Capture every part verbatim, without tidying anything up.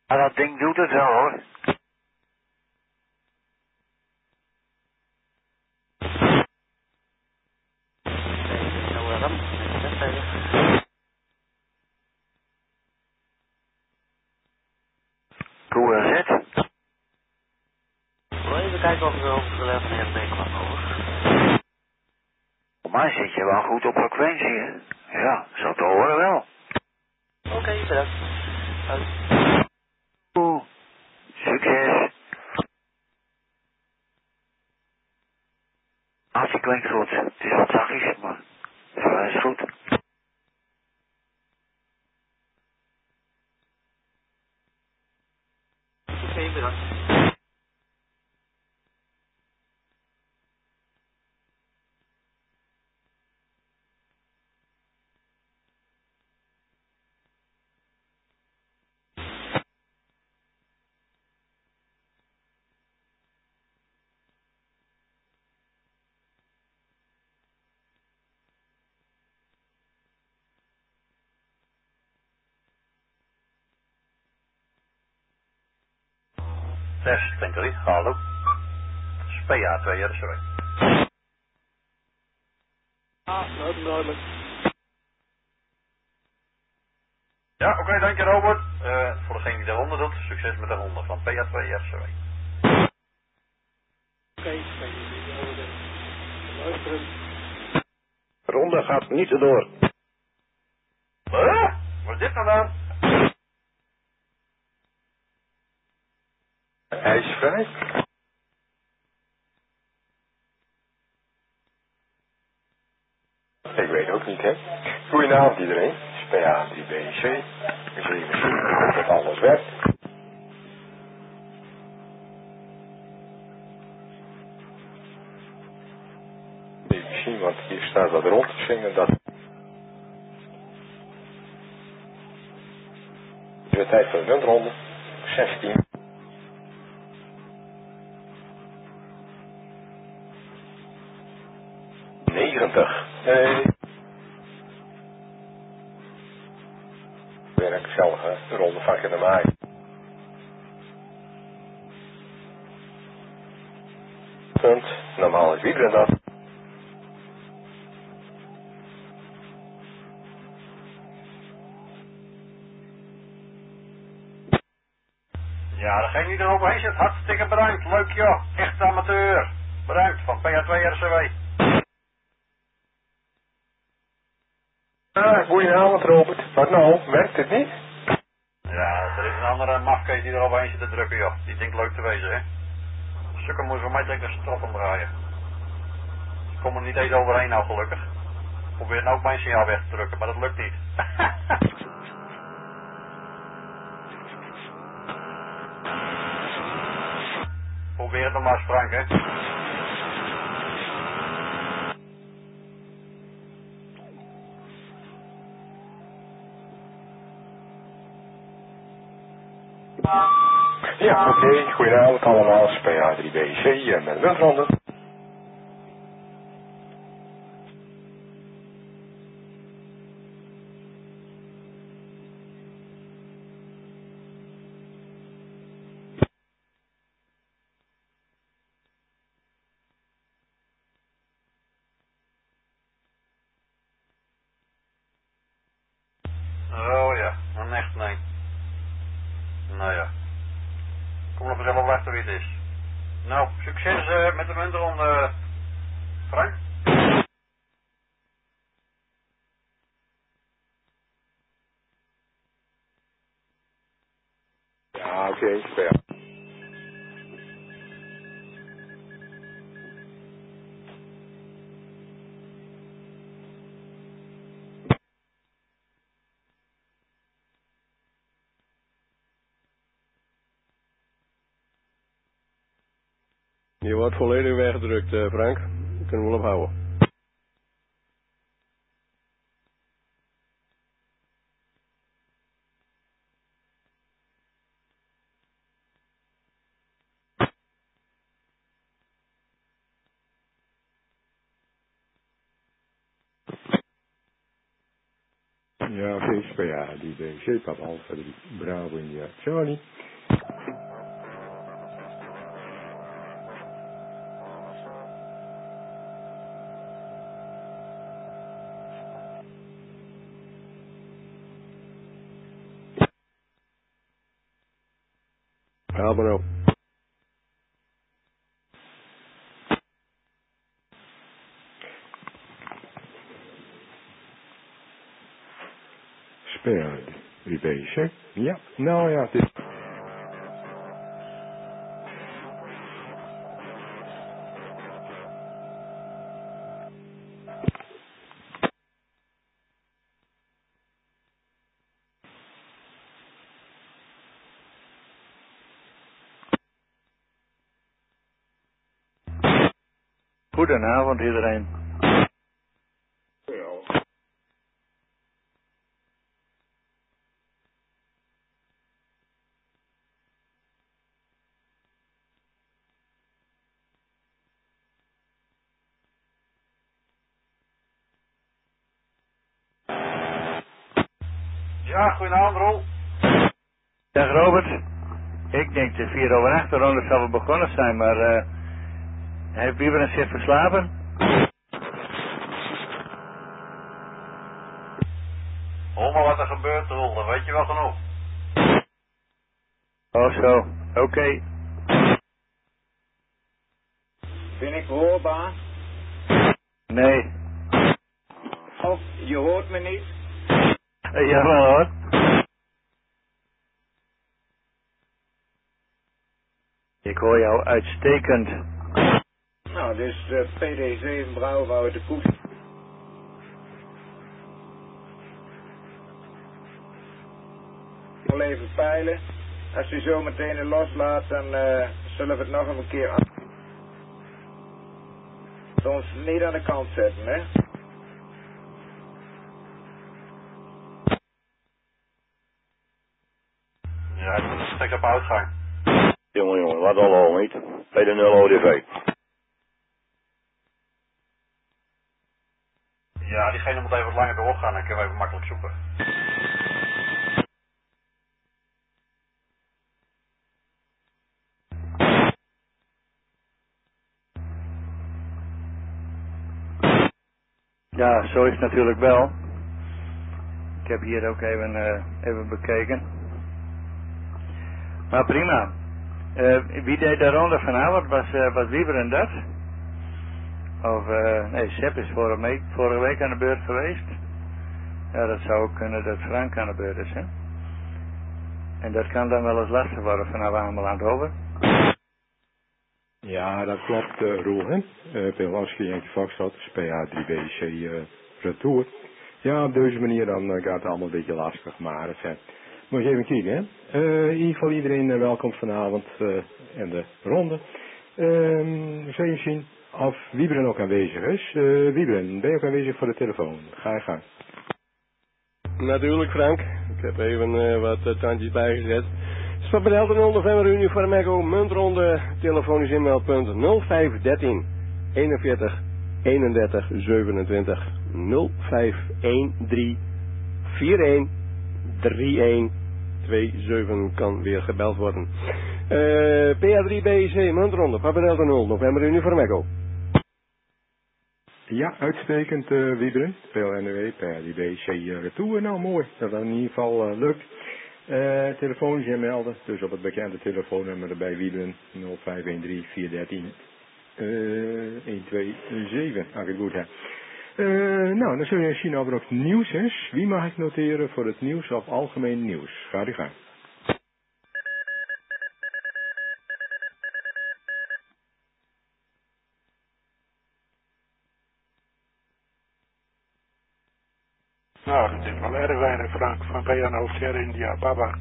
Maar dat ding doet het wel hoor. Q R Z. Even kijken of we op de lef van R B kwam over. Voor mij zit je wel goed op frequentie, hè? Ja, zo te horen wel. Oké, okay, bedankt. Oeh, succes. Als je klinkt goed. Het is wat zachtjes, maar ja, is goed. Oké, okay, bedankt. Test, Tinkerie, hallo. P A twee R C W. Ah, nou, duidelijk. Ja, oké, okay, dank je Robert. Uh, voor degene die de ronde doet, succes met de ronde van P A twee R C W. Oké, okay, dank je. Luisteren. De ronde gaat niet door. Huh? Wat is dit nou dan? Hij is vrij. Ik weet ook niet, hè. Goedenavond iedereen. P A drie B C. Ik zie misschien dat alles werkt. Even zien, want hier staat wat rond te zingen. Dat is weer tijd voor de muntronde. zestien. negentig. Nee. Weer een gezellige ronde van de maai. Punt. Normaal is iedereen dat. Ja, degene die er overheen zit, hartstikke bedankt. Leuk joh. Echt amateur. Bedankt van P A twee R C W. Ah, goedenavond Robert. Wat nou? Werkt het niet? Ja, er is een andere mafkees die er overheen zit te drukken joh. Die denkt leuk te wezen hè. Sukker moet voor mij tegen de strot omdraaien. Ik kom er niet eens overheen nou gelukkig. Ik probeer nou ook mijn signaal weg te drukken, maar dat lukt niet. Probeer het nog maar eens Frank hè. Ja, oké. Okay. Goedenavond allemaal. P A drie B C en met de muntronde. Oh ja, een echt nee. Nou ja. Kom nog eens even wachten wie het is. Nou, succes uh, met de muntronde, Frank. Ja, oké. Okay. Ja. Je wordt volledig weggedrukt, uh, Frank. Dat kunnen we wel ophouden. Ja, oké. Okay. Ja, die B C, Papa Alpha, die Bravo, India, Charlie. Haal maar op. Speel drie B C. Ja, nou ja, het is... Goedenavond iedereen. Ja, goedenavond Rol. Dag Robert. Ik denk de vier over acht de ronde zal wel begonnen zijn, maar uh, heeft Wieber een zich verslapen? Hoor maar wat er gebeurt Rol, dan weet je wel genoeg. Oh zo, oké. Okay. Ben ik hoorbaar? Nee. Of je hoort me niet? Uh, jawel hoor. Ik hoor jou uitstekend. Nou, dus uh, P D zeven Bravo uit de koets. Wel even peilen. Als u zo meteen loslaat, dan uh, zullen we het nog een keer aan. Ons niet aan de kant zetten, hè? Ja, het is stek op uitgang. Jongen, jongen, wat al niet. Bij de nul O D V. Ja, diegene moet even wat langer doorgaan, dan kunnen we even makkelijk zoeken. Ja, zo is het natuurlijk wel. Ik heb hier ook even, uh, even bekeken. Maar prima. Uh, wie deed de ronde vanavond? Was, uh, was Wieber en dat? Of, uh, nee, Sepp is vorige week, vorige week aan de beurt geweest. Ja, dat zou ook kunnen dat Frank aan de beurt is, hè? En dat kan dan wel eens lastig worden vanaf Ameland over. Ja, dat klopt, uh, Roel, hè. Uh, Pelaschi, Yankee Foxtrot, P A drie B C uh, retour. Ja, op deze manier dan uh, gaat het allemaal een beetje lastig, maar het zijn... Moet je even kijken, hè. Uh, in ieder geval iedereen uh, welkom vanavond uh, in de ronde. Uh, Zou je zien of Wiebren ook aanwezig is. Uh, Wiebren, ben je ook aanwezig voor de telefoon? Ga je gang. Natuurlijk Frank, ik heb even uh, wat uh, tandjes bijgezet. Stappendelta nul november uniform echo, muntronde, telefonisch inmeldpunt nul vijf een drie eenenveertig eenendertig zevenentwintig nul vijf een drie vier een drie een twee zeven kan weer gebeld worden. Uh, P A drie B C muntronde, Stappendelta nul november uniform echo. Ja, uitstekend uh, Wiebren, P L N W, P A drie B C uh, retour. Nou mooi, dat dat in ieder geval uh, lukt. Uh, telefonisch inmelden, dus op het bekende telefoonnummer bij Wiebren nul vijf een drie vier een drie uh, een twee zeven, als ik het goed heb. Uh, nou, dan zul je zien of er ook nieuws is. Wie mag ik noteren voor het nieuws of algemeen nieuws? Ga die gang. Nou, dat is wel erg weinig, Frank, van P N O Sierra India, Papa.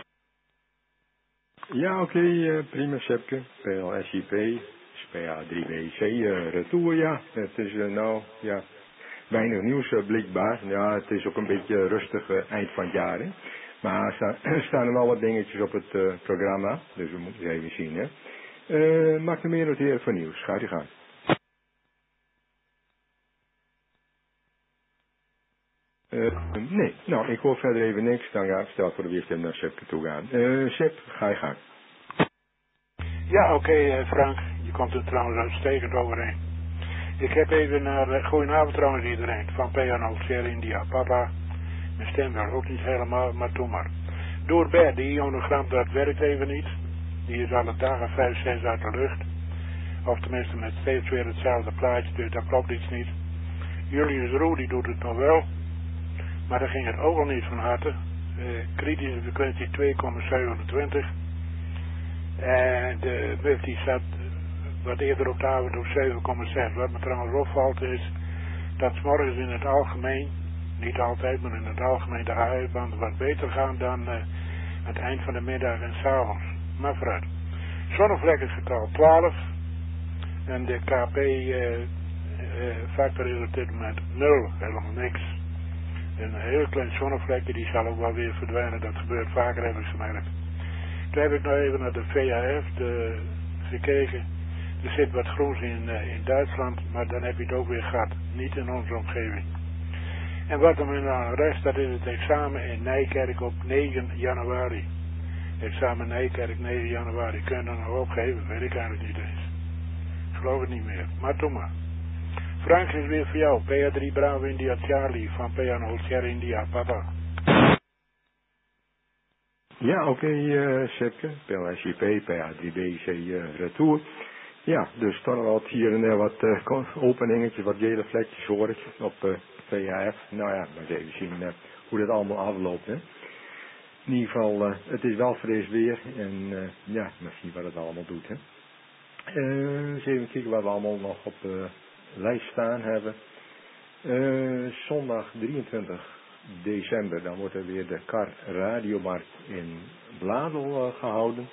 Ja, oké, okay, uh, prima, Sepke. P L S I P, P A drie B C, uh, retour, ja. Het is uh, nou, ja, weinig nieuws uh, blikbaar. Ja, het is ook een beetje rustig uh, eind van het jaar, hè. Maar er staan, er staan er wel wat dingetjes op het uh, programma, dus we moeten eens even zien, hè. Uh, mag er meer noteren voor nieuws? Gaat u gang. Uh, nee, nou, ik hoor verder even niks, dan ga ik stel voor de weer naar Sepke toe gaan. Uh, Sep, ga je gang. Ja, oké, okay, uh, Frank. Je komt er trouwens uitstekend overheen. Ik heb even naar... Uh, goedenavond trouwens iedereen. Van P N O Sierra India. Papa, mijn stem wel ook niet helemaal, maar doe maar. Door Bert, die ionogram, dat werkt even niet. Die is alle dagen vijf, zes uit de lucht. Of tenminste met steeds weer hetzelfde plaatje, dus daar klopt iets niet. Julius Roe die doet het nog wel. Maar daar ging het ook al niet van harte. Uh, kritische frequentie twee komma zevenentwintig. En de muf die zat wat eerder op de avond op zeven komma zes. Wat me trouwens opvalt is dat 's morgens in het algemeen, niet altijd, maar in het algemeen de A F-banden wat beter gaan dan uh, aan het eind van de middag en 's avonds. Maar vooruit. Zonnevlekkengetal twaalf. En de K P uh, uh, factor is op dit moment nul. Helemaal niks. Een heel klein zonnevlekje, die zal ook wel weer verdwijnen. Dat gebeurt vaker, heb ik gemerkt. Toen heb ik nog even naar de V H F de, gekeken. Er zit wat groens in, uh, in Duitsland, maar dan heb je het ook weer gehad. Niet in onze omgeving. En wat er me nou rest, dat is het examen in Nijkerk op negen januari. Examen Nijkerk negen januari. Kun je dat nog opgeven? Weet ik eigenlijk niet eens. Ik geloof het niet meer. Maar doe maar. Frank is weer voor jou. P A drie Bravo India Charlie van P A nul Sierra India Papa. Ja, oké, okay, uh, Sepke. P L S J P, P A drie B C uh, Retour. Ja, dus toch nog wat hier en daar wat uh, openingetjes, wat gele vlekjes hoor ik op uh, V H F. Nou ja, maar eens even zien uh, hoe dat allemaal afloopt. Hè. In ieder geval, uh, het is wel fris weer en uh, ja, maar zien wat het allemaal doet. Hè. Uh, eens even kijken wat we allemaal nog op de uh, lijst staan hebben. Uh, zondag drieëntwintig december, dan wordt er weer de Kar Radiomarkt in Bladel uh, gehouden.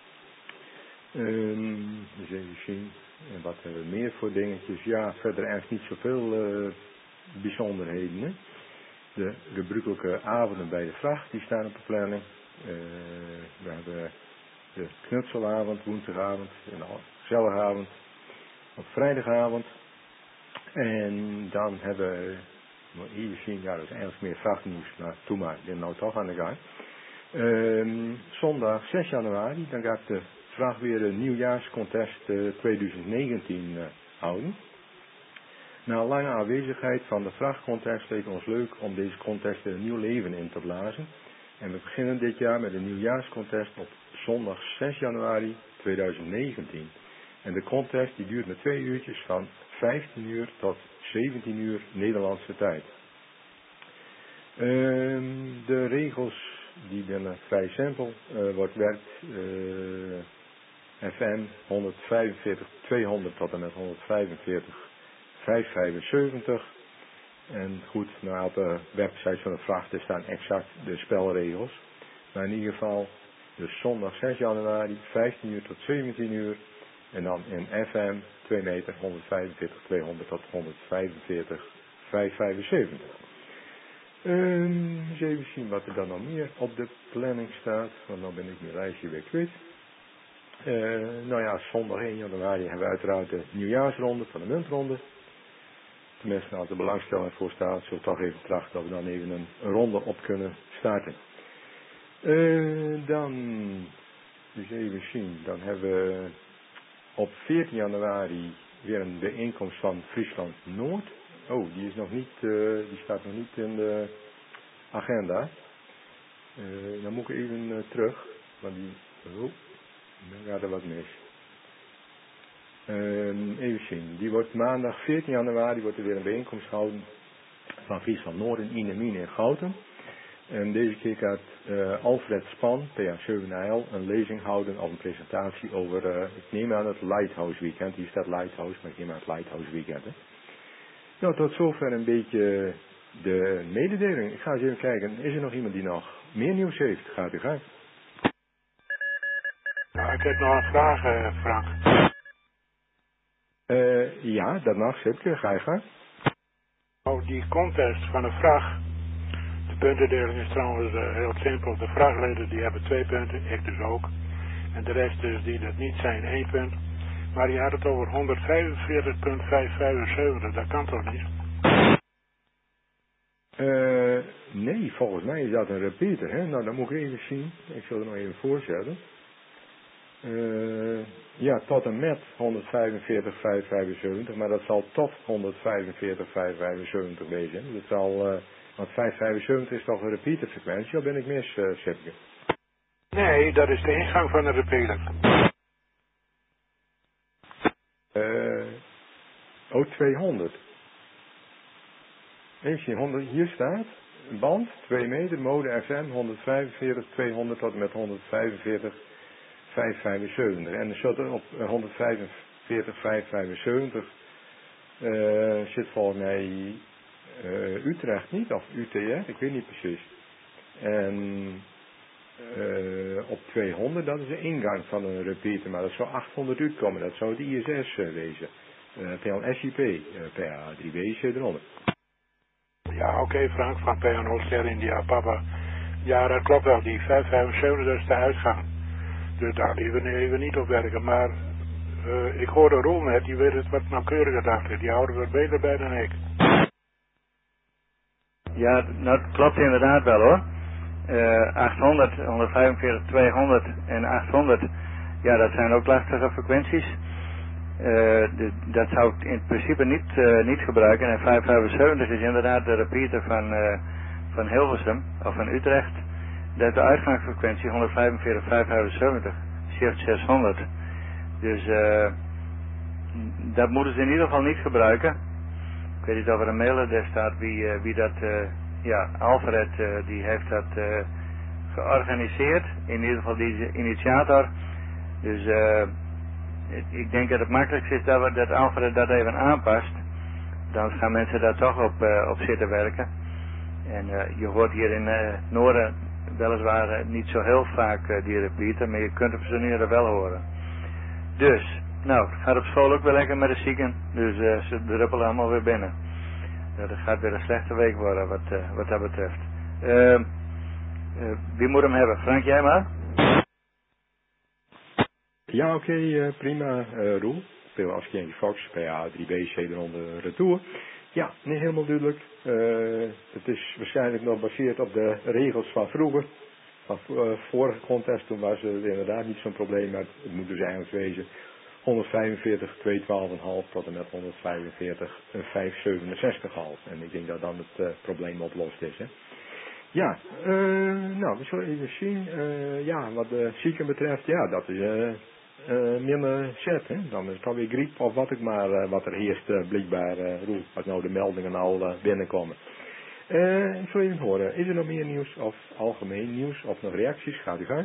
Um, dus even zien. En wat hebben we meer voor dingetjes? Ja, verder eigenlijk niet zoveel uh, bijzonderheden. Hè? De gebruikelijke avonden bij de vracht, die staan op de planning. Uh, we hebben de knutselavond, woensdagavond, en al gezelligavond op vrijdagavond. En dan hebben we, moet even zien, ja, dat is eigenlijk meer vrachtnieuws, maar doe maar, ik ben nou toch aan de gang. Um, zondag zes januari, dan gaat de vracht weer een nieuwjaarscontest uh, twintig negentien uh, houden. Na lange aanwezigheid van de vrachtcontest leek ons leuk om deze contest een nieuw leven in te blazen. En we beginnen dit jaar met een nieuwjaarscontest op zondag zes januari twintig negentien. En de contest die duurt met twee uurtjes van vijftien uur tot zeventien uur Nederlandse tijd. Uh, de regels die zijn uh, vrij simpel. Uh, wordt werkt uh, F M honderdvijfenveertig tweehonderd tot en met honderdvijfenveertig vijfhonderdvijfenzeventig. En goed, nou op de website van de vracht staan exact de spelregels. Maar in ieder geval, dus zondag zes januari, vijftien uur tot zeventien uur. En dan in F M twee meter, honderdvijfenveertig tweehonderd tot honderdvijfenveertig vijfhonderdvijfenzeventig. Um, eens even zien wat er dan nog meer op de planning staat. Want dan ben ik mijn lijstje weer kwijt. Uh, nou ja, zondag één januari hebben we uiteraard de nieuwjaarsronde van de muntronde. Tenminste, als er belangstelling voor staat, zullen we toch even trachten dat we dan even een, een ronde op kunnen starten. Uh, dan, eens even zien, dan hebben we op veertien januari weer een bijeenkomst van Friesland Noord. Oh, die is nog niet, uh, die staat nog niet in de agenda. Uh, dan moet ik even uh, terug, want die, oh, dan gaat er wat mis. Uh, even zien, die wordt maandag veertien januari wordt er weer een bijeenkomst gehouden van Friesland Noord in Inemine in Gouten. En deze keer gaat uh, Alfred Span, P A zeven A L, een lezing houden of een presentatie over, uh, ik neem aan het Lighthouse Weekend. Hier staat Lighthouse, maar ik neem aan het Lighthouse Weekend. Hè. Nou, tot zover een beetje de mededeling. Ik ga eens even kijken, is er nog iemand die nog meer nieuws heeft? Gaat u gang. Nou, ik heb nog een vraag, uh, Frank. Uh, ja, dat mag, Sipke, ga je gang. Oh, die contest van de vracht. De puntendeling is trouwens uh, heel simpel. De vrachtleden die hebben twee punten, ik dus ook. En de rest dus die dat niet zijn, één punt. Maar je had het over honderdvijfenveertig komma vijfhonderdvijfenzeventig, dat kan toch niet? Uh, nee, volgens mij is dat een repeater. Hè? Nou, dat moet ik even zien. Ik zal er nog even voorzetten. Uh, ja, tot en met honderdvijfenveertig komma vijfhonderdvijfenzeventig, maar dat zal tot honderdvijfenveertig komma vijfhonderdvijfenzeventig wezen. Dat zal, uh, want vijfhonderdvijfenzeventig is toch een repeater frequentie, of ben ik mis, uh, Sipke? Nee, dat is de ingang van de repeater. Oh, tweehonderd. Even zien, honderd, hier staat, een band, twee meter, mode F M, honderdvijfenveertig, tweehonderd tot en met honderdvijfenveertig, vijfhonderdvijfenzeventig. En er zit er op honderdvijfenveertig, vijfhonderdvijfenzeventig uh, zit volgens mij uh, Utrecht niet, of U T R, ik weet niet precies. En uh, op tweehonderd, dat is de ingang van een repeater, maar dat zou achthonderd uitkomen, dat zou de I S S uh, wezen. Uh, P L S I P, uh, P A drie B C eronder. Ja, oké okay, Frank, van P N Holster India, papa. Ja, dat klopt wel, die vijfhonderdvijfenzeventig is de uitgang. Dus daar liever we even niet op werken, maar uh, ik hoorde Roel net, die weet het wat nauwkeuriger dacht ik. Die houden we er beter bij dan ik. Ja, dat klopt inderdaad wel hoor. Uh, achthonderd, honderdvijfenveertig, tweehonderd en achthonderd, ja dat zijn ook lastige frequenties. Uh, de, dat zou ik in principe niet, uh, niet gebruiken. En vijfhonderdvijfenzeventig is inderdaad de repeater van, uh, van Hilversum, of van Utrecht. Dat is de uitgangsfrequentie honderdvijfenveertig, vijfhonderdzeventig, shift zeshonderd. Dus uh, dat moeten ze in ieder geval niet gebruiken. Ik weet niet of er een mailadres staat wie, uh, wie dat, uh, ja, Alfred, uh, die heeft dat uh, georganiseerd. In ieder geval die initiator. Dus uh, ik denk dat het makkelijkste is dat, we, dat Alfred dat even aanpast. Dan gaan mensen daar toch op, uh, op zitten werken. En uh, je hoort hier in uh, Noorden weliswaar uh, niet zo heel vaak uh, die repeater, maar je kunt op zo'n manier wel horen. Dus, nou, het gaat op school ook weer lekker met de zieken, dus uh, ze druppelen allemaal weer binnen. Uh, dat gaat weer een slechte week worden wat, uh, wat dat betreft. Uh, uh, wie moet hem hebben? Frank, jij maar? Ja, oké, okay, uh, prima, uh, Roel. Veel als Yankee Fox, P A drie B C eronder retour. Ja, nee, helemaal duidelijk. Uh, het is waarschijnlijk nog gebaseerd op de regels van vroeger. Van uh, vorige contest, toen was het inderdaad niet zo'n probleem, maar het moet dus eigenlijk wezen honderdvijfenveertig, tweehonderdtwaalf komma vijf tot en met honderdvijfenveertig, vijfhonderdzevenenzestig komma vijf. En ik denk dat dan het uh, probleem oplost is, hè. Ja, uh, nou, we zullen even zien. Uh, ja, wat de zieken betreft, ja, dat is uh, uh, minder zet, hè. Dan is het alweer griep of wat ik maar, uh, wat er heerst, uh, blijkbaar, uh, Roel, als nou de meldingen al uh, binnenkomen. Uh, ik zal even horen, is er nog meer nieuws of algemeen nieuws of nog reacties? Gaat u gang.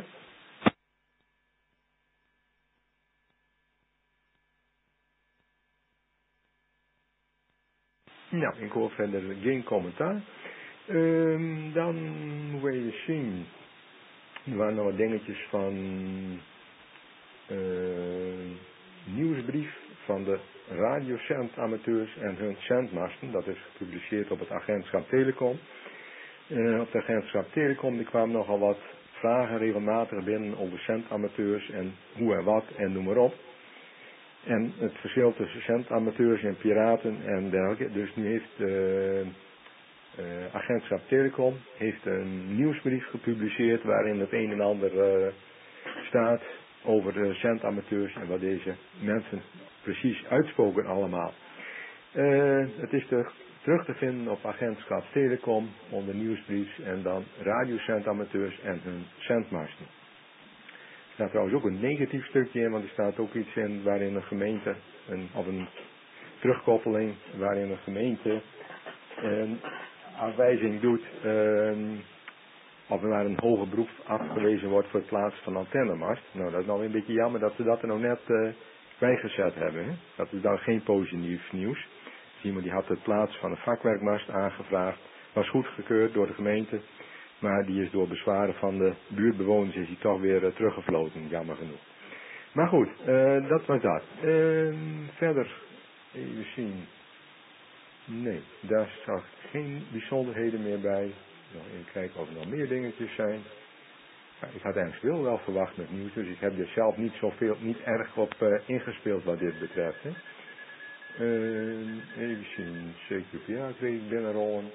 Nou, ik hoor verder geen commentaar. Um, dan moeten we even zien. Er waren nog wat dingetjes van uh, nieuwsbrief van de radiocentamateurs en hun centmasten. Dat is gepubliceerd op het agentschap Telecom. Uh, op het agentschap Telecom die kwamen nogal wat vragen regelmatig binnen over centamateurs en hoe en wat en noem maar op. En het verschil tussen centamateurs en piraten en dergelijke. Dus nu heeft de uh, agentschap Telecom heeft een nieuwsbrief gepubliceerd waarin het een en ander uh, staat over de centamateurs en wat deze mensen precies uitspoken allemaal. Uh, het is te, terug te vinden op agentschap Telecom onder nieuwsbrief en dan radiocentamateurs en hun centmasten. Er staat trouwens ook een negatief stukje in, want er staat ook iets in waarin een gemeente, een, of een terugkoppeling, waarin een gemeente een afwijzing doet, um, of waar een hoger beroep afgewezen wordt voor het plaatsen van antennemast. Nou, dat is nou een beetje jammer dat ze dat er nou net uh, bijgezet hebben. Hè? Dat is dan geen positief nieuws. Iemand die had het plaatsen van een vakwerkmast aangevraagd, was goedgekeurd door de gemeente. Maar die is door bezwaren van de buurtbewoners is die toch weer uh, teruggefloten, jammer genoeg. Maar goed, uh, dat was dat. Uh, verder, even zien. Nee, daar zag ik geen bijzonderheden meer bij. Nog even kijken of er nog meer dingetjes zijn. Ja, ik had eigenlijk wel wel verwacht met nieuws, dus ik heb er zelf niet zoveel, niet erg op uh, ingespeeld wat dit betreft. Hè. Uh, even zien, C Q P A kreeg ik binnenrollen.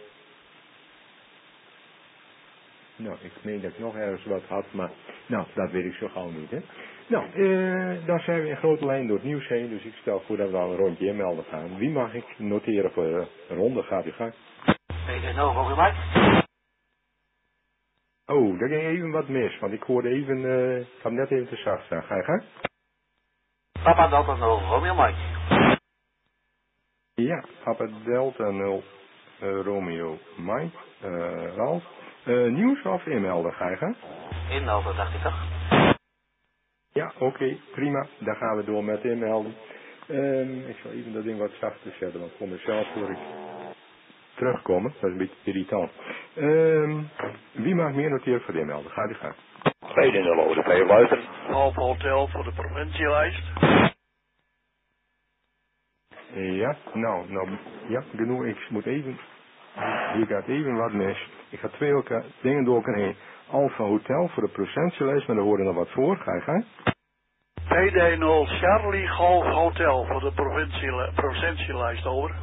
Nou, ik meen dat ik nog ergens wat had, maar nou, dat weet ik zo gauw niet, hè. Nou, uh, dan zijn we in grote lijn door het nieuws heen, dus ik stel voor dat we al een rondje inmelden gaan. Wie mag ik noteren voor een ronde? Gaat u gang. Peter Novo, Mike. Oh, daar ging even wat mis, want ik hoorde even, uh, ik had net even te zacht staan. Ga je gang? Papa Delta Novo, Romeo Mike. Ja, Papa Delta nul uh, Romeo Mike, uh, Ralf. Uh, nieuws of inmelden, ga je gaan? Inmelden, dacht ik toch? Ja, oké, okay, prima. Dan gaan we door met inmelden. Um, ik zal even dat ding wat zachter zetten, want voor mezelf hoor ik terugkomen. Dat is een beetje irritant. Um, wie maakt meer noteren voor de inmelden? Ga je gaan. Tweede nul over de vijf luisteren. Half hotel voor de provincielijst. Ja, nou, nou, ja, genoeg. Ik moet even, hier gaat even wat mis. Ik ga twee elkaar, dingen door elkaar heen. Alpha Hotel voor de provincielijst, maar daar hoorde nog wat voor. Ga je gaan. P D nul Charlie Golf Hotel voor de provincie, provincielijst, over.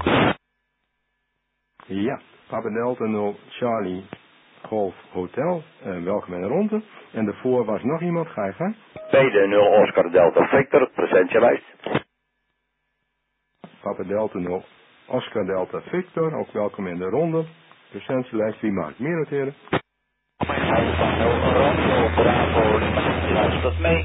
Ja, Papa Delta nul Charlie Golf Hotel. Uh, welkom in de ronde. En daarvoor was nog iemand. Ga je gaan. P D nul Oscar Delta Victor, provincielijst. Papa Delta nul Oscar Delta Victor. Ook welkom in de ronde. Provincielijst. Wie maakt meer noteren? Alfa nul Romeo Bravo, luistert mee.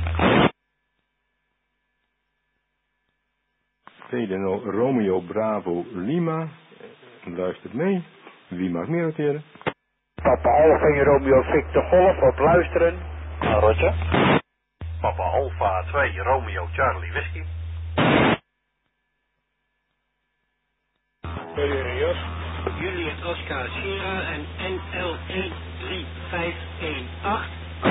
P D nul Romeo Bravo Lima. Luistert mee. Wie mag meer noteren? Papa Alfa Romeo Victor Golf op luisteren. Roger. Papa Alfa twee Romeo Charlie Whisky. Juliet Oscar Sierra en N L één drie vijf een acht.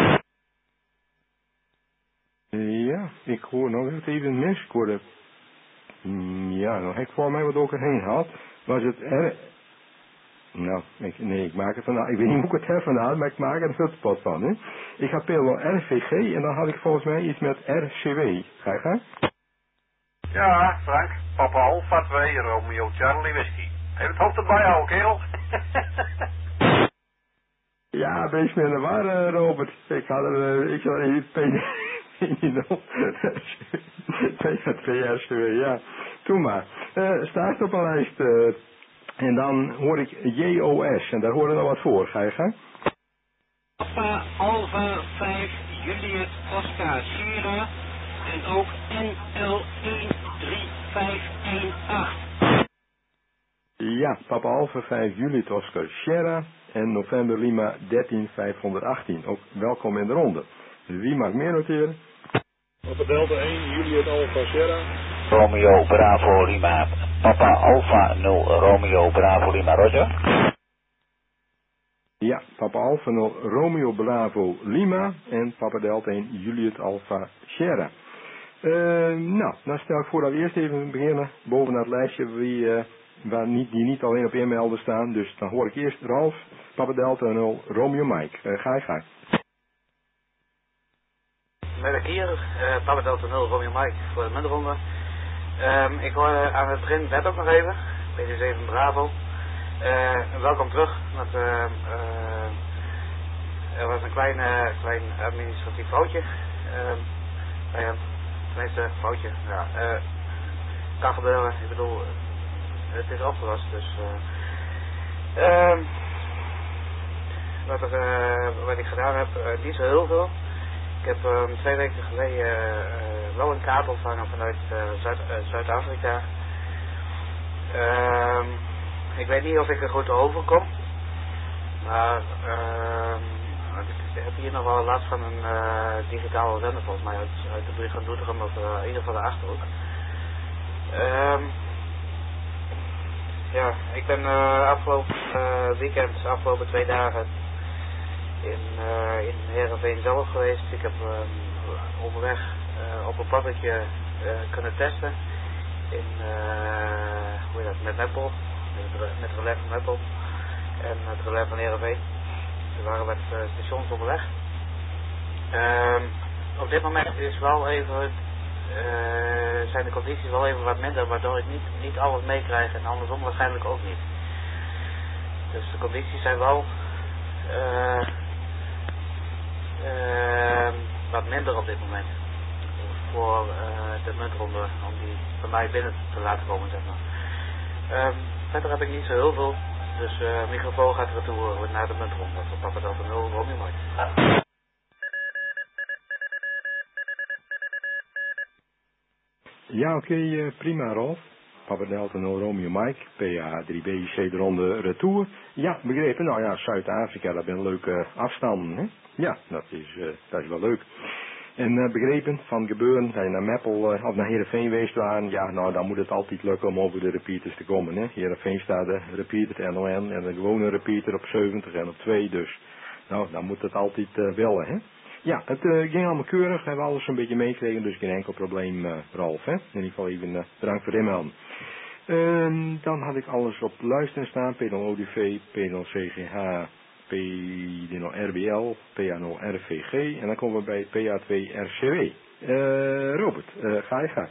Ja, ik hoor nog even mis. Ik hoorde... Ja, nog heb ik voor mij wat ook erheen gehad. Was het er... Nou, ik, nee, ik maak het vandaan. Ik weet niet hoe ik het heb vandaan, maar ik maak er een hutspot van. Hè. Ik had wel R V G en dan had ik volgens mij iets met R C W. Ga je gaan? Ja, Frank. Papa Alfa twee Romeo Charlie Whisky. Even het hoofd erbij houden, kerel. Ja, wees me in de war, uh, Robert. Ik had er, uh, ik zou er even P D R C W, ja. Doe maar. Uh, staat op mijn lijst. Uh, en dan hoor ik J O S en daar hoor er nog wat voor. Ga je gaan? Papa Alfa vijf Juliet Oscar Sierra en ook N L één drie vijf een acht. Ja, Papa Alfa vijf Juliet Oscar Sierra en November Lima dertien vijfhonderdachttien. Ook welkom in de ronde. Wie mag meer noteren? Papa Delta één Juliet Alfa Sierra. Romeo Bravo Lima. Papa Alfa nul Romeo Bravo Lima, Roger. Ja, Papa Alfa nul Romeo Bravo Lima en Papa Delta één Juliet Alfa Sierra. Uh, nou, dan stel ik voor dat we eerst even beginnen boven het lijstje wie, uh, waar niet, die niet alleen op inmelden staan. Dus dan hoor ik eerst Ralf, Papa Delta nul Romeo Mike. Uh, ga je gang. Met ik hier, uh, Papa Delta nul Romeo Mike voor de muntronde. Um, ik hoor uh, aan het begin net ook nog even, P D zeven Bravo. Uh, welkom terug. Met, uh, uh, er was een klein, uh, klein administratief foutje. Uh, uh, tenminste, foutje. Ja, uh, kan gebeuren. Ik bedoel, uh, het is opgelost. Dus, uh, uh, wat, er, uh, wat ik gedaan heb, uh, niet zo heel veel. Ik heb um, twee weken geleden uh, uh, wel een kaart ontvangen vanuit uh, Zuid, uh, Zuid-Afrika. Uh, ik weet niet of ik er goed overkom. Maar uh, ik heb hier nog wel last van een uh, digitale zender volgens mij uit, uit de buurt van Doetinchem of uh, in ieder geval de Achterhoek. Uh, ja, ik ben uh, afgelopen uh, weekend, afgelopen twee dagen in, uh, in Heerenveen zelf geweest. Ik heb uh, onderweg uh, op een paddetje uh, kunnen testen in, uh, hoe heet dat, met Meppel, met, met het relais van Meppel en het relais van Heerenveen. Er waren wat uh, stations onderweg. Uh, op dit moment is wel even, uh, zijn de condities wel even wat minder, waardoor ik niet, niet alles meekrijg en andersom waarschijnlijk ook niet. Dus de condities zijn wel uh, uh, wat minder op dit moment voor uh, de muntronde, om die bij mij binnen te laten komen, zeg maar. Uh, verder heb ik niet zo heel veel, dus uh, microfoon gaat retour naar de muntronde voor Papa Delta nul Romeo Mike. Ja, oké, okay, uh, prima Rolf. Papa Delta nul Romeo Mike, P A drie B C de ronde retour. Ja, begrepen. Nou ja, Zuid-Afrika, dat zijn leuke afstanden, hè? Ja, dat is, uh, dat is wel leuk. En uh, begrepen van gebeuren, dat je naar Meppel uh, of naar Heerenveen geweest waren, ja, nou dan moet het altijd lukken om over de repeaters te komen, hè. Heerenveen staat de repeater N O N en de gewone repeater op zeventig en op twee, dus nou, dan moet het altijd uh, willen, hè. Ja, het uh, ging allemaal keurig, we hebben alles een beetje meegekregen, dus geen enkel probleem, uh, Ralf, hè. In ieder geval even uh, bedankt voor inmelden. Uh, dan had ik alles op luisteren staan, P nul O D V, P nul C G H, P nul R B L, P A nul R V G en dan komen we bij P A twee R C W. Uh, Robert, uh, ga je gang.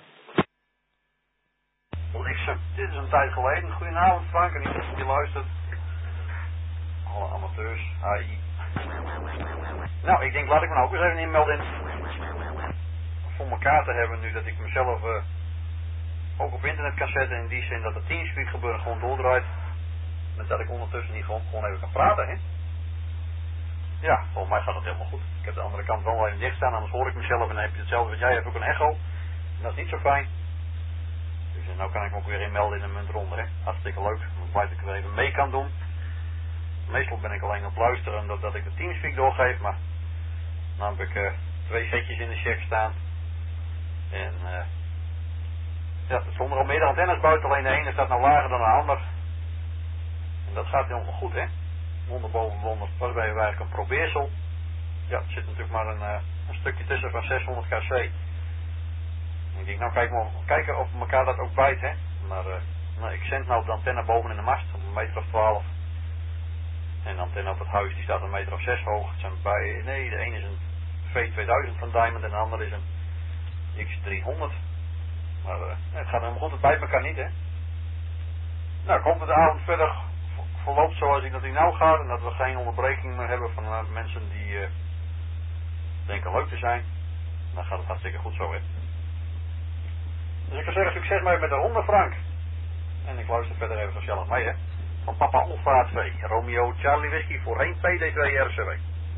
Liksem, dit is een tijd geleden. Goedenavond Frank en iedereen die luistert. Alle amateurs, A I. Nou, ik denk laat ik me nou ook eens even inmelden in. Voor elkaar te hebben nu dat ik mezelf uh, ook op internet kan zetten in die zin dat het Teamspeak gebeuren gewoon doordraait. Met dat ik ondertussen niet gewoon, gewoon even kan praten, hè. Ja, volgens mij gaat het helemaal goed. Ik heb de andere kant wel even dicht staan, anders hoor ik mezelf en dan heb je hetzelfde wat jij hebt, ook een echo. En dat is niet zo fijn. Dus en nou kan ik me ook weer inmelden in een muntronde, hè. Hartstikke leuk. Ik ben blij dat ik er even mee kan doen. Meestal ben ik alleen op luisteren dat, dat ik de Teamspeak doorgeef, maar dan heb ik uh, twee setjes in de check staan. En uh, ja, er stonden al meerdere antennes buiten, alleen de ene staat nou lager dan de ander. En dat gaat helemaal goed, hè. Wonder boven wonder, was bij eigenlijk een probeersel. Ja, er zit natuurlijk maar een, uh, een stukje tussen van zeshonderd k C. En ik denk, nou kijk maar, kijken of elkaar dat ook bijt, hè. Maar uh, nou, ik zend nou de antenne boven in de mast, op een meter of twaalf. En de antenne op het huis, die staat een meter of zes hoog. Het zijn bij, nee, de ene is een V tweeduizend van Diamond en de andere is een X driehonderd. Maar uh, het gaat helemaal goed, het bijt elkaar niet, hè. Nou, ik hoop dat de avond verder verloopt zoals ik dat die nou gaat en dat we geen onderbreking meer hebben van uh, mensen die uh, denken leuk te zijn. Dan gaat het hartstikke goed zo, hè. Dus ik zou zeggen, succes mee met de ronde, Frank. En ik luister verder even gezellig mee, hè. Van Papa Alfa twee, Romeo Charlie Whisky voorheen P D twee R C W.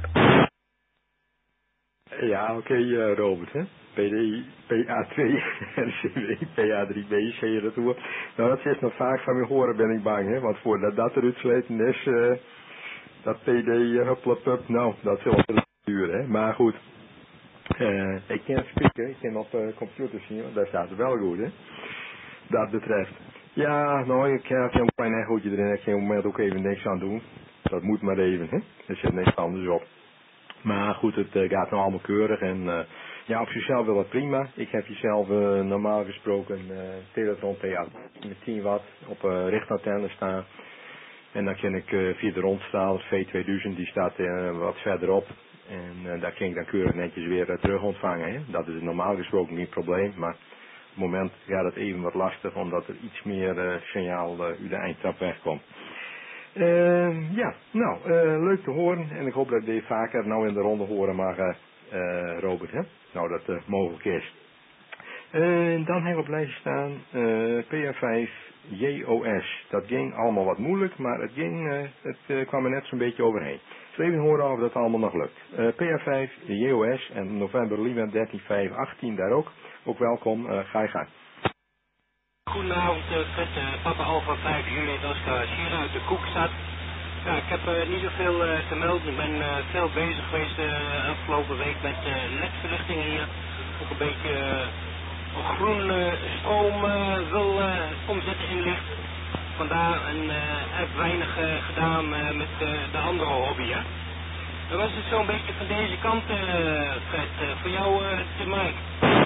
Ja, oké, okay, uh, Robert, hè. P D, P A twee, R C W, P A drie B, C retour. Nou, dat is nog vaak van me horen, ben ik bang, hè. Want voordat dat eruit sleten is, uh, dat P D, uh, hupplepup, nou, dat zal wel duren, hè. Maar goed, uh, ik ken spieken, ik ken op uh, computers zien, daar staat het wel goed, hè. Dat betreft. Ja, nou, ik heb een klein echootje erin, ik kan op het moment ook even niks aan doen. Dat moet maar even, hè. Er zit niks anders op. Maar goed, het uh, gaat nou allemaal keurig en uh, ja, op zichzelf wel wat prima. Ik heb jezelf uh, normaal gesproken uh, Teletron T A met tien watt op uh, richtantenne staan. En dan kan ik uh, via de rondstraal, V tweeduizend, die staat uh, wat verderop. En uh, daar kan ik dan keurig netjes weer uh, terug ontvangen. Hè. Dat is normaal gesproken niet het probleem, maar op het moment gaat het even wat lastig omdat er iets meer uh, signaal uh, uit de eindtrap wegkomt. Uh, ja, nou, uh, leuk te horen en ik hoop dat ik je vaker nou in de ronde horen mag, uh, uh, Robert, hè? Nou, dat uh, mogelijk is. Uh, dan heb ik op lijstje staan uh, P A vijf J O S. Dat ging allemaal wat moeilijk, maar het, ging, uh, het uh, kwam er net zo'n beetje overheen. Ik wil even horen of dat allemaal nog lukt. Uh, P A vijf J O S en November Lima dertien vijf achttien daar ook. Ook welkom, uh, ga je gang. Goedenavond, uh, Fred, uh, Papa Alfa vijf, Juliet Oscar, Sierra uit de Koekstad. Ja, ik heb uh, niet zoveel uh, te melden. Ik ben uh, veel bezig geweest uh, afgelopen week met uh, L E D-verlichtingen hier. Ook een beetje uh, groen uh, stroom uh, wil uh, omzetten in licht. Vandaar en uh, heb weinig uh, gedaan uh, met uh, de andere hobby, hè. Dan was het zo'n beetje van deze kant, uh, Fred, uh, voor jou uh, te Mike.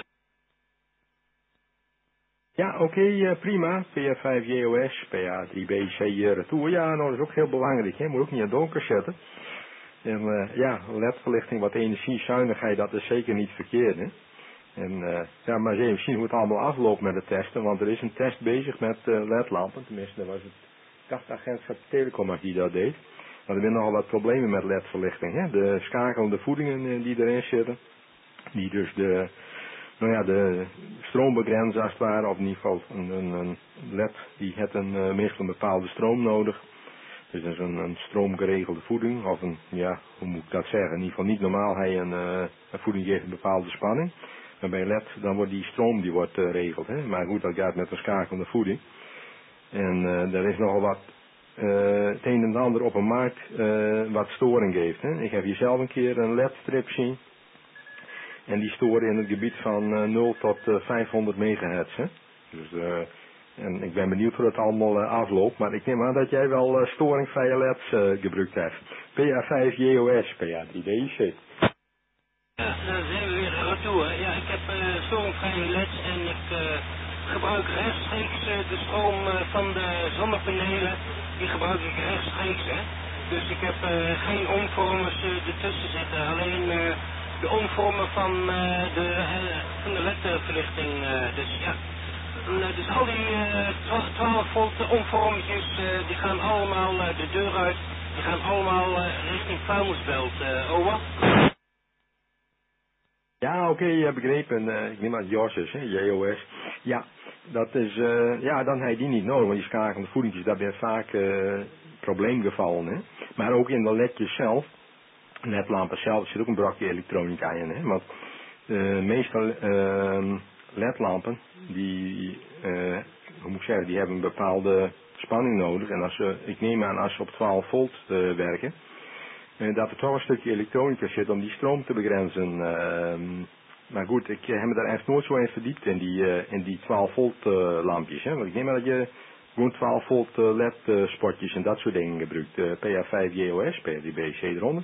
Ja, oké, okay, uh, prima. P A vijf J O S, P A drie B C retour. Ja, nou, dat is ook heel belangrijk, hè. Moet ook niet in donker zetten. En uh, ja, L E D-verlichting, wat energiezuinigheid, dat is zeker niet verkeerd, hè. En uh, ja, maar eens even zien hoe het allemaal afloopt met de testen, want er is een test bezig met uh, L E D-lampen. Tenminste, dat was het krachtagentschap Telecom die dat deed. Maar er zijn nogal wat problemen met L E D-verlichting, hè. De schakelende voedingen uh, die erin zitten, die dus de... Nou ja, de stroombegrenzer als het ware, of in ieder geval een, een, een L E D, die heeft een, uh, meestal een bepaalde stroom nodig. Dus dat is een, een stroomgeregelde voeding, of een, ja, hoe moet ik dat zeggen, in ieder geval niet normaal, hij een, uh, een voeding geeft een bepaalde spanning. Maar bij L E D, dan wordt die stroom die wordt geregeld. Hè? Maar goed, dat gaat met een schakelende voeding. En uh, er is nogal wat, uh, het een en ander op een markt uh, wat storing geeft. Hè? Ik heb hier zelf een keer een L E D-strip zien. En die storen in het gebied van uh, nul tot uh, vijfhonderd megahertz. Hè? Dus, uh, en ik ben benieuwd hoe dat allemaal uh, afloopt. Maar ik neem aan dat jij wel uh, storingvrije L E D's uh, gebruikt hebt. P A vijf J O S, P A drie B C. Ja, dan zijn we weer retour. Ja, ik heb uh, storingvrije L E D's en ik uh, gebruik rechtstreeks uh, de stroom uh, van de zonnepanelen. Die gebruik ik rechtstreeks, hè. Dus ik heb uh, geen omvormers uh, ertussen zitten. Alleen uh, de omvormen van uh, de, uh, van de L E D-verlichting. Uh, dus ja. En, uh, dus al die uh, twaalf volt omvormertjes, uh, die gaan allemaal uh, de deur uit. Die gaan allemaal uh, richting vuilnisbelt. Uh, over. Ja, oké, okay, je begrepen. Uh, ik neem aan Josjes, hè, J O S. Ja, dat is, uh, ja, dan heb je die niet nodig, want die schakelende voedingjes, dat zijn vaak uh, probleemgevallen, hè. Maar ook in de L E D'jes zelf, L E D-lampen zelf, zit ook een brokje elektronica in, hè. Want de uh, meeste uh, L E D-lampen, die, uh, hoe moet ik zeggen, die hebben een bepaalde spanning nodig. En als ze, ik neem aan, als ze op twaalf volt uh, werken, uh, dat er toch een stukje elektronica zit om die stroom te begrenzen. Uh, maar goed, ik heb me daar echt nooit zo in verdiept in die, uh, in die twaalf volt uh, lampjes. Hè? Want ik neem aan dat je gewoon twaalf volt uh, L E D uh, spotjes en dat soort dingen gebruikt. Uh, P A vijf J O S, P A drie B C eronder.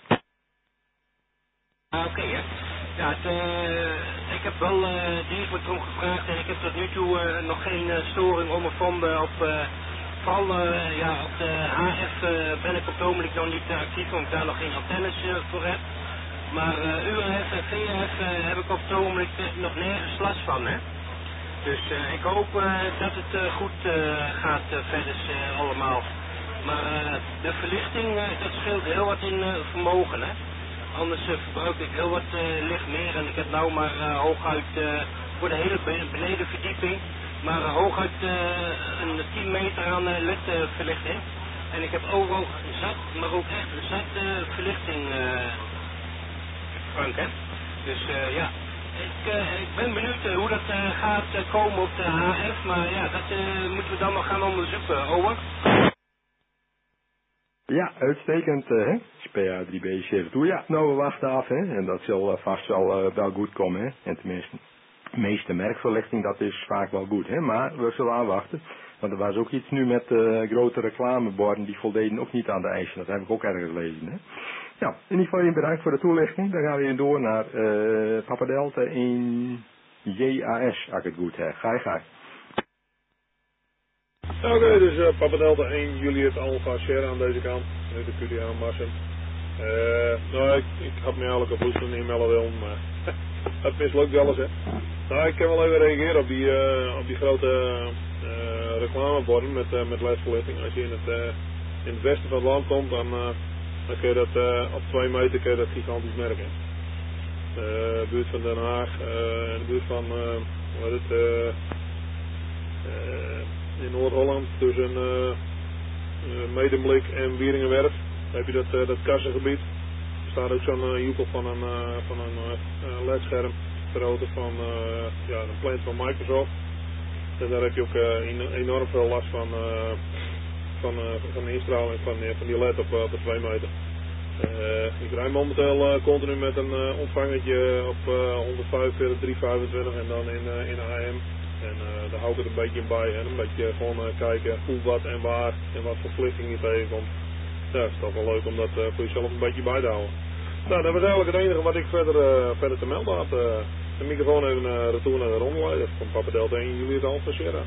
Ah, oké, okay, ja. Ja, het, uh, ik heb wel uh, degelijk erom gevraagd en ik heb tot nu toe uh, nog geen uh, storing ondervonden op... Uh, Vooral uh, ja, op de H F uh, ben ik op het ogenblik nog niet uh, actief, omdat ik daar nog geen antennes uh, voor heb. Maar uh, U H F en V H F uh, heb ik op het ogenblik uh, nog nergens last van, hè. Dus uh, ik hoop uh, dat het uh, goed uh, gaat uh, verder uh, allemaal. Maar uh, de verlichting, uh, dat scheelt heel wat in uh, vermogen, hè. Anders uh, verbruik ik heel wat uh, licht meer en ik heb nou maar uh, hooguit uh, voor de hele benedenverdieping. Maar uh, hooguit uh, een tien meter aan uh, L E D-verlichting. En ik heb overal zat, maar ook echt zat uh, verlichting, uh, Frank, hè. Dus uh, ja, ik, uh, ik ben benieuwd uh, hoe dat uh, gaat uh, komen op de H F. Maar ja, dat uh, moeten we dan nog gaan onderzoeken. Over. Ja, uitstekend, uh, hè. P A drie B C toe. Ja, nou we wachten af, hè. En dat zal uh, vast wel, uh, wel goed komen, hè. En tenminste. De meeste merkverlichting, dat is vaak wel goed, hè? Maar we zullen aanwachten. Want er was ook iets nu met uh, grote reclameborden, die voldeden ook niet aan de eisen. Dat heb ik ook ergens gelezen, hè? Ja, in ieder geval bedankt voor de toelichting. Dan gaan we weer door naar uh, Papa Delta in J A S, als ik het goed heb. Ga je, ga je. Oké, okay, dus uh, Papa Delta één, Juliet Alpha Sierra aan deze kant. De Q D A Massen. Uh, nou, ik, ik had me eigenlijk op Hoestel niet melden willen, maar het mislukt wel eens, hè. Nou, ik kan wel even reageren op die, uh, op die grote uh, reclameborden met, uh, met L E D-verlichting. Als je in het, uh, in het westen van het land komt, dan, uh, dan kun je dat uh, op twee meter kun je dat gigantisch merken. Uh, de buurt van Den Haag, uh, in de buurt van, uh, wat is het, uh, uh, in Noord-Holland, tussen uh, uh, Medemblik en Wieringenwerf, heb je dat, uh, dat kassengebied. Er staat ook zo'n uh, joekel van een, uh, van een uh, L E D-scherm. Grootte van uh, ja, een plant van Microsoft. En daar heb je ook uh, enorm veel last van, uh, van, uh, van de instraling van, uh, van die L E D op, uh, op de twee meter. Uh, ik rij momenteel uh, continu met een uh, ontvangertje op uh, honderdvijfenveertig, driehonderdvijfentwintig en dan in, uh, in A M. En uh, daar hou ik het een beetje bij en een beetje gewoon uh, kijken hoe, wat en waar en wat voor verlichting je tegenkomt. Ja, het is toch wel leuk om dat uh, voor jezelf een beetje bij te houden. Nou, dat was eigenlijk het enige wat ik verder, uh, verder te melden had. Uh, de microfoon even uh, retour naar de rondeleider van Papa Delta één, Juliet Alpha Sierra.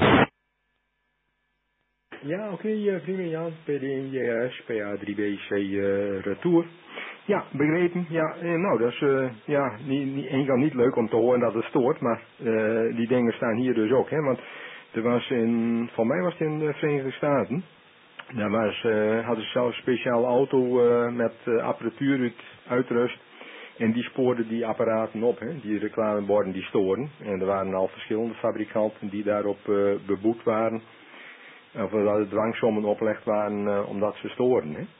Ja, oké, okay, uh, vrienden Jan, P D één J A S, P A drie B C uh, retour. Ja, begrepen. Ja, eh, nou, dat is uh, ja, niet, niet, één kant niet leuk om te horen dat het stoort, maar uh, die dingen staan hier dus ook, hè. Want er was in, voor mij was het in de Verenigde Staten. Daar was, uh, hadden ze zelfs een speciale auto uh, met uh, apparatuur uit, uitrust. En die spoorden die apparaten op, hè, die reclameborden die storen. En er waren al verschillende fabrikanten die daarop uh, beboet waren. Of dat er dwangsommen opgelegd waren uh, omdat ze storen. Hè.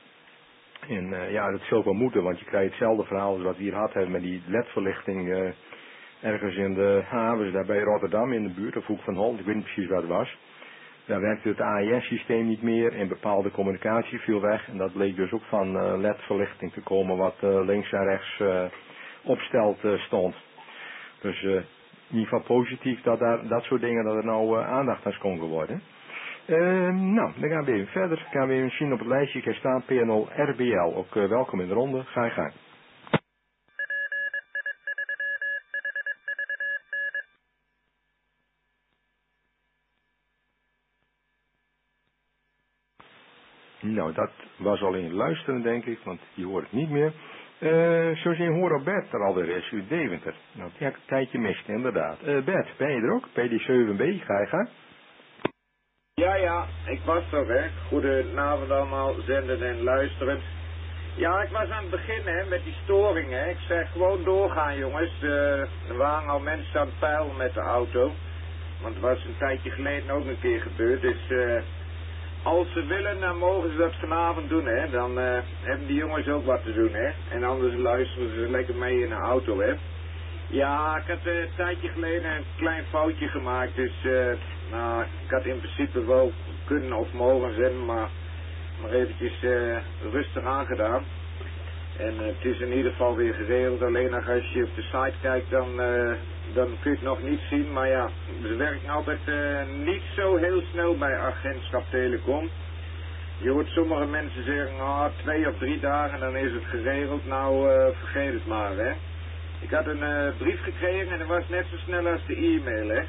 En uh, ja, dat zou wel moeten, want je krijgt hetzelfde verhaal als wat we hier hadden met die L E D-verlichting uh, ergens in de havens daar bij Rotterdam in de buurt, of Hoek van Holland, ik weet niet precies wat het was. Daar werkte het A I S-systeem niet meer en bepaalde communicatie viel weg. En dat bleek dus ook van uh, L E D-verlichting te komen wat uh, links en rechts uh, opsteld uh, stond. Dus uh, in ieder geval positief dat daar, dat soort dingen, dat er nou uh, aandacht aan is kon geworden. Uh, nou, dan gaan we even verder. Gaan we even zien op het lijstje. Ik heb staan P nul R B L. Ook uh, welkom in de ronde. Ga je gang. Nou, dat was alleen luisteren, denk ik, want die hoort het niet meer. Uh, zoals je hoort Bert er alweer is, u Deventer. Nou, die heb ik een tijdje mist, inderdaad. Uh, Bert, ben je er ook? P D zeven B, ga je gaan? Ja, ja, ik was er, hè. Goedenavond allemaal, zenden en luisteren. Ja, ik was aan het beginnen, hè, met die storingen. Ik zeg gewoon doorgaan, jongens. Uh, er waren al mensen aan het peilen met de auto. Want het was een tijdje geleden ook een keer gebeurd, dus... Uh, Als ze willen, dan mogen ze dat vanavond doen, hè. Dan uh, hebben die jongens ook wat te doen, hè. En anders luisteren ze lekker mee in de auto, hè. Ja, ik had uh, een tijdje geleden een klein foutje gemaakt, dus uh, nou, ik had in principe wel kunnen of mogen zenden, maar, maar eventjes uh, rustig aangedaan. En uh, het is in ieder geval weer geregeld, alleen nog als je op de site kijkt, dan, uh, dan kun je het nog niet zien. Maar ja, ze werken altijd uh, niet zo heel snel bij Agentschap Telecom. Je hoort sommige mensen zeggen, ah, twee of drie dagen, dan is het geregeld. Nou, uh, vergeet het maar, hè. Ik had een uh, brief gekregen en dat was net zo snel als de e-mail, hè.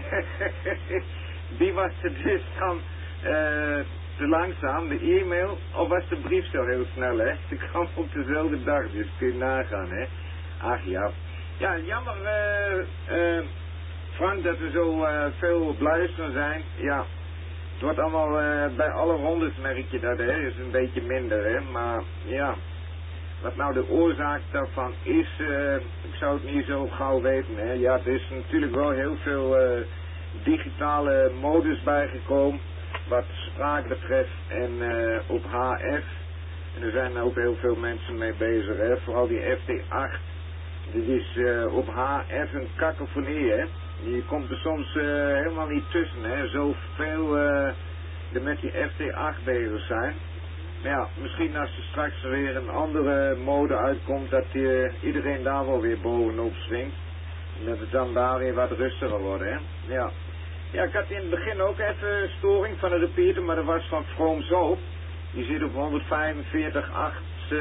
Die was er dus dan... Uh, te langzaam, de e-mail, of was de brief zo heel snel, hè? Ze kwam op dezelfde dag, dus kun je nagaan, hè? Ach ja. Ja, jammer, uh, uh, Frank, dat er zo uh, veel op luisteren zijn. Ja, het wordt allemaal, uh, bij alle rondes merk je dat, hè? Is een beetje minder, hè? Maar, ja, wat nou de oorzaak daarvan is, uh, ik zou het niet zo gauw weten, hè? Ja, er is natuurlijk wel heel veel uh, digitale modus bijgekomen. Wat spraak betreft en uh, op H F. En er zijn ook heel veel mensen mee bezig, hè. Vooral die F T acht. Dit is uh, op H F een kakofonie, hè. Je komt er soms uh, helemaal niet tussen, hè. Zoveel uh, er met die F T acht bezig zijn. Maar ja, misschien als er straks weer een andere mode uitkomt, dat uh, iedereen daar wel weer bovenop swingt. En dat het dan daar weer wat rustiger wordt, hè. Ja. Ja, ik had in het begin ook even storing van de repeater, maar dat was van Vroom Soap. Die zit op honderdvijfenveertig acht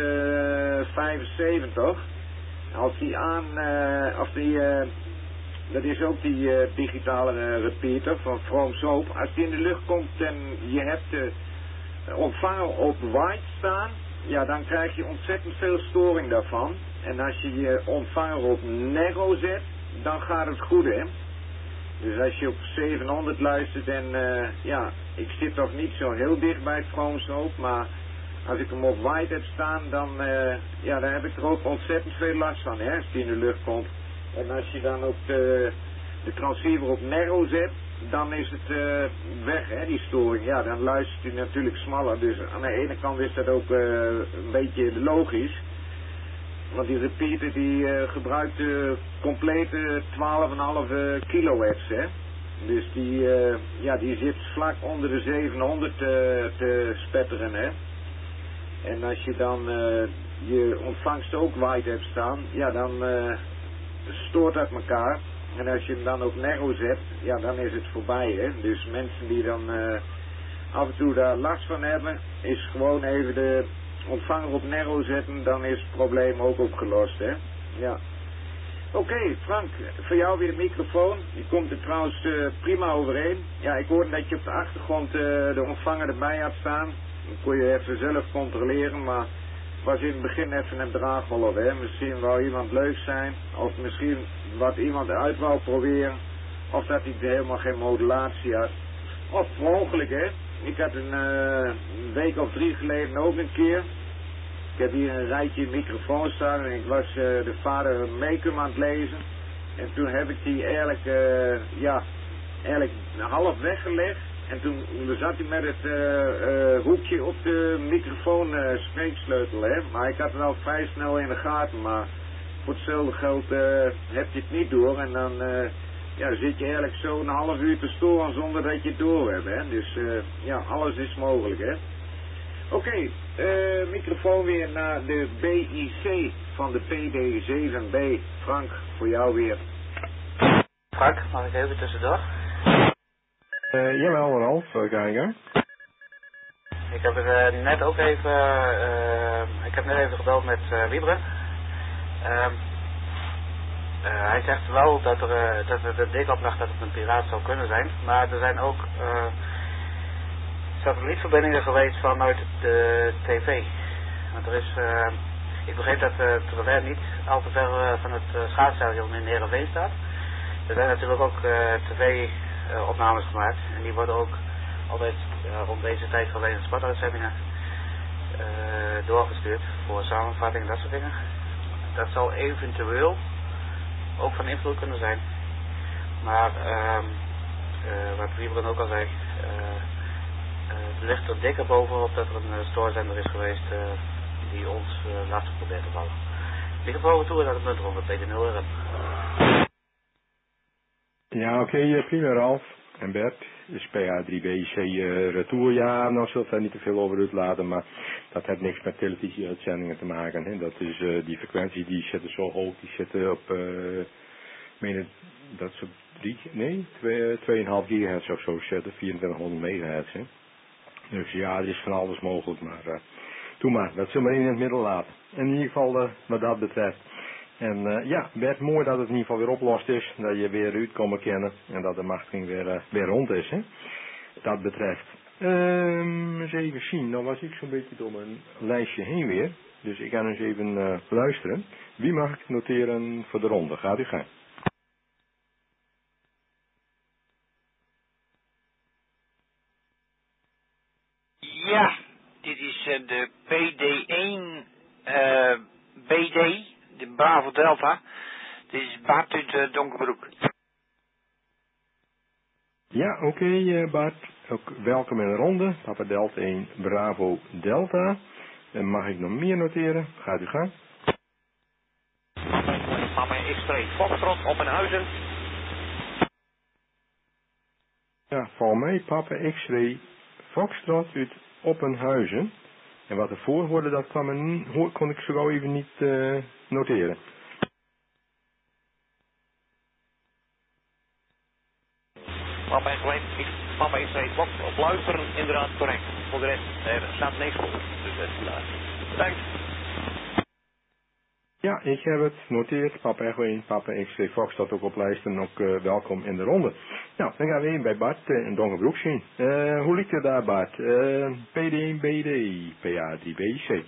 vijfenzeventig. Als die aan, uh, of die, uh, dat is ook die uh, digitale uh, repeater van Vroom Soap. Als die in de lucht komt en je hebt de ontvanger op wide staan, ja, dan krijg je ontzettend veel storing daarvan. En als je je ontvanger op narrow zet, dan gaat het goed, hè. Dus als je op zevenhonderd luistert en uh, ja, ik zit toch niet zo heel dicht bij het Vroom Soap, maar als ik hem op wide heb staan, dan, uh, ja, dan heb ik er ook ontzettend veel last van, hè, als die in de lucht komt. En als je dan ook de, de transceiver op narrow zet, dan is het uh, weg, hè, die storing. Ja, dan luistert hij natuurlijk smaller, dus aan de ene kant is dat ook uh, een beetje logisch. Want die repeater die uh, gebruikt uh, complete twaalf komma vijf kilohertz, hè. Dus die, uh, ja, die zit vlak onder de zevenhonderd uh, te spetteren, hè. En als je dan uh, je ontvangst ook wide hebt staan, ja, dan uh, stoort dat elkaar. En als je hem dan op narrow zet, ja, dan is het voorbij, hè. Dus mensen die dan uh, af en toe daar last van hebben, is gewoon even de ontvanger op narrow zetten, dan is het probleem ook opgelost, hè. Ja. Oké, okay, Frank, voor jou weer de microfoon. Die komt er trouwens uh, prima overeen. Ja, ik hoorde dat je op de achtergrond uh, de ontvanger erbij had staan. Dan kon je even zelf controleren, maar het was in het begin even een draagwolf, hè. Misschien wou iemand leuk zijn, of misschien wat iemand uit wou proberen, of dat hij helemaal geen modulatie had. Of per ongeluk, hè. Ik had een, uh, een week of drie geleden ook een keer. Ik heb hier een rijtje microfoons staan en ik was uh, de vader Make-em aan het lezen. En toen heb ik die eigenlijk, uh, ja, eigenlijk half weggelegd. En toen zat hij met het uh, uh, hoekje op de microfoon uh, spreeksleutel, hè. Maar ik had het al vrij snel in de gaten, maar voor hetzelfde geld uh, heb je het niet door en dan uh, ja, zit je eigenlijk zo een half uur te storen zonder dat je het door hebt. Hè? Dus uh, ja, alles is mogelijk. Hè? Oké, okay, uh, microfoon weer naar de B I C van de P D zeven B. Frank, voor jou weer. Frank, mag ik even tussendoor? Uh, jawel, Ralf, uh, ga je gang. Ik heb er uh, net ook even, uh, ik heb net even gebeld met uh, Wiebren. Uh, uh, hij zegt wel dat er, uh, dat er de dik oplag dat het een piraat zou kunnen zijn, maar er zijn ook uh, satellietverbindingen geweest vanuit de tv. Want er is, uh, ik begreep dat uh, Trevère niet al te ver uh, van het uh, schaatsstadion in Heerenveen staat. Er zijn natuurlijk ook uh, tv-opnames uh, gemaakt en die worden ook altijd uh, rond deze tijd vanwege sportuitzendingen uh, doorgestuurd voor samenvatting en dat soort dingen. Dat zou eventueel ook van invloed kunnen zijn. Maar uh, uh, wat Wiebren ook al zei, uh, uh, het ligt er dikker bovenop dat er een uh, stoorzender is geweest uh, die ons uh, lastig probeert te vallen. Microfoon toe naar de muntronde, P D nul R M. Ja, oké, okay, prima Ralf en Bert. Dus P A drie B C uh, retour, ja, nou zult daar niet te veel over uitlaten, maar dat heeft niks met televisieuitzendingen te maken. Hè. Dat is uh, die frequentie, die zitten zo hoog, die zitten op, uh, ik meen het, dat is op drie, nee, twee komma vijf gigahertz of zo zitten, vierentwintighonderd megahertz. Hè. Dus ja, er is van alles mogelijk, maar uh, doe maar, dat zullen we in het midden laten. In ieder geval uh, wat dat betreft. En uh, ja, Bert, mooi dat het in ieder geval weer opgelost is. Dat je weer uit komen kennen. En dat de machtiging weer, uh, weer rond is. Hè? Dat betreft. Um, eens even zien. Nou was ik zo'n beetje door mijn lijstje heen weer. Dus ik ga eens even uh, luisteren. Wie mag ik noteren voor de ronde? Gaat u gaan. Ja, dit is uh, de P D één uh, B D. De Bravo Delta. Dit is Bart uit uh, Donkerbroek. Ja, oké okay, uh, Bart. Ook welkom in de ronde. Papa Delta één Bravo Delta. En mag ik nog meer noteren? Gaat u gaan. Papa X-ray Foxtrot op een huizen. Ja, val mij Papa X-ray Foxtrot uit Oppenhuizen. En wat ervoor hoorde, dat kwam er, kon ik zo gauw even niet uh, noteren. Papa X-ray, Papa X-ray op luisteren, inderdaad correct. Voor de rest, er staat niks voor. Dus dat is vandaag. Bedankt. Ja, ik heb het genoteerd. Papa Echo één, Papa X-ray Fox staat ook op lijst en ook uh, welkom in de ronde. Nou, dan gaan we in bij Bart uh, in Donkerbroek zien. Uh, hoe ligt het daar, Bart? Uh, P D één B D, P A drie B C.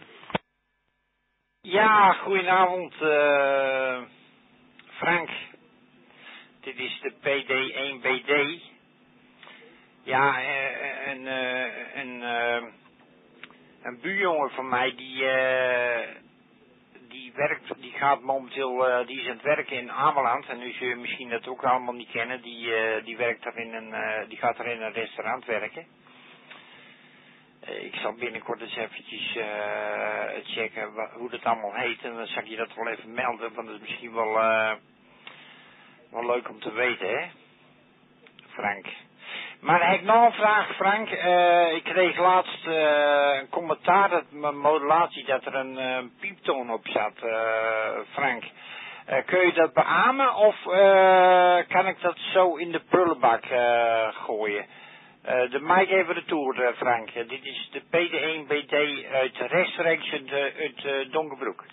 Ja, goedenavond uh, Frank. Dit is de P D één B D. Ja, uh, een, uh, een, uh, een buurjongen van mij die... Uh, Die werkt, die gaat momenteel, uh, die is aan het werken in Ameland. En nu zul je misschien dat ook allemaal niet kennen. Die, uh, die werkt er in een, uh, die gaat er in een restaurant werken. Uh, ik zal binnenkort eens eventjes uh, checken wat, hoe dat allemaal heet. En dan zal ik je dat wel even melden. Want dat is misschien wel, uh, wel leuk om te weten, hè, Frank. Maar ik heb nog een vraag, Frank. Uh, ik kreeg laatst uh, een commentaar dat mijn modulatie dat er een uh, pieptoon op zat, uh, Frank. Uh, kun je dat beamen of uh, kan ik dat zo in de prullenbak uh, gooien? Uh, de mic even retour, uh, Frank. Uh, dit is de P D één B D uit rechtstreeks uit, uh, uit uh, Donkerbroek.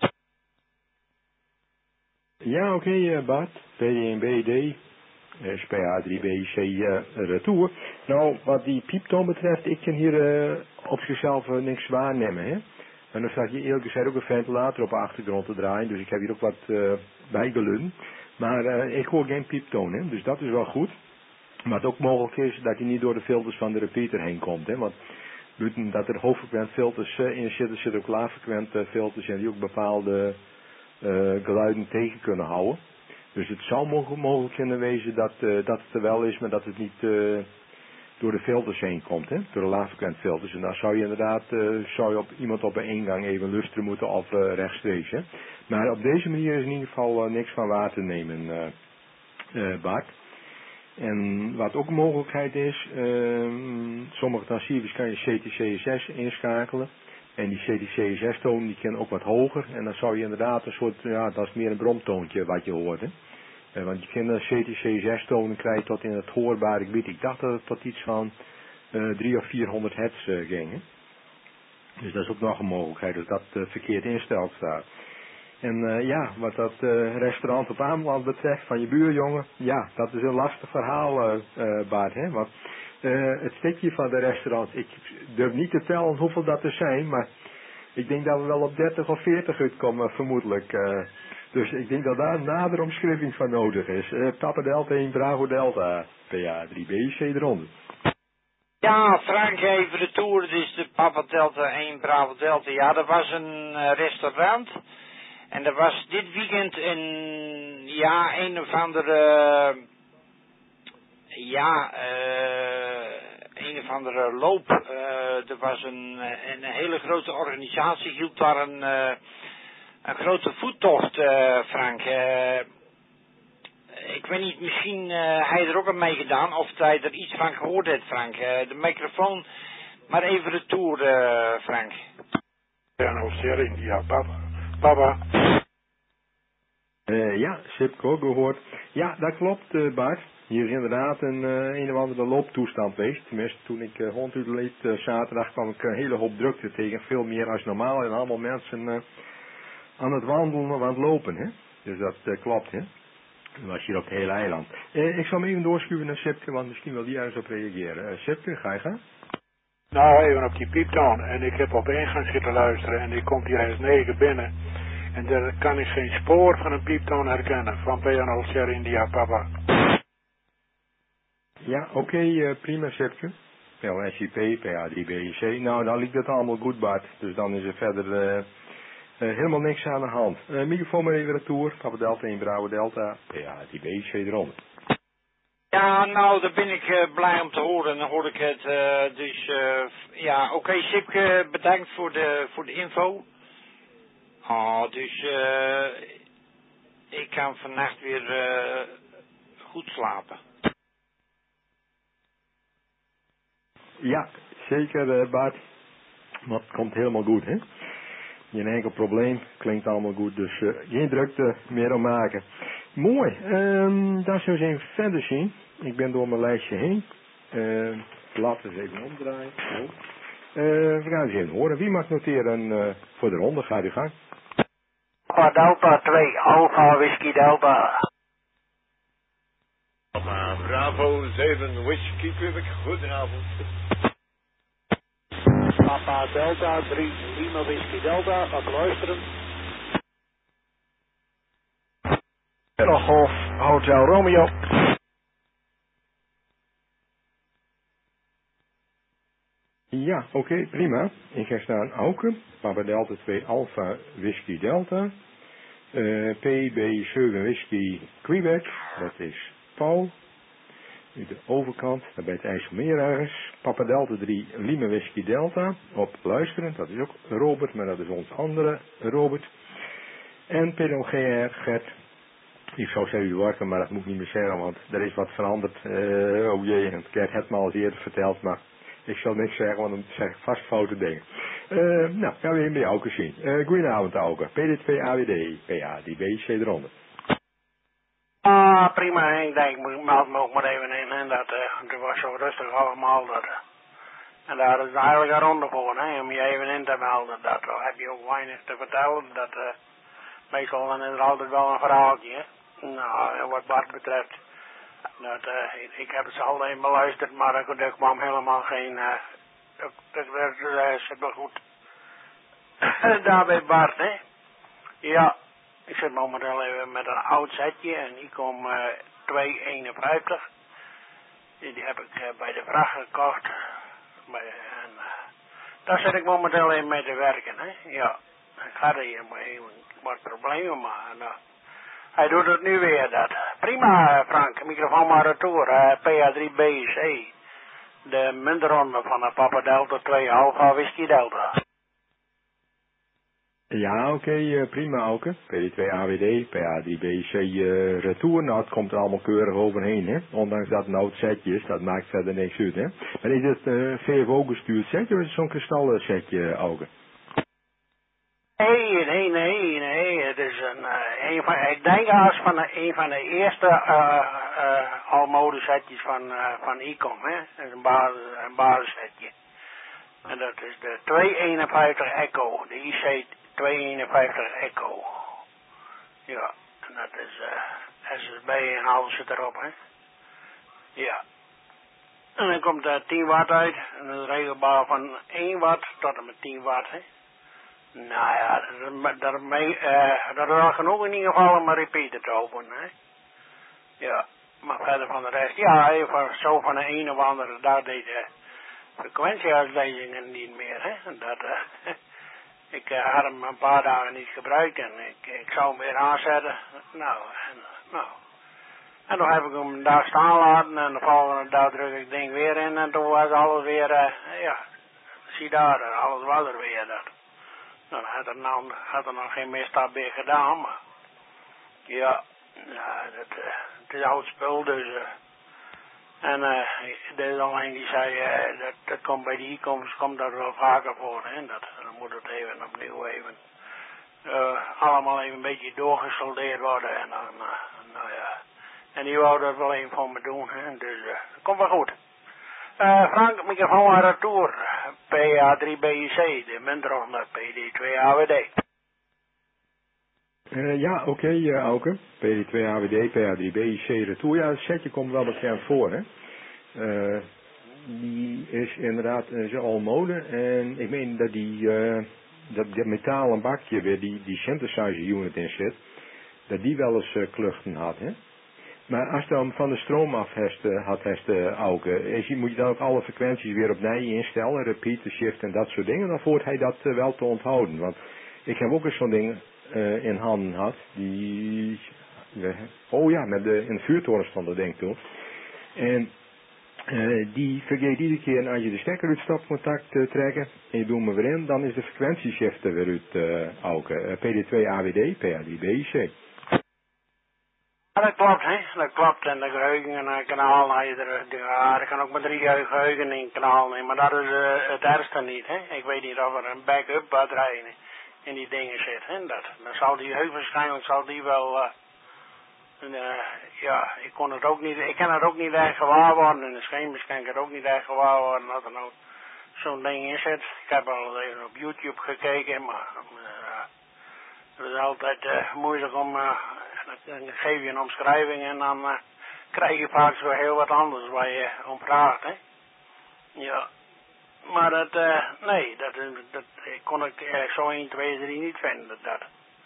Ja, oké, okay, uh, Bart. P D één B D. S P A drie B C uh, retour. Nou, wat die pieptoon betreft, ik kan hier uh, op zichzelf uh, niks waarnemen, hè. En dan staat hier eerlijk gezegd ook een ventilator op de achtergrond te draaien, dus ik heb hier ook wat uh, bijgelun. Maar uh, ik hoor geen pieptoon, hè, dus dat is wel goed. Maar het ook mogelijk is dat hij niet door de filters van de repeater heen komt, hè, want buiten dat er hoogfrequent filters uh, in zitten, zitten ook laagfrequent uh, filters en die ook bepaalde uh, geluiden tegen kunnen houden. Dus het zou mogelijk, mogelijk kunnen wezen dat, uh, dat het er wel is, maar dat het niet, uh, door de filters heen komt, hè, door de laagfrequentfilters. En dan zou je inderdaad uh, zou je op iemand op een ingang even lusteren moeten of uh, rechtstreeks. Hè. Maar op deze manier is in ieder geval uh, niks van waar te nemen, uh, uh, Bart. En wat ook een mogelijkheid is, uh, sommige transceivers kan je C T C S S inschakelen. En die C T C S S-toon die kan ook wat hoger. En dan zou je inderdaad een soort, ja, dat is meer een bromtoontje wat je hoort. Hè. Uh, want je kan de C T C S S-tonen krijgen tot in het hoorbare gebied. Ik dacht dat het tot iets van uh, drie of vierhonderd hertz uh, ging. Hè. Dus dat is ook nog een mogelijkheid, dus dat uh, verkeerd insteld staat. En uh, ja, wat dat uh, restaurant op Ameland betreft van je buurjongen, ja, dat is een lastig verhaal, uh, uh, Bart, hè. Want uh, het stukje van de restaurant, ik durf niet te tellen hoeveel dat er zijn, maar ik denk dat we wel op dertig of veertig uitkomen, vermoedelijk. Uh, dus ik denk dat daar een nadere omschrijving van nodig is. Uh, Papa Delta één, Bravo Delta, P A drie B, C eronder. Ja, Frank, even de tour, dus de Papa Delta één, Bravo Delta. Ja, er was een uh, restaurant. En er was dit weekend een, ja, een of andere, ja, uh, een of andere loop. Uh, er was een, een hele grote organisatie, hield daar een, uh, een grote voettocht, uh, Frank. Uh, ik weet niet, misschien uh, hij er ook aan meegedaan of hij er iets van gehoord heeft, Frank. Uh, de microfoon, maar even de tour, uh, Frank. Ja, nou, Sering, ja, papa. Papa. Uh, ja, Sipke ook gehoord. Ja, dat klopt, uh, Bart. Hier is inderdaad een, uh, een of andere looptoestand geweest. Tenminste, toen ik uh, hond uitleed uh, zaterdag kwam ik een hele hoop drukte tegen. Veel meer als normaal. En allemaal mensen uh, aan het wandelen of aan het lopen. Hè? Dus dat uh, klopt, hè. Dat was hier op het hele eiland. Uh, ik zal hem even doorschuwen naar Sipke, want misschien wil die ergens op reageren. Uh, Sipke, ga je gaan? Nou, even op die pieptoon. En ik heb op ingang zitten luisteren en die komt hier eens negen binnen. En daar kan ik geen spoor van een pieptoon herkennen. Van P N O Sierra India, papa. Ja, oké, okay, uh, prima, Sipke. L S I P, P A drie B C. Nou, dan ligt het allemaal goed, Bart. Dus dan is er verder uh, uh, helemaal niks aan de hand. Uh, microfoon maar even retour. Papa Delta één, Bravo Delta, P A drie B C eronder. Ja, nou, daar ben ik uh, blij om te horen. Dan hoor ik het. Uh, dus, uh, ja, oké, okay, Sipke, bedankt voor de, voor de info. Oh, dus uh, ik kan vannacht weer uh, goed slapen. Ja, zeker, uh, Bart. Maar het komt helemaal goed, hè? Geen enkel probleem, klinkt allemaal goed, dus uh, geen drukte meer om maken. Mooi, um, dan zullen we eens even verder zien. Ik ben door mijn lijstje heen. Uh, laten we eens even omdraaien. Oh. Uh, we gaan eens even horen. Wie mag noteren uh, voor de ronde? Ga je gang. Alpha Delta twee, Alpha Whisky Delta. Alpha Bravo zeven, Whisky Quebec, goedenavond. Papa Delta drie, Lima Whisky Delta, wat luisteren. Golf Hotel Romeo. Ja, oké, okay, prima. Ik ga staan Auken, Papa Delta twee Alpha Whisky Delta, uh, P B zeven Whisky Quebec, dat is Paul. Nu de overkant, daar bij het IJsselmeer ergens. Papa Delta drie Lima Whisky Delta, op luisteren, dat is ook Robert, maar dat is ons andere Robert. En P D G R Gert. Ik zou zeggen werken, maar dat moet ik niet meer zeggen, want er is wat veranderd. Uh, oh jee, en Gert heeft me al eens eerder verteld, maar ik zal niks zeggen, want dan zeg ik vast foute dingen. Uh, nou, gaan we even bij Auken zien. Uh, goedenavond Auken, P D twee A W D, P A drie B C eronder. Ah, prima, ik denk, ik meld me ook maar even in, en dat, uh, het was zo rustig allemaal, dat, uh, en daar is eigenlijk een ronde voor, hè, om je even in te melden, dat, uh, heb je ook weinig te vertellen, dat, uh, meestal dan is er altijd wel een verhaaltje, hè. Nou, wat Bart betreft, dat, uh, ik, ik heb het al even beluisterd, maar er, er kwam helemaal geen, uh, dat werd uh, super goed. Daar bij Bart, hè. Ja, ik zit momenteel even met een oud setje en ik kom uh, twee eenenvijftig. Die heb ik uh, bij de vracht gekocht. Bij, en, uh, daar zit ik momenteel even mee te werken, hè. Ja, ik ga er hier maar even wat problemen maken. Nou, hij doet het nu weer, dat. Prima, Frank. Microfoon maar retour. Uh, P A drie B C. de muntronde van de Papa Delta twee Alpha Whisky Delta. Ja, oké, okay, uh, prima, Auke. P D twee A W D, P A drie B C uh, Retour, nou, het komt er allemaal keurig overheen, hè. Ondanks dat het een oud setje is, dat maakt verder niks uit, hè. Maar is het uh, V F O gestuurd setje of is het zo'n kristallen setje, Auke? Nee, nee, nee, nee, het is een, uh, een van, ik denk als van de, een van de eerste uh, uh, almode setjes van, uh, van Ecom, hè. Dat is een basis, een basissetje. En dat is de tweehonderdeenenvijftig Echo, de I C tweehonderdeenenvijftig Echo. Ja, en dat is uh, S S B en alles zit erop, hè. Ja. En dan komt er tien watt uit, en dat is regelbaar van één watt tot en met tien watt, hè. Nou ja, dat, dat, uh, dat is wel genoeg in ieder geval om een repeater te openen, hè. Ja, maar verder van de rest, ja, even zo van de een of andere dag deed de frequentieuitlezingen niet meer, hè. En dat, uh, ik uh, had hem een paar dagen niet gebruikt en ik, ik zou hem weer aanzetten. Nou, en, nou. En toen heb ik hem daar staan laten en de volgende dag druk ik het ding weer in en toen was alles weer, uh, ja, zie daar, alles was er weer. Dat. Nou, had er, nou, had er nog geen misstap meer gedaan, maar ja, ja dat, uh, het is oud spul, dus uh, en uh, deze online die zei, uh, dat, dat komt bij die e-commerce, komt dat wel vaker voor, hè, dat, dan moet het even opnieuw even, uh, allemaal even een beetje doorgesoldeerd worden en dan, uh, nou ja, en die wou dat wel even voor me doen, hè, dus uh, dat komt wel goed. Uh, Frank, microfoon aan retour, P A drie B I C, de muntronde, P D twee A W D. Uh, ja, oké, okay, uh, Auke. P D twee A W D, P A drie B I C Retour. Ja, het setje komt wel bekend voor, hè. Uh, die is inderdaad uh, zo al mode. En ik meen dat die, uh, dat, dat metalen bakje waar die, die synthesizer unit in zit, dat die wel eens uh, kluchten had, hè. Maar als je dan van de stroom af heeft, uh, had, heeft uh, Auke, is, moet je dan ook alle frequenties weer opnieuw instellen, repeat, shift en dat soort dingen, dan voert hij dat uh, wel te onthouden. Want ik heb ook eens zo'n ding uh, in handen gehad, die, uh, oh ja, met de, in de vuurtoren stond dat denk ik toen. En uh, die vergeet iedere keer, als je de stekker uit stopcontact uh, trekken en je doet hem weer in, dan is de frequentieshifter weer uit, uh, Auke. Uh, P D twee A W D, P A drie B I C. Ja, dat klopt, hè. Dat klopt. En de geheugenkanaal, nou, er, ja, er kan ook maar drie geheugen in kanaal nemen, maar dat is uh, het ergste niet, hè. Ik weet niet of er een backup batterij in die dingen zit, hè. Dat, dan zal die heel waarschijnlijk zal die wel, uh, uh, ja, ik kon het ook niet, ik kan het ook niet echt gewaar worden. In de schemers kan ik het ook niet echt gewaar worden dat er nou zo'n ding in zit. Ik heb al even op YouTube gekeken, maar uh, het is altijd uh, moeilijk om, uh, dan geef je een omschrijving en dan uh, krijg je vaak zo heel wat anders waar je om vraagt, hè. Ja. Maar dat, uh, nee, dat, dat kon ik uh, zo één, twee, drie niet vinden. Dat, dat,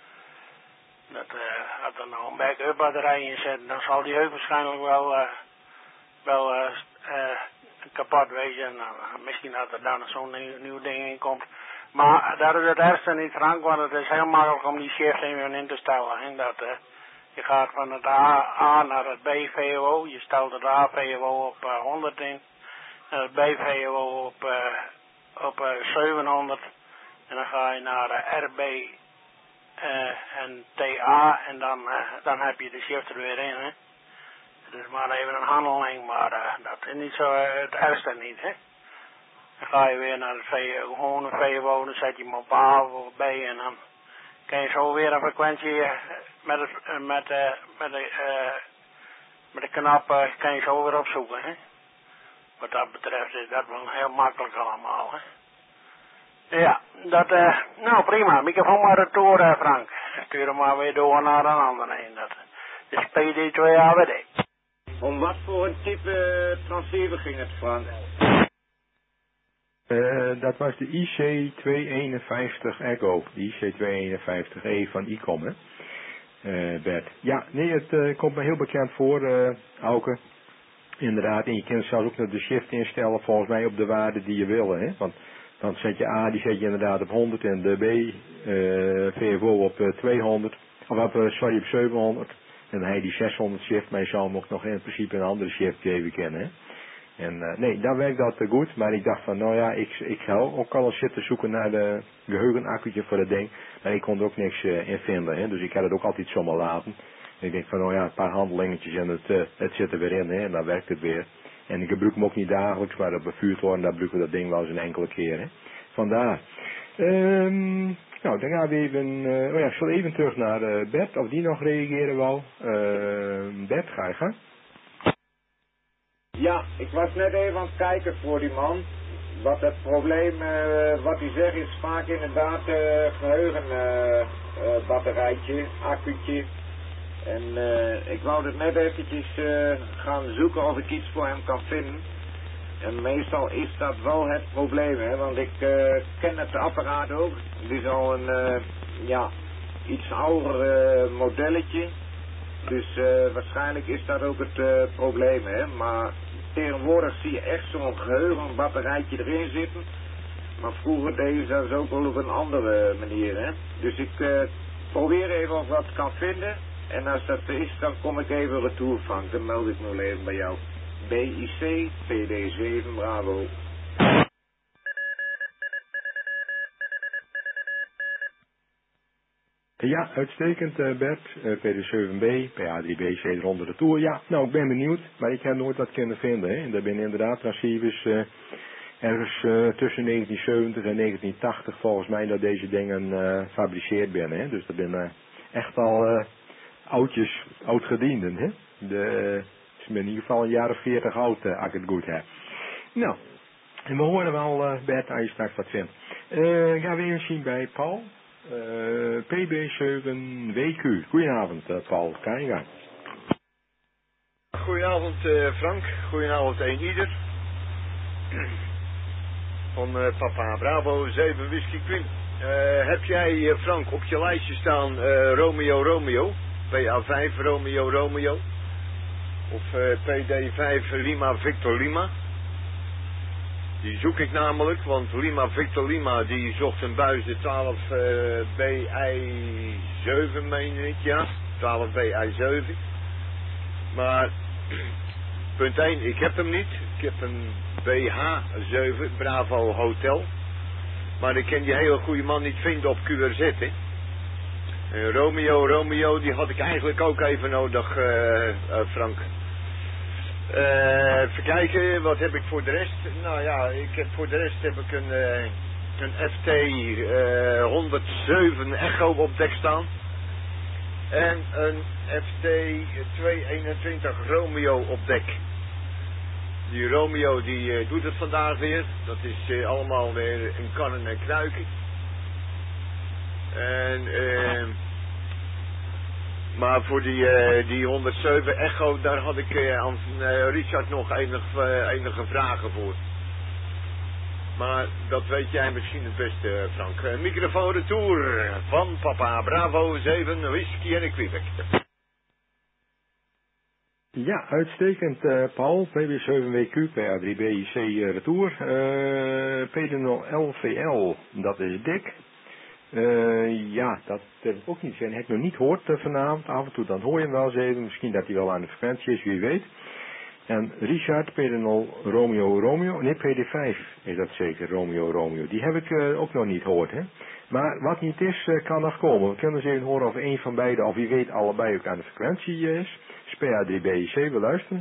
dat uh, als er nou een backup batterij in zit, dan zal die heel waarschijnlijk wel, uh, wel uh, uh, kapot wezen. En uh, misschien dat er dan zo'n nieuw, nieuw ding in komt. Maar dat is het ergste niet, Frank, want het is heel makkelijk om die shift even in te stellen. Hè? Dat, uh, je gaat van het A, A naar het B V O O, je stelt het A V O O op uh, honderd in. En het B V O O op, uh, op uh, zevenhonderd. En dan ga je naar uh, R B uh, en T A en dan, uh, dan heb je de shift er weer in. Hè? Het is maar even een handeling, maar uh, dat is niet zo uh, het ergste niet. Hè? Dan ga je weer naar het V O O, gewoon een V O O, dan zet je hem op A of B en dan kan je zo weer een frequentie uh, met, het, uh, met, uh, met, de, uh, met de knap uh, kan je zo weer opzoeken. Hè? Wat dat betreft is dat wel heel makkelijk allemaal, hè. Ja, dat, uh, nou prima. Microfoon maar retour, uh, Frank. Stuur hem maar weer door naar een ander heen. Dat is P D twee A W D. Om wat voor een type uh, transceiver ging het, Frank? Uh, dat was de I C tweehonderdeenenvijftig Echo. De I C tweehonderdeenenvijftig E van Ecom, hè. Uh, Bert. Ja, nee, het uh, komt me heel bekend voor, uh, Auke. Inderdaad, en je kunt zelfs ook nog de shift instellen volgens mij op de waarde die je wil, hè. Want dan zet je A, die zet je inderdaad op honderd en de B, uh, V F O op uh, tweehonderd, of op, uh, sorry, op zevenhonderd. En dan heb je die zeshonderd shift, maar je zou hem ook nog in principe een andere shift geven kennen, hè. En uh, nee, daar werkt dat uh, goed. Maar ik dacht van, nou ja, ik, ik zou ook al eens zitten zoeken naar de geheugenaccu'tje voor dat ding. Maar ik kon er ook niks uh, in vinden. Hè? Dus ik had het ook altijd zomaar laten. En ik denk van, nou ja, een paar handelingetjes en het, uh, het zit er weer in. Hè? En dan werkt het weer. En ik gebruik hem ook niet dagelijks, maar op een vuurtoren, daar gebruiken we dat ding wel eens een enkele keer. Hè? Vandaar. Um, nou, dan gaan we even, uh, oh ja, ik zal even terug naar uh, Bert, of die nog reageren wou. Uh, Bert, ga je gang. Ja, ik was net even aan het kijken voor die man. Wat het probleem, uh, wat hij zegt, is vaak inderdaad uh, geheugenbatterijtje, uh, uh, accu'tje. En uh, ik wou het net eventjes uh, gaan zoeken of ik iets voor hem kan vinden. En meestal is dat wel het probleem, hè, want ik uh, ken het apparaat ook. Het is al een, uh, ja, iets ouder uh, modelletje. Dus uh, waarschijnlijk is dat ook het uh, probleem, hè. Maar tegenwoordig zie je echt zo'n geheugenbatterijtje erin zitten. Maar vroeger deden ze dat ook wel op een andere manier, hè. Dus ik uh, probeer even of wat kan vinden. En als dat is, dan kom ik even retour, Frank. Dan meld ik me even bij jou. B I C, P D zeven, Bravo. Ja, uitstekend uh, Bert, uh, P D zeven B, P A drie B, C eronder de Tour. Ja, nou ik ben benieuwd, maar ik heb nooit wat kunnen vinden. Hè. En daar ben inderdaad transceivers uh, ergens uh, tussen negentien zeventig en negentien tachtig volgens mij dat deze dingen uh, gefabriceerd zijn. Hè. Dus dat zijn uh, echt al uh, oudjes, oudgedienden. Hè. De, uh, in ieder geval een jaar of veertig oud, uh, als ik het goed heb. Nou, en we horen wel uh, Bert als je straks wat vindt. Uh, gaan we even zien bij Paul. Uh, P B zeven W Q. Goedenavond uh, Paul, kan je gaan. Goedenavond uh, Frank, goedenavond een ieder. Van uh, Papa Bravo zeven Whisky Queen. Uh, heb jij uh, Frank op je lijstje staan uh, Romeo Romeo? P A vijf Romeo Romeo? Of uh, P D vijf Lima Victor Lima? Die zoek ik namelijk, want Lima Victor Lima die zocht een buis de twaalf B I zeven, meen ik, ja. twaalf B I zeven. Maar, punt één, ik heb hem niet. Ik heb een B H zeven, Bravo Hotel. Maar ik kan die hele goede man niet vinden op Q R Z, hè. En Romeo, Romeo, die had ik eigenlijk ook even nodig, uh, uh, Frank. Uh, even kijken, wat heb ik voor de rest? Nou ja, ik heb voor de rest heb ik een, uh, een F T uh, honderdzeven Echo op dek staan. En een F T tweehonderdeenentwintig Romeo op dek. Die Romeo die uh, doet het vandaag weer. Dat is uh, allemaal weer in kannen en kruiken. En uh, maar voor die, uh, die honderdzeven Echo, daar had ik uh, aan uh, Richard nog enig, uh, enige vragen voor. Maar dat weet jij misschien het beste, Frank. Uh, microfoon retour van Papa Bravo zeven Whisky en Quebec. Ja, uitstekend uh, Paul, P B zeven W Q, P A drie B I C uh, retour. Uh, P D nul L V L, dat is dik. Uh, ja, dat heb ik ook niet gezien. Heb ik nog niet gehoord uh, vanavond. Af en toe dan hoor je hem wel eens even. Misschien dat hij wel aan de frequentie is, wie weet. En Richard, P D nul Romeo Romeo. Nee, P D vijf is dat zeker, Romeo Romeo. Die heb ik uh, ook nog niet gehoord, hè. Maar wat niet is, uh, kan nog komen. We kunnen eens even horen of een van beide, of wie weet allebei ook aan de frequentie uh, is. Dus P A drie B I C, we luisteren.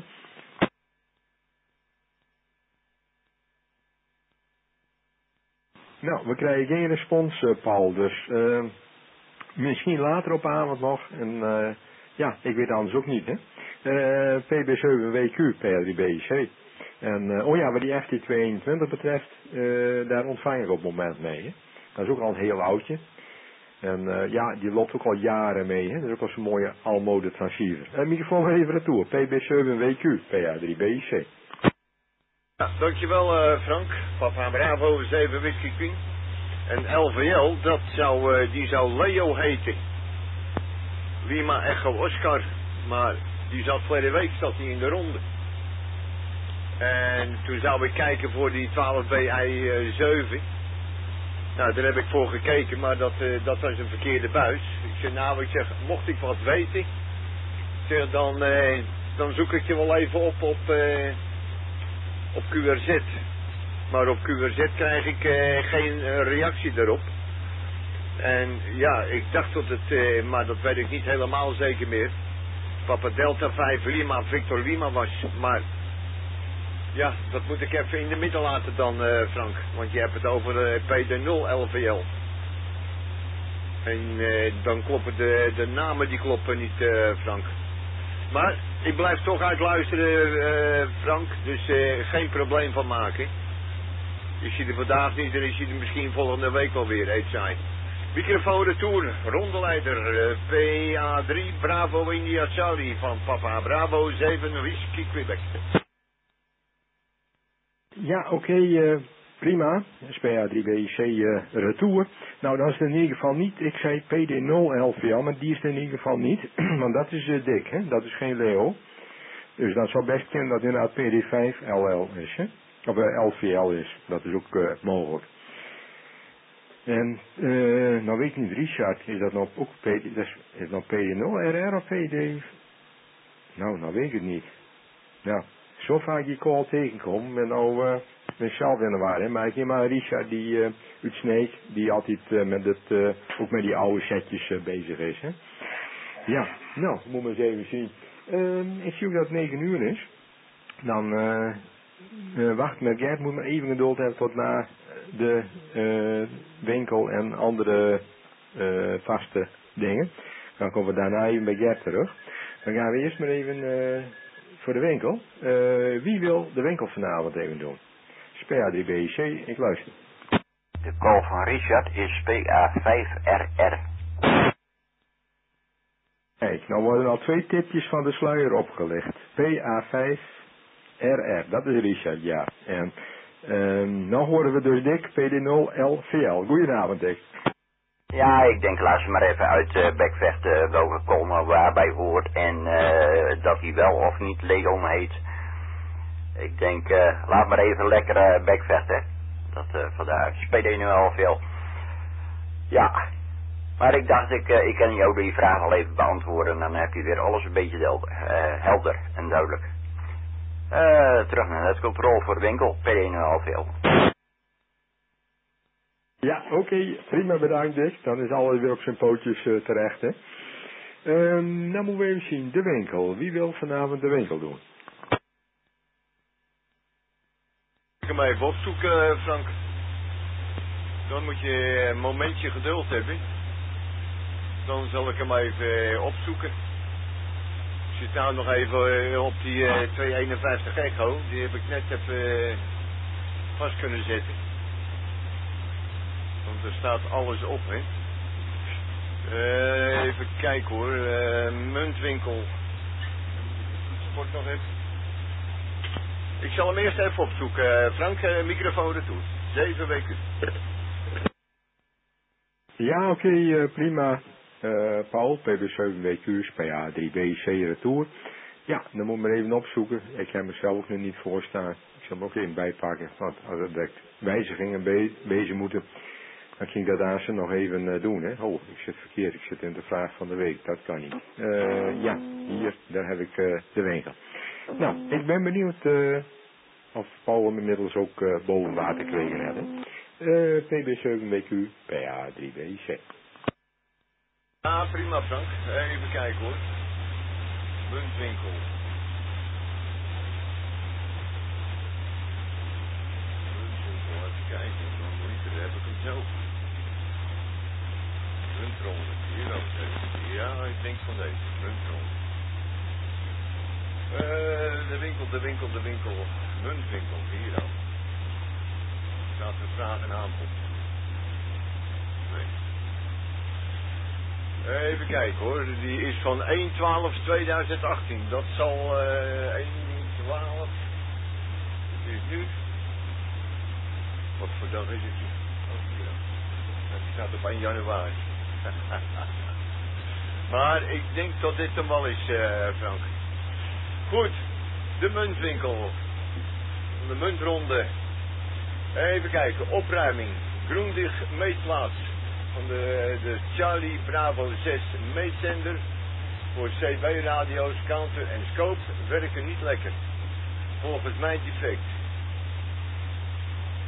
Nou, we krijgen geen respons, uh, Paul, dus uh, misschien later op avond nog. En uh, ja, ik weet anders ook niet, hè. Uh, P B zeven W Q, P A drie B I C. En, uh, oh ja, wat die F T tweehonderdeenentwintig betreft, uh, daar ontvang ik op het moment mee, hè. Dat is ook al een heel oudje. En uh, ja, die loopt ook al jaren mee, hè. Dat is ook al zo'n mooie almode transceiver. Uh, microfoon even retour, P B zeven W Q, P A drie B I C. Ja, dankjewel uh, Frank, Papa Bravo zeven Whisky Queen. En L V L, dat zou, uh, die zou Leo heten. Lima Echo Oscar, maar die zat vorige week zat die in de ronde. En toen zou ik kijken voor die twaalf B I zeven. Nou, daar heb ik voor gekeken, maar dat, uh, dat was een verkeerde buis. Ik zeg, nou, ik zeg, mocht ik wat weten, ik zeg, dan, uh, dan zoek ik je wel even op op... Uh, op Q R Z. Maar op Q R Z krijg ik uh, geen uh, reactie daarop. En ja, ik dacht dat het, uh, maar dat weet ik niet helemaal zeker meer. Papa Delta vijf Lima Victor Lima was. Maar ja, dat moet ik even in de midden laten dan, uh, Frank. Want je hebt het over uh, P D nul L V L. En uh, dan kloppen de, de namen die kloppen niet, uh, Frank. Maar ik blijf toch uitluisteren, uh, Frank. Dus uh, geen probleem van maken. Is je er vandaag niet, dan is je er misschien volgende week wel weer, eet saai. Microfoon retour, rondeleider uh, P A drie Bravo India Charlie van Papa Bravo zeven Whisky Quebec. Ja, oké, okay, uh, prima. S P A drie B C uh, retour. Nou, dat is in ieder geval niet, ik zei P D nul L V L, maar die is er in ieder geval niet. Want dat is uh, dik, hè? Dat is geen Leo. Dus dat zou best kunnen dat inderdaad P D vijf L L is, hè? Of uh, L V L is. Dat is ook uh, mogelijk. En, uh, nou weet ik niet, Richard, is dat nou ook P D, dat is, is dat P D nul R R of P D? Nou, nou weet ik het niet. Nou, zo vaak die call tegenkom, ben nou, uh, ben zelf in de war, hè. Maar ik neem maar Richard die, uh, uit Sneek, die altijd uh, met het, uh, ook met die oude setjes uh, bezig is, hè. Ja, nou, moet maar eens even zien. Uh, ik zie ook dat het negen uur is. Dan, uh, uh, wacht met Gert, moet maar even geduld hebben tot na de uh, winkel en andere uh, vaste dingen. Dan komen we daarna even bij Gert terug. Dan gaan we eerst maar even uh, voor de winkel. Uh, wie wil de winkel vanavond even doen? S P A drie B C, ik luister. De call van Richard is P A vijf R R. Kijk, nou worden al twee tipjes van de sluier opgelicht. P A vijf R R, dat is Richard, ja. En um, nou horen we dus Dick, P D nul L V L. Goedenavond, Dick. Ja, ik denk laat ze maar even uit uh, bekvechten welke call waarbij hoort en uh, dat hij wel of niet Leon heet. Ik denk, uh, laat maar even lekker uh, bekvechten. Dat uh, vandaar, P D nul L V L. Ja, maar ik dacht, ik, uh, ik kan jou die vraag al even beantwoorden en dan heb je weer alles een beetje helder, uh, helder en duidelijk. Uh, terug naar het controle voor de winkel, P D nul L V L. Ja, oké, okay, prima, bedankt Dick. Dan is alles weer op zijn pootjes uh, terecht, hè. Um, nou moeten we even zien, de winkel. Wie wil vanavond de winkel doen? Ik ga hem even opzoeken, Frank. Dan moet je een momentje geduld hebben. Dan zal ik hem even opzoeken. Ik zit nou nog even op die uh, tweehonderdeenenvijftig echo. Die heb ik net even vast kunnen zetten. Want er staat alles op, hè. Uh, even kijken hoor. Uh, muntwinkel. Toetsenbord nog even. Ik zal hem eerst even opzoeken. Frank, uh, microfoon retour. zeven weken. Ja, oké, okay, uh, prima. Uh, Paul, P B zeven W Q, P A drie B C retour. Ja, dan moet ik maar even opzoeken. Ik heb mezelf ook nog niet voorstaan. Ik zal hem ook even bijpakken. Want als er wijzigingen be bezig moeten, dan ging ik dat aan ze nog even uh, doen. Hè. Oh, ik zit verkeerd. Ik zit in de vraag van de week. Dat kan niet. Uh, ja, hier, daar heb ik uh, de winkel. Nou, ik ben benieuwd uh, of Paul hem inmiddels ook uh, boven water kregen hebben. Uh, P B zeven W Q, P A drie B C. Ah, prima Frank. Even kijken hoor. Muntwinkel. Muntwinkel, even kijken. Dan moet je, daar heb ik hem zo. Muntronde. Hier ook even. Ja, ik denk van deze. Muntronde. Uh, de winkel, de winkel, de winkel. Muntwinkel. Hier ook. Staat de vraag en aanbod. Nee. Even kijken hoor, die is van één twaalf tweeduizend achttien. Dat zal uh, één twaalf. Het is nu. Wat voor dag is het nu? Oh, ja. Het staat op één januari. Maar ik denk dat dit hem wel is, uh, Frank. Goed, de muntwinkel. De muntronde. Even kijken, opruiming. Groendig meetplaats. Van de, de Charlie Bravo zes meetzender voor C B-radio's, counter en scope werken niet lekker. Volgens mij defect.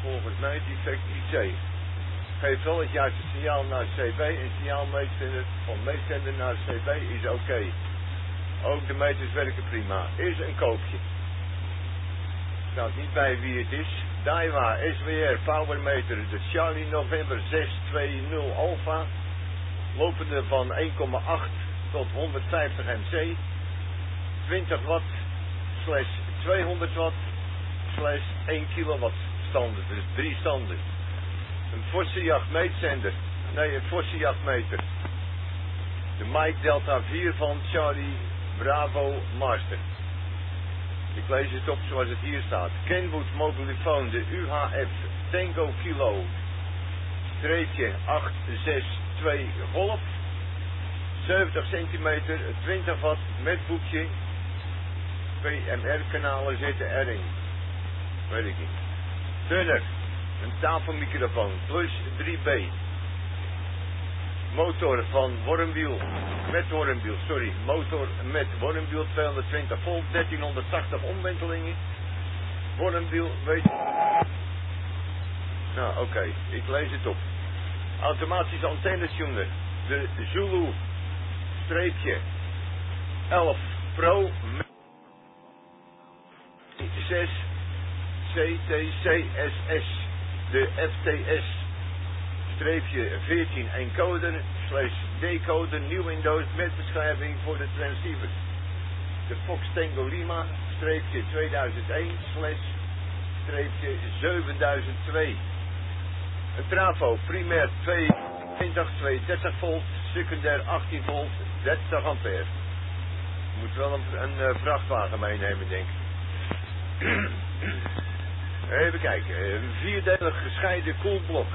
volgens mij defect I C. Geef wel het juiste signaal naar C B en signaalmeetzender van meetzender naar C B is oké. Okay. Ook de meters werken prima. Is een koopje. Staat niet bij wie het is. Daiwa S W R Powermeter, de Charlie November zes twee nul Alpha. Lopende van één komma acht tot honderdvijftig M C. twintig watt slash tweehonderd watt slash één kilowatt standen. Dus drie standen. Een forse jachtmeetzender. Nee, een forse jachtmeter. De Mike Delta vier van Charlie Bravo Master. Ik lees het op zoals het hier staat. Kenwood mobielefoon, de U H F Tango Kilo streepje acht zes twee Golf. zeventig centimeter, twintig watt met boekje. P M R kanalen zitten erin. Weet ik niet. Turner, een tafelmicrofoon plus drie B. Motor van Wormwiel, met Wormwiel, sorry, motor met Wormwiel tweehonderdtwintig volt, dertienhonderdtachtig omwentelingen. Wormwiel, weet Nou, oké, okay. Ik lees het op. Automatische antennetuner, de Zulu, streepje, elf Pro, zes C T C S S, de F T S, streepje veertien encoder, slash decoder, nieuw Windows met beschrijving voor de transceivers. De Fox Tango Lima, streepje tweeduizend één, slash, streepje zevenduizend twee. Een trafo, primair tweehonderdtwintig, tweehonderddertig volt, secundair achttien volt, dertig ampère. Moet wel een, een uh, vrachtwagen meenemen, denk ik. Even kijken, een vierdelig gescheiden koelblok.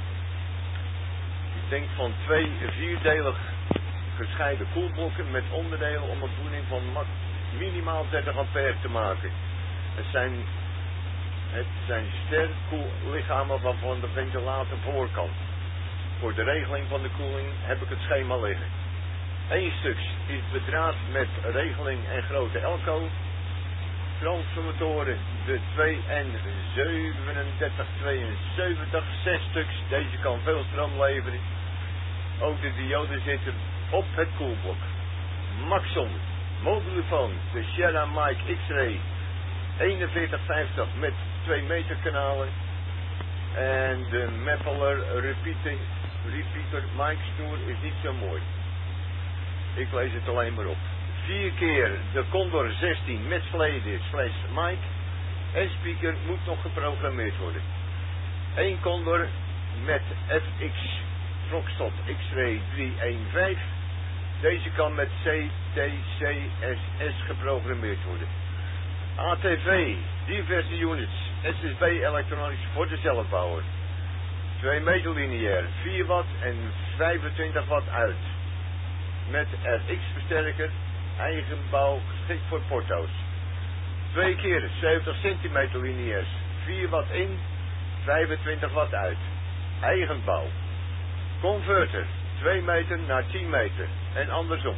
Ik denk van twee vierdelig gescheiden koelblokken met onderdelen om een voeding van minimaal dertig ampère te maken. Het zijn, het zijn sterkoellichamen waarvan de ventilator voor kan. Voor de regeling van de koeling heb ik het schema liggen. Eén stuk is bedraad met regeling en grote elko. Transformatoren, de twee N zevenendertig tweeënzeventig, zes stuks. Deze kan veel stroom leveren. Ook de dioden zitten op het koelblok. Maxon, mobielefoon, de Sierra Mike X-Ray eenenveertig vijftig met twee meter kanalen. En de Mappeler repeater, repeater Mike snoer is niet zo mooi. Ik lees het alleen maar op. Vier keer de Condor zestien met verleden slash Mike. En speaker moet nog geprogrammeerd worden. Eén Condor met F X Foxtrot X-Ray driehonderdvijftien. Deze kan met C T C S S geprogrammeerd worden. A T V, diverse units, S S B elektronisch voor de zelfbouwer. twee meter lineair, vier watt en vijfentwintig watt uit. Met R X versterker, eigen bouw, geschikt voor porto's. Twee keer zeventig centimeter lineairs, vier watt in, vijfentwintig watt uit. Eigen bouw. Converter, twee meter naar tien meter en andersom.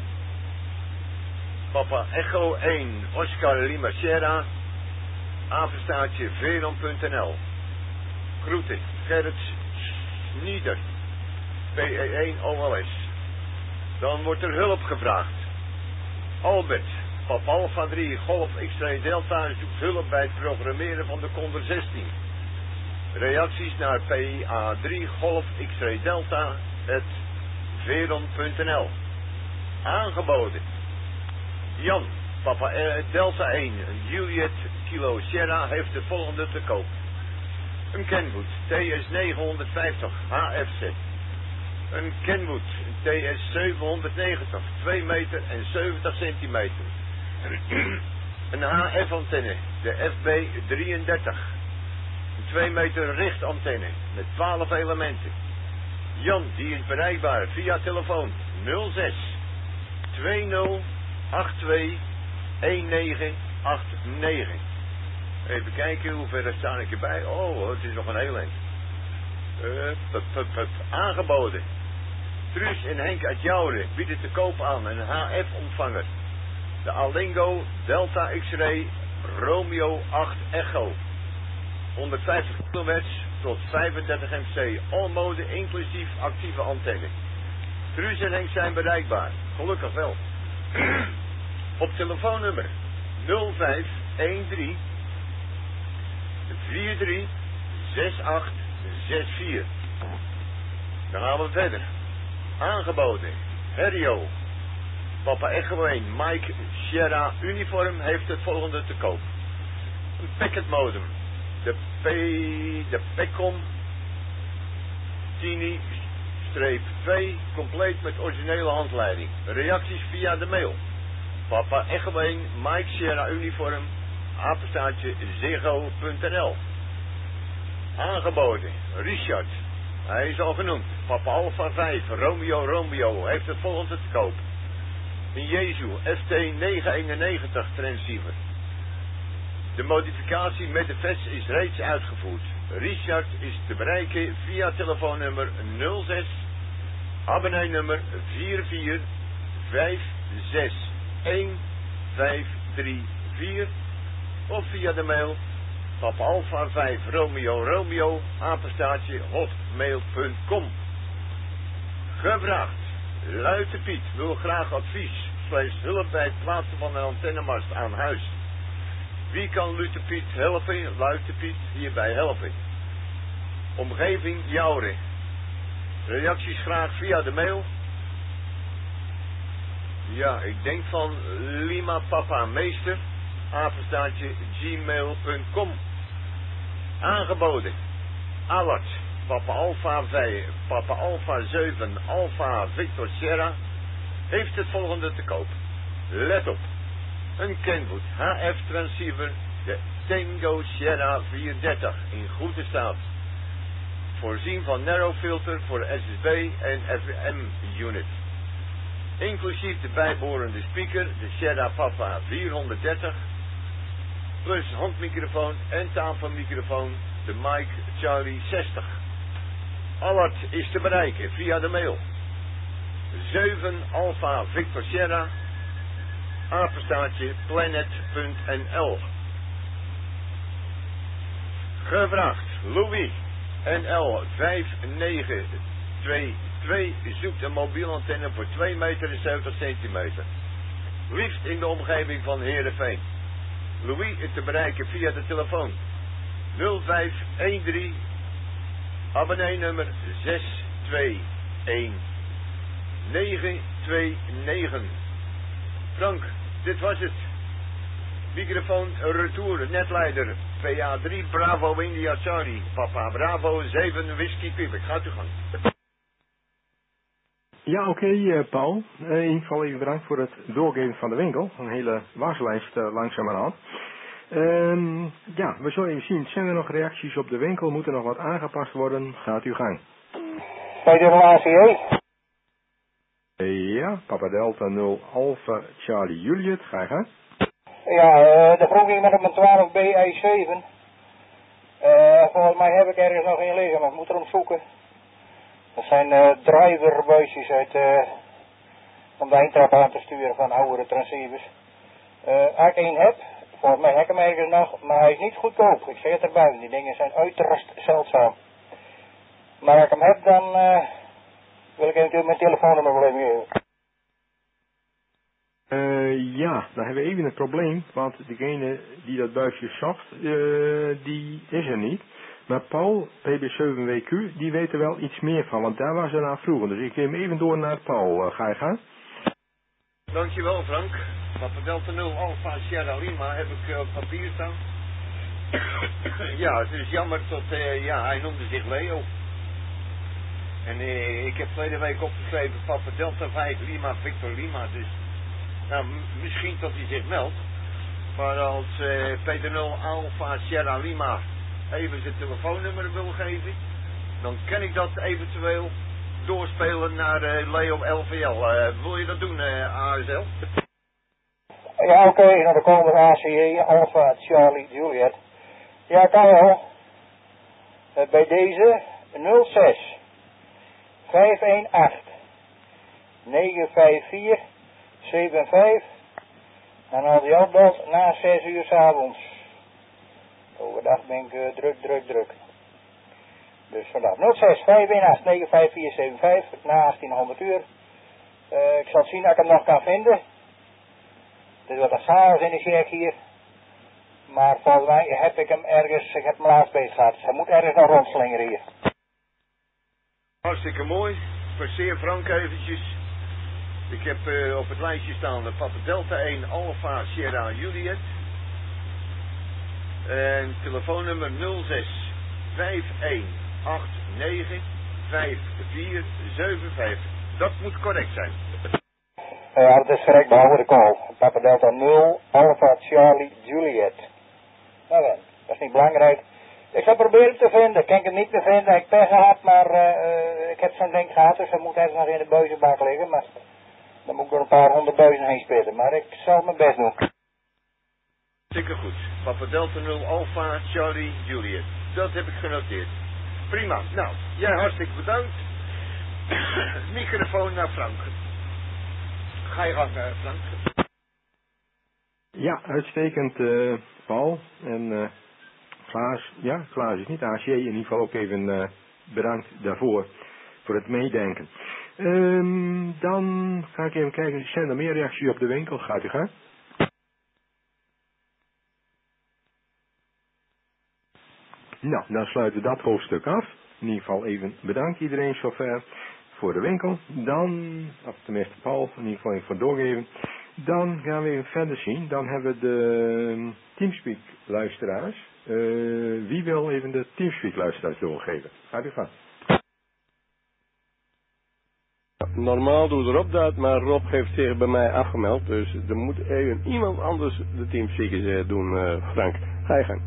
Papa Echo één, Oscar Lima Sierra, apenstaartje veron punt n l. Groeten, Gerrit Snieder, P E één O L S. Dan wordt er hulp gevraagd. Albert, Papa Alpha drie, Golf X-Ray Delta zoekt hulp bij het programmeren van de Condor zestien. Reacties naar P A drie, Golf X-Ray Delta, het veron punt n l. Aangeboden. Jan, Papa Delta één, Juliet Kilo Sierra heeft de volgende te koop. Een Kenwood T S negenhonderdvijftig H F Z. Een Kenwood T S zevenhonderdnegentig, twee meter en zeventig centimeter. Een H F antenne, de F B drieëndertig. Een twee meter richtantenne met twaalf elementen. Jan, die is bereikbaar via telefoon nul zes twintig achtentwintig negentien negenentachtig. Even kijken, hoe ver sta ik erbij? Oh, het is nog een heel eind. Uh, pup, pup, pup. Aangeboden. Truus en Henk uit Jouren bieden te koop aan een H F ontvanger. De Alingo Delta X-Ray Romeo acht Echo. honderdvijftig kilohertz tot vijfendertig megahertz, all-mode inclusief actieve antenne. Truus en Henk zijn bereikbaar, gelukkig wel. Op telefoonnummer nul vijf een drie vier drie zes acht zes vier. Dan gaan we verder. Aangeboden. Herrio. Papa Echo één Mike Sierra Uniform heeft het volgende te koop. Een packet modem. De P... De Pecom Tini twee compleet met originele handleiding. Reacties via de mail. Papa Echo één Mike Sierra Uniform apenstaartje zego punt n l. Aangeboden. Richard. Hij is al genoemd. Papa Alpha vijf Romeo Romeo heeft het volgende te koop. Een Jezu F T negenhonderdeenennegentig transceiver. De modificatie met de V E S is reeds uitgevoerd. Richard is te bereiken via telefoonnummer nul zes, abonneennummer vier vier vijf zes een vijf drie vier of via de mail Papa Alpha vijf Romeo Romeo apenstaartje hotmail punt com. Gevraagd. Luite Piet wil graag advies slechts hulp bij het plaatsen van een antennemast aan huis. Wie kan Luite Piet helpen? Luite Piet hierbij helpen. Omgeving Jouwre. Reacties graag via de mail. Ja, ik denk van Lima Papa Meester apenstaartje gmail punt com. Aangeboden. Alert. Papa Alpha vijf, Papa Alpha zeven, Alpha Victor Sierra heeft het volgende te koop. Let op. Een Kenwood H F transceiver, de Tango Sierra vierhonderddertig in goede staat. Voorzien van narrow filter voor S S B en F M unit. Inclusief de bijbehorende speaker, de Sierra Papa vierhonderddertig, plus handmicrofoon en tafelmicrofoon, de Mike Charlie zestig. Alert is te bereiken via de mail. zeven Alpha Victor Sierra, apenstaartje planet punt n l. Gevraagd. Louis N L vijf negen twee twee zoekt een mobiele antenne voor twee meter en zeventig centimeter. Liefst in de omgeving van Heerenveen. Louis is te bereiken via de telefoon nul vijf een drie, abonneennummer zes twee een negen twee negen. Frank, dit was het. Microfoon retour, netleider P A drie Bravo India Charlie, Papa Bravo zeven Whisky Quebec. Gaat u gang. Ja, oké, okay, uh, Paul. Uh, in ieder geval even bedankt voor het doorgeven van de winkel. Een hele waslijst uh, langzamerhand. Um, ja, we zullen even zien. Zijn er nog reacties op de winkel? Moet er nog wat aangepast worden? Gaat uw gang. Bij de relatie, Ja, Papa Delta nul Alpha Charlie Juliet. Ga je gang. Ja, uh, de vroeg ik met een twaalf B I zeven. Uh, volgens mij heb ik ergens nog in liggen, maar ik moet erom zoeken. Dat zijn uh, driverbuisjes uit, uh, om de eindtrap aan te sturen van oudere transceivers. Uh, als ik één heb, volgens mij heb ik hem ergens nog, maar hij is niet goedkoop. Ik zeg het erbij, die dingen zijn uiterst zeldzaam. Maar als ik hem heb, dan uh, wil ik eventueel mijn telefoonnummer wel even geven. Uh, ja, dan hebben we even een probleem, want degene die dat buisje zocht, uh, die is er niet. Maar Paul, P B zeven W Q, die weet er wel iets meer van, want daar was er naar vroeger. Dus ik geef hem even door naar Paul. Uh, ga je gaan? Dankjewel Frank. Papa Delta nul Alpha Sierra Lima heb ik uh, op papier staan. Ja, het is jammer dat, uh, ja, hij noemde zich Leo. En uh, ik heb verleden week opgeschreven Papa Delta vijf Lima Victor Lima, dus nou, m- misschien dat hij zich meldt. Maar als uh, Peter nul Alpha Sierra Lima even zijn telefoonnummer wil geven, dan kan ik dat eventueel doorspelen naar uh, Leo L V L. Uh, wil je dat doen, uh, A S L? Ja, oké, okay, nou dan komen we A C E, Alpha Charlie Juliet. Ja, kan wel. Uh, bij deze nul zes vijf een acht negen vijf vier zeven vijf en als die opbelt na zes uur 's avonds. Overdag ben ik uh, druk, druk, druk. Dus vandaag nul zes vijf een acht negen vijf vier zeven vijf na achttienhonderd uur. Uh, ik zal zien dat ik hem nog kan vinden. Het is wat een chaos in de kerk hier. Maar volgens mij heb ik hem ergens, ik heb hem laatst bezig gehad. Hij moet ergens nog rondslingeren hier. Hartstikke mooi. Passeer Frank eventjes. Ik heb uh, op het lijstje staan de Papa Delta één Alpha Sierra Juliet. En telefoonnummer nul zes vijf een acht negen vijf vier zeven vijf. Dat moet correct zijn. Ja, dat is correct, behalve de call. Papa Delta nul Alpha Charlie Juliet. Nou dan, dat is niet belangrijk. Ik zal proberen te vinden. Ik kan het niet te vinden. Ik heb pech gehad, maar uh, ik heb zo'n ding gehad, dus dat moet ergens nog in de buizenbak liggen. Maar dan moet ik door een paar honderd buizen heen spitten. Maar ik zal mijn best doen. Zeker goed. Papa Delta nul Alpha Charlie Juliet. Dat heb ik genoteerd. Prima. Nou, jij hartstikke bedankt. Microfoon naar Frank. Ga je gang, uh, Frank. Ja, uitstekend, uh, Paul. En uh, Klaas, ja, Klaas is niet A C, in ieder geval ook even uh, bedankt daarvoor, voor het meedenken. Um, dan ga ik even kijken, zijn er meer reacties op de winkel? Gaat u gaan? Nou, dan sluiten we dat hoofdstuk af. In ieder geval even bedankt iedereen zover voor de winkel. Dan, of tenminste Paul, in ieder geval even voor doorgeven. Dan gaan we even verder zien. Dan hebben we de Teamspeak luisteraars. Uh, wie wil even de Teamspeak luisteraars doorgeven? Gaat u gaan. Normaal doe erop dat, maar Rob heeft zich bij mij afgemeld. Dus er moet even iemand anders de Teamspeakers doen, uh, Frank. Ga je gang.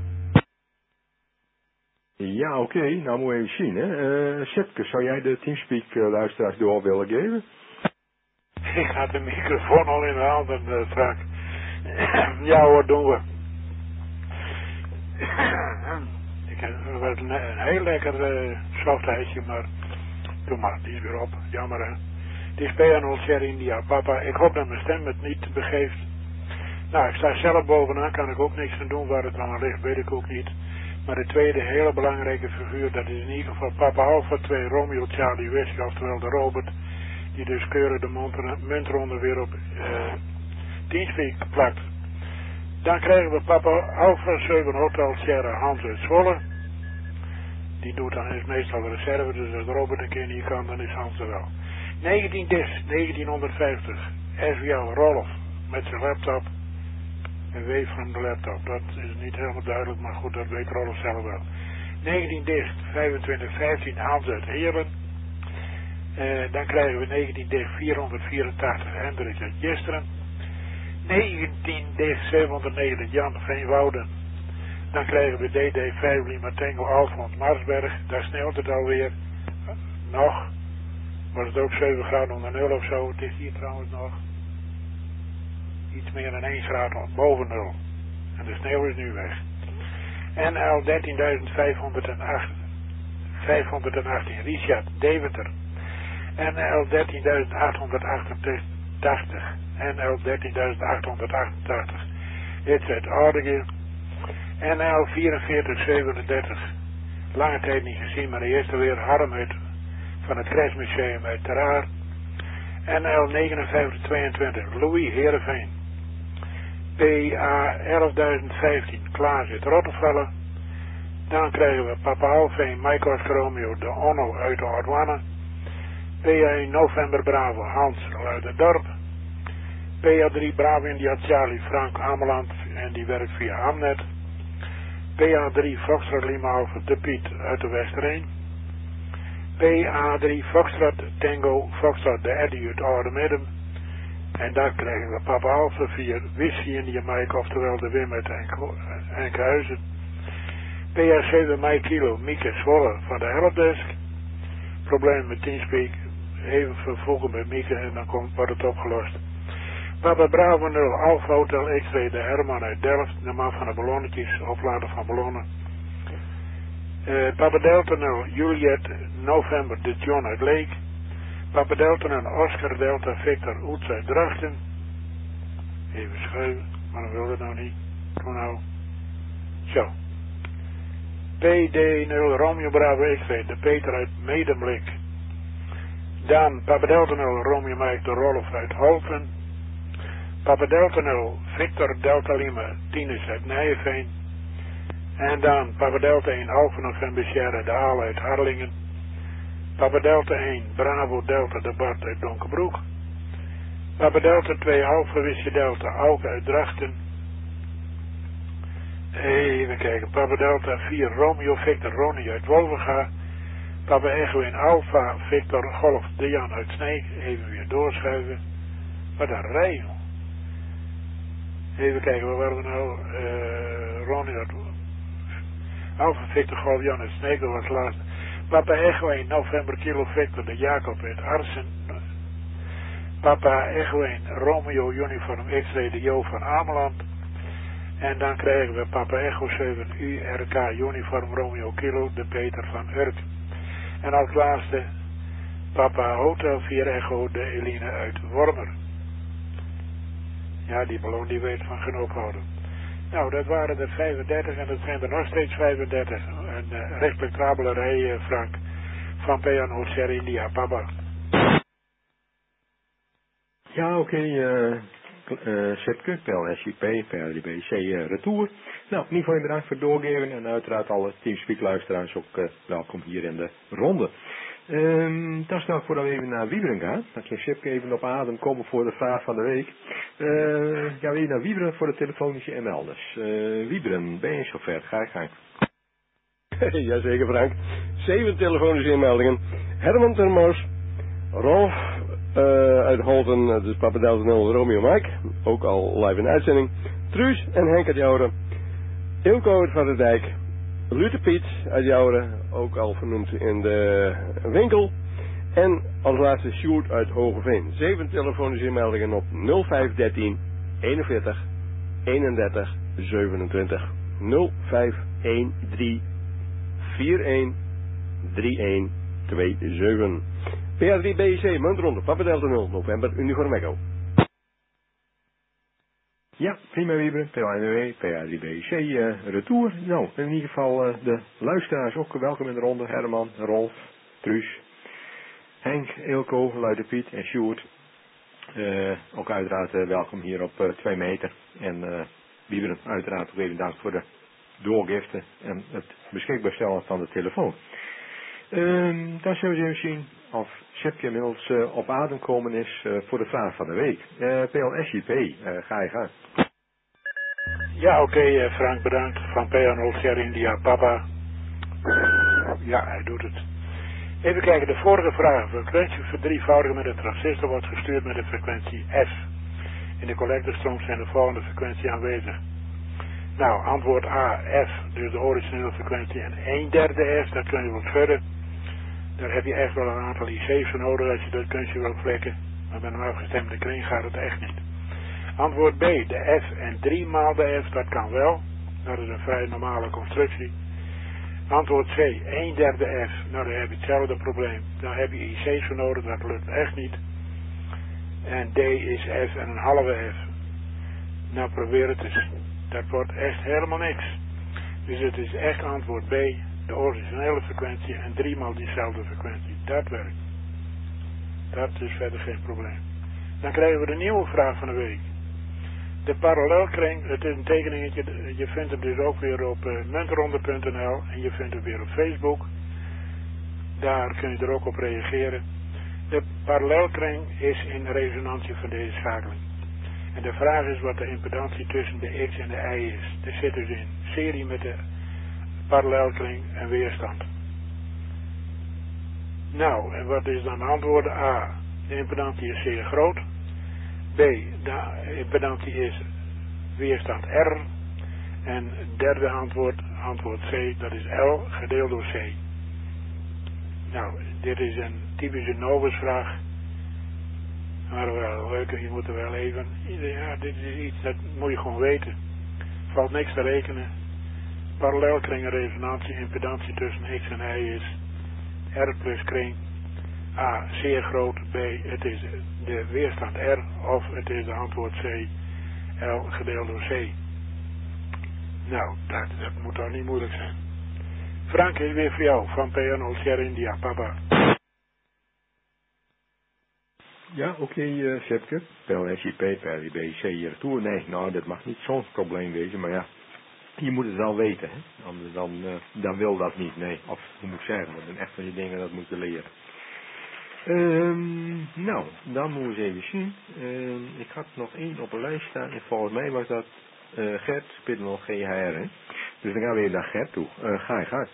Ja, oké. Okay. Nou, moet je even zien, hè. Uh, Sipke, zou jij de Teamspeak uh, luisteraars door willen geven? Ik had de microfoon al in de hand, uh, Frank. Ja hoor, doen we. Ik heb een, een heel lekker uh, softijsje, maar doe maar, die is weer op. Jammer hè. Het is P N nul Sierra India. Papa, ik hoop dat mijn stem het niet begeeft. Nou, ik sta zelf bovenaan, kan ik ook niks aan doen. Waar het aan ligt, weet ik ook niet. Maar de tweede hele belangrijke figuur, dat is in ieder geval Papa Alpha twee Romeo Charlie Whisky, oftewel de Robert, die dus keurig de muntronde weer op uh, Teamspeak plakt. Dan krijgen we Papa Alpha zeven Hotel Sierra Hans uit Zwolle. Die doet dan is meestal de reserve, dus als Robert een keer niet kan, dan is Hans er wel. negentien dis, negentienhonderdvijftig, S W L Rolf met zijn laptop. En weef van de laptop, dat is niet helemaal duidelijk, maar goed, dat weet Rolf zelf wel. negentien dis, vijfentwintig vijftien Hans uit Heerlen. Uh, dan krijgen we negentien dis vierhonderdvierentachtig Hendrik uit Gisteren. negentien dis zevenhonderdnegen Jan Veenwouden. Dan krijgen we D D vijf Lima Tango Alfons Marsberg. Daar sneeuwt het alweer. Uh, nog. Was het ook zeven graden onder nul of zo. Het is hier trouwens nog iets meer dan één graad boven nul. En de sneeuw is nu weg. N L dertienduizend vijfhonderdachttien Richard Deventer. N L dertienduizend achthonderdachtentachtig. N L dertienduizend achthonderdachtentachtig. Edward Aardige. N L vierenveertig zevenendertig. Lange tijd niet gezien, maar de eerste weer Harm uit van het Krijgsmuseum uit Ter N L negenenvijftig tweeëntwintig Louis Heerenveen. P A elfduizend vijftien Klaas uit Rottervallen. Dan krijgen we Papa Alveen, Mike Oscar Romeo, de Onno uit Oudwanne. P A één November Bravo Hans uit het dorp. P A drie Bravo India Charlie Frank Ameland en die werkt via Amnet. P A drie Foxtrot Lima Alpha de Piet uit de Westereen. P A drie Foxtrot Tango Foxtrot de Eddy uit Oude Midden. En daar krijgen we Papa Alpha vier Whisky India Mike, oftewel de Wim uit Enkhuizen. P A zeven Mike Kilo Mieke Zwolle van de Helpdesk. Probleem met Teamspeak. Even vervolgen bij Mieke en dan komt, wordt het opgelost. Papa Bravo nul Alpha Hotel X-ray de Herman uit Delft. De man van de ballonnetjes, opladen van ballonnen. Uh, Papa Delta nul Juliet November de John uit Leek. Papa Delta en Oscar Delta Victor Oets uit Drachten. Even schuiven, maar dan wil het nou niet. Doe nou. Zo. P D nul Romeo Bravo X-ray, de Peter uit Medemblik. Dan Papa Delta nul Romeo Mike de Rolf uit Holten. Papa Delta nul Victor Delta Lima Tinus uit Nijenveen. En dan Papa Delta één halve november Sierra de Aal uit Harlingen. Papa Delta één Bravo Delta de Bart uit Donkerbroek. Papa Delta twee halve Wisje Delta Auke uit Drachten. Even kijken, Papa Delta vier Romeo Victor Ronnie uit Wolvenga. Papa Echo in Alpha Victor Golf Dejan uit Sneek. Even weer doorschuiven. Wat een rij, joh. Even kijken, waar waren we nou? Uh, Ronnie uit Alpha Victor Golf Jan uit Sneek, dat was het laatste. Papa Echo in November Kilo Victor de Jacob uit Arsen. Papa Echo in Romeo Uniform X-ray de Jo van Ameland. En dan krijgen we Papa Echo zeven U R K Uniform Romeo Kilo de Peter van Urk. En als laatste Papa Hotel vier Echo de Eline uit Wormer. Ja, die ballon die weet van genoeg houden. Nou, dat waren er vijfendertig en dat zijn er nog steeds vijfendertig. Een uh, respectabele rij, uh, Frank, van P N O Sierra India, papa. Ja, oké, okay, uh, uh, Sipke, P L S I P, P L I B C, uh, retour. Nou, in ieder geval bedankt voor het doorgeven en uiteraard alle Teamspeak luisteraars ook uh, welkom hier in de ronde. Um, dan snel voordat we even naar Wieberen gaan. Dan kan Sipke even op adem komen voor de vraag van de week. Uh, gaan we even naar Wieberen voor de telefonische en melders. Uh, Wieberen, ben je zover? Ga ik gang. Jazeker, Frank. Zeven telefonische inmeldingen. Herman Termos, Rolf uh, uit Holten, dus Papa Delta nul Romeo Mike, ook al live in uitzending. Truus en Henk uit Jouren. Ilko uit Van der Dijk. Lute Piet uit Jouren, ook al vernoemd in de winkel. En als laatste Sjoerd uit Hogeveen. Zeven telefonische inmeldingen op nul vijf dertien eenenveertig eenendertig zevenentwintig. nul vijf een drie vier een drie een twee zeven. P R drie B C, muntronde, Papa Delta nul, November, Uniform Echo. Ja, prima Wieberen, P L N W, P R drie B C, uh, retour. Nou, in ieder geval uh, de luisteraars ook welkom in de ronde. Herman, Rolf, Truus, Henk, Ilko, Luide Piet en Sjoerd. Uh, ook uiteraard uh, welkom hier op uh, twee meter. En uh, Wieberen, uiteraard ook even dank voor de doorgiften en het beschikbaar stellen van de telefoon. Uh, dan zullen we even zien of Sipke inmiddels uh, op adem komen is uh, voor de vraag van de week. Uh, P L S I P, uh, ga je gaan. Ja, oké, okay, uh, Frank, bedankt. Van P N O Sierra India, papa. Ja, hij doet het. Even kijken, de vorige vraag. Frequentie verdrievoudigen met een transistor wordt gestuurd met de frequentie F. In de collectorstroom zijn de volgende frequentie aanwezig. Nou, antwoord A, F, dus de originele frequentie, en een derde F, dat kun je wat verder. Daar heb je echt wel een aantal I C's voor nodig als je dat kunstje wilt vlekken. Maar met een afgestemde kring gaat het echt niet. Antwoord B, de F en drie maal de F, dat kan wel. Dat is een vrij normale constructie. Antwoord C, een derde F, nou dan heb je hetzelfde probleem. Dan heb je I C's voor nodig, dat lukt echt niet. En D is F en een halve F. Nou probeer het eens. Dat wordt echt helemaal niks. Dus het is echt antwoord B, de originele frequentie en driemaal diezelfde frequentie. Dat werkt. Dat is verder geen probleem. Dan krijgen we de nieuwe vraag van de week. De parallelkring, het is een tekeningetje, je vindt hem dus ook weer op uh, muntronde punt n l en je vindt hem weer op Facebook. Daar kun je er ook op reageren. De parallelkring is in resonantie van deze schakeling. En de vraag is wat de impedantie tussen de X en de Y is. Er zit dus in serie met de parallelkring en weerstand. Nou, en wat is dan de antwoorden? A. De impedantie is zeer groot. B. De impedantie is weerstand R. En derde antwoord, antwoord C, dat is L gedeeld door C. Nou, dit is een typische Novus-vraag. Maar wel leuk, je moet er wel even... Ja, dit is iets, dat moet je gewoon weten. Valt niks te rekenen. Parallelkring en resonantie, impedantie tussen X en Y is R plus kring. A, zeer groot. B, het is de weerstand R. Of het is de antwoord C, L gedeeld door C. Nou, dat, dat moet toch niet moeilijk zijn. Frank is weer voor jou, van P N O Sierra India, papa. Ja, oké, okay, uh, Sepke. P L S I P, P L I B, C hier toe. Nee, nou, dat mag niet zo'n probleem wezen, maar ja, je moet het wel weten, hè. Anders dan, uh, dan wil dat niet, nee. Of, hoe moet ik zeggen, dat zijn echt van die dingen, dat moet je leren. Um, nou, dan moeten we eens even zien. Um, ik had nog één op een lijst staan en volgens mij was dat uh, Gert, Spiddel G H R, hè. Dus dan gaan we even naar Gert toe. Uh, ga je gang.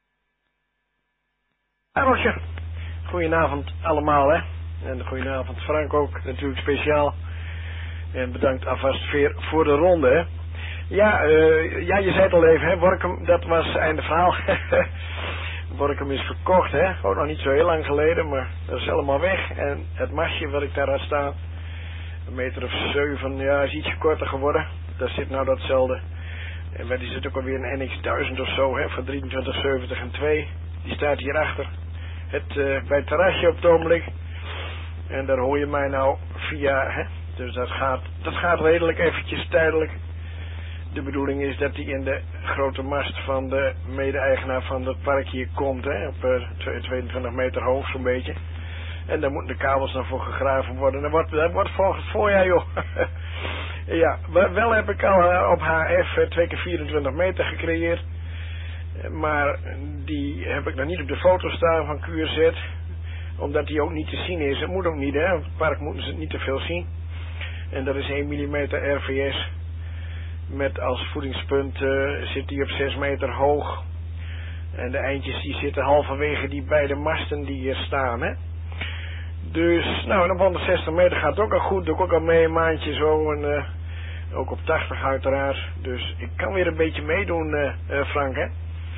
Ja, Rosje. Goedenavond allemaal, hè. En goedenavond Frank ook, natuurlijk speciaal. En bedankt alvast weer voor de ronde, hè. Ja, uh, ja, je zei het al even, hè. Workum, dat was einde verhaal. Workum is verkocht, hè. Ook nog niet zo heel lang geleden, maar dat is allemaal weg. En het mastje wat ik daar had staan, een meter of zeven, ja, is ietsje korter geworden. Daar zit nou datzelfde. En die zit ook alweer een N X duizend of zo, hè, van drieëntwintig zeventig en twee. Die staat hierachter. Het, uh, bij het terrasje op het ogenblik. En daar hoor je mij nou via, hè. Dus dat gaat, dat gaat redelijk eventjes tijdelijk. De bedoeling is dat hij in de grote mast van de mede-eigenaar van het park hier komt, hè, op uh, tweeëntwintig meter hoog zo'n beetje. En daar moeten de kabels nog voor gegraven worden. Dat wordt, dat wordt volgend voorjaar, joh. Ja, wel heb ik al uh, op H F uh, twee keer vierentwintig meter gecreëerd. Maar die heb ik nog niet op de foto staan van Q R Z. Omdat die ook niet te zien is. Het moet ook niet, hè. Op het park moeten ze het niet te veel zien. En dat is één millimeter R V S. Met als voedingspunt uh, zit die op zes meter hoog. En de eindjes die zitten halverwege die beide masten die hier staan, hè. Dus, nou, en op honderdzestig meter gaat het ook al goed. Doe ik ook al mee een maandje zo. En uh, ook op tachtig uiteraard. Dus ik kan weer een beetje meedoen, uh, uh, Frank, hè.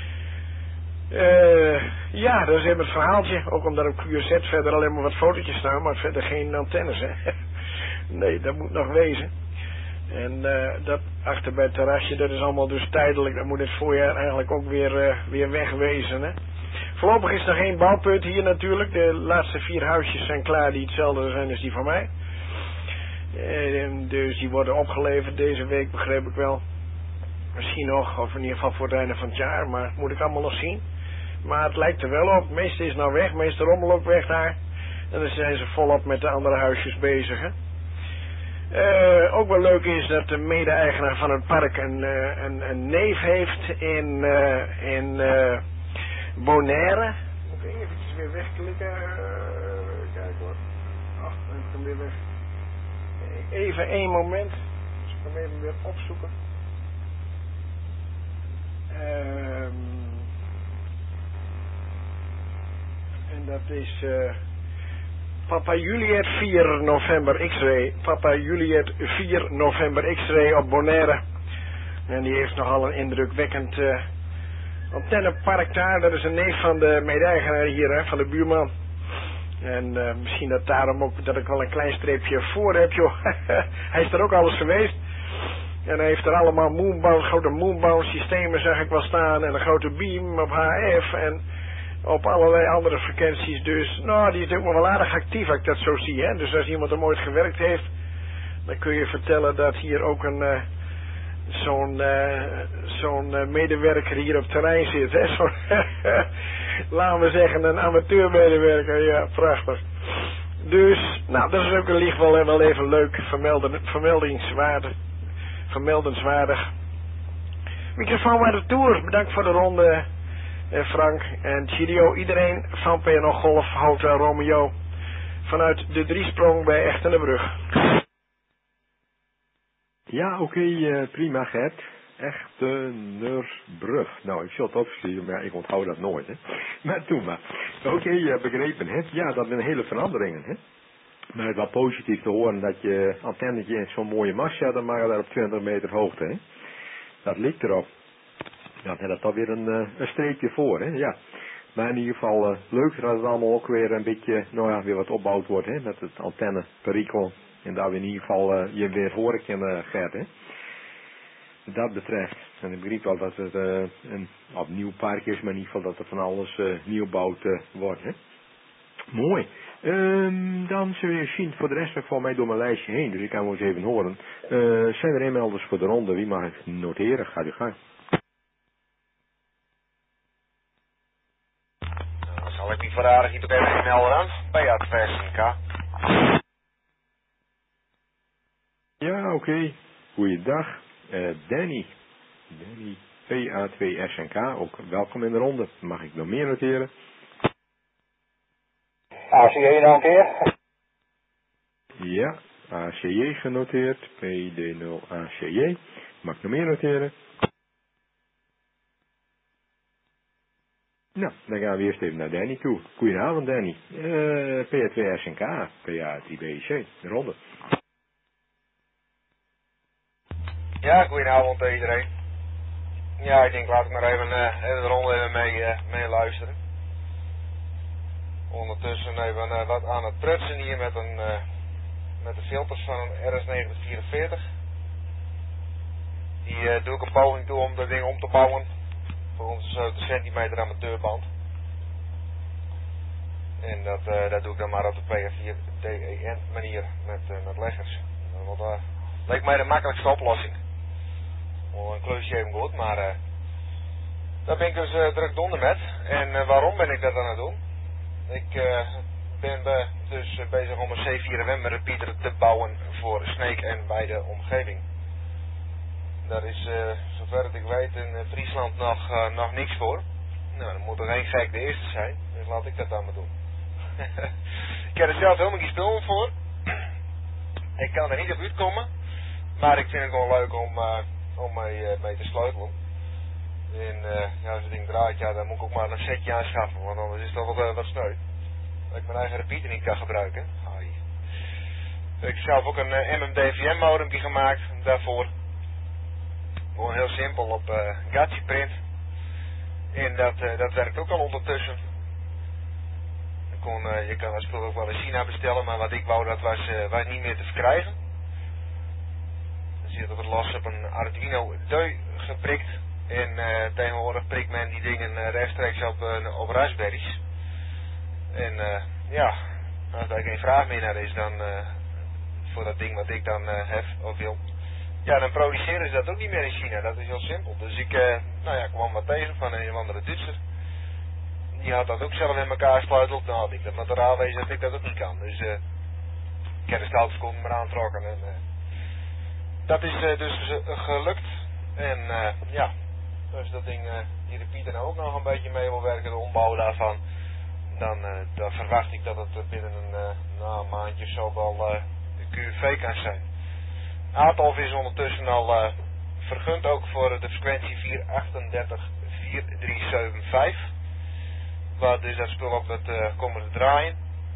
Uh, ja, dat is even het verhaaltje. Ook omdat op Q R Z verder alleen maar wat fotootjes staan. Maar verder geen antennes, hè. Nee, dat moet nog wezen. En uh, dat achter bij het terrasje, dat is allemaal dus tijdelijk. Dat moet het voorjaar eigenlijk ook weer, uh, weer wegwezen, hè. Voorlopig is er geen bouwput hier natuurlijk. De laatste vier huisjes zijn klaar die hetzelfde zijn als die van mij. Uh, dus die worden opgeleverd deze week, begreep ik wel. Misschien nog, of in ieder geval voor het einde van het jaar. Maar dat moet ik allemaal nog zien. Maar het lijkt er wel op. Het meeste is nou weg. Het meeste rommel ook weg daar. En dan zijn ze volop met de andere huisjes bezig, hè. Uh, ook wel leuk is dat de mede-eigenaar van het park een, uh, een, een neef heeft in, uh, in uh, Bonaire. Moet ik eventjes weer wegklikken. Uh, kijk hoor. Ach, dan heb ik hem weer weg. Even één moment. Dus ik hem even weer opzoeken. Um, en dat is uh, Papa Juliet vier november X-ray. Papa Juliet vier november X-ray op Bonaire. En die heeft nogal een indrukwekkend uh, antennepark daar. Dat is een neef van de mede-eigenaar hier, hè, van de buurman. En uh, misschien dat daarom ook dat ik wel een klein streepje voor heb, joh. Hij is er ook alles geweest. En hij heeft er allemaal moonbound, grote moonbound systemen zag ik wel staan. En een grote beam op H F en op allerlei andere frequenties. Dus nou, die is ook wel aardig actief als ik dat zo zie, hè. Dus als iemand er ooit gewerkt heeft, dan kun je vertellen dat hier ook een uh, zo'n uh, zo'n uh, medewerker hier op terrein zit, hè. Zo'n laten we zeggen een amateurmedewerker, ja, prachtig. Dus, nou, dat is ook een licht wel, wel even leuk, vermelden, vermeldingswaardig. Vermeldenswaardig. Microfoon bij de Tour. Bedankt voor de ronde, eh, Frank en Chirio. Iedereen van P N O Golf Hotel Romeo. Vanuit de driesprong bij Echtenenbrug. Ja, oké, okay, uh, prima Gert. Echtenenbrug. Nou, ik zal het opschrijven, maar ik onthoud dat nooit, hè. Maar doe maar. Oké, okay, uh, begrepen, hè. Ja, dat zijn hele veranderingen, hè. Maar het is wel positief te horen dat je antennetje in zo'n mooie mast had, dan mag je daar op twintig meter hoogte, hè. Dat ligt erop. Dan heb je dat weer een, uh, een streepje voor, hè, ja. Maar in ieder geval uh, leuk dat het allemaal ook weer een beetje, nou ja, weer wat opgebouwd wordt, hè. Met het antenne perikel. En daar we in ieder geval uh, je weer horen kunnen, Gert, hè. Wat dat betreft. En ik begrijp wel dat het uh, een opnieuw park is, maar in ieder geval dat er van alles uh, nieuwbouwd uh, wordt, hè. Mooi. Um, dan zullen we zien, voor de rest ga ik voor mij door mijn lijstje heen, dus ik kan wel eens even horen. Uh, zijn er inmelders voor de ronde? Wie mag ik noteren? Ga je gang. zal ik die verradig hier toch even melden aan. P A twee S N K. Ja, oké. Okay. Goeiedag. Uh, Danny. Danny. P A twee S N K. Ook welkom in de ronde. Mag ik nog meer noteren? A C J nog een keer. Ja. A C J genoteerd. P D nul A C J. Mag ik nog meer noteren? Nou, dan gaan we eerst even naar Danny toe. Goedenavond Danny. Uh, P A twee S N K. P A drie B C. De ronde. Ja, goedenavond iedereen. Ja, ik denk laat ik maar even, uh, even de ronde even mee, uh, mee luisteren. Ondertussen even uh, wat aan het prutsen hier met, een, uh, met de filters van een R S negentien vierenveertig. Die uh, doe ik een poging toe om dat ding om te bouwen. Voor onze zeventig centimeter amateurband. En dat, uh, dat doe ik dan maar op de P A vier D E N manier met, uh, met leggers. Dat uh, leek mij de makkelijkste oplossing. Wel een klusje even goed, maar uh, daar ben ik dus uh, druk donder met. En uh, waarom ben ik dat aan het doen? Ik uh, ben uh, dus uh, bezig om een C vier M repeater te bouwen voor Sneek en bij de omgeving. Daar is, uh, zover ik weet, in uh, Friesland nog, uh, nog niks voor. Nou, dan moet er geen gek de eerste zijn. Dus laat ik dat dan maar doen. Ik heb er zelf helemaal geen spullen voor. Ik kan er niet op uitkomen. Maar ik vind het gewoon leuk om, uh, om mee, uh, mee te sleutelen. En uh, ja, als het ding draait, ja, dan moet ik ook maar een setje aanschaffen. Want anders is dat wat, uh, wat sneu. Dat ik mijn eigen repeater niet kan gebruiken. Ai. Ik heb zelf ook een uh, M M D V M modempje gemaakt daarvoor. Gewoon heel simpel op uh, Gatsy print. En dat, uh, dat werkt ook al ondertussen. Kon, uh, je kan dat spul ook wel in China bestellen, maar wat ik wou dat was, uh, was niet meer te verkrijgen. Dan zit het los op een Arduino Deu geprikt. En uh, tegenwoordig prikt men die dingen uh, rechtstreeks op, uh, op Raspberries. En uh, ja, als daar geen vraag meer naar is dan uh, voor dat ding wat ik dan uh, heb of wil. Ja, dan produceren ze dat ook niet meer in China. Dat is heel simpel. Dus ik, uh, nou ja, kwam wat tegen van een of andere Duitser. Die had dat ook zelf in elkaar gesleuteld. Nou had ik dat materiaal wezen dat ik dat ook niet kan. Dus uh, ik heb de stoute seconden maar aantrokken. En, uh, dat is uh, dus uh, gelukt. En uh, ja, dus dat ding, uh, die repeater nou ook nog een beetje mee wil werken, de ombouw daarvan. Dan, uh, dan verwacht ik dat het binnen een uh, nou, maandje zo wel uh, Q V kan zijn. Aardolf is ondertussen al uh, vergund ook voor de frequentie vier achtendertig vier drie zeven vijf. Waar dus dat spul op het uh, komen te draaien.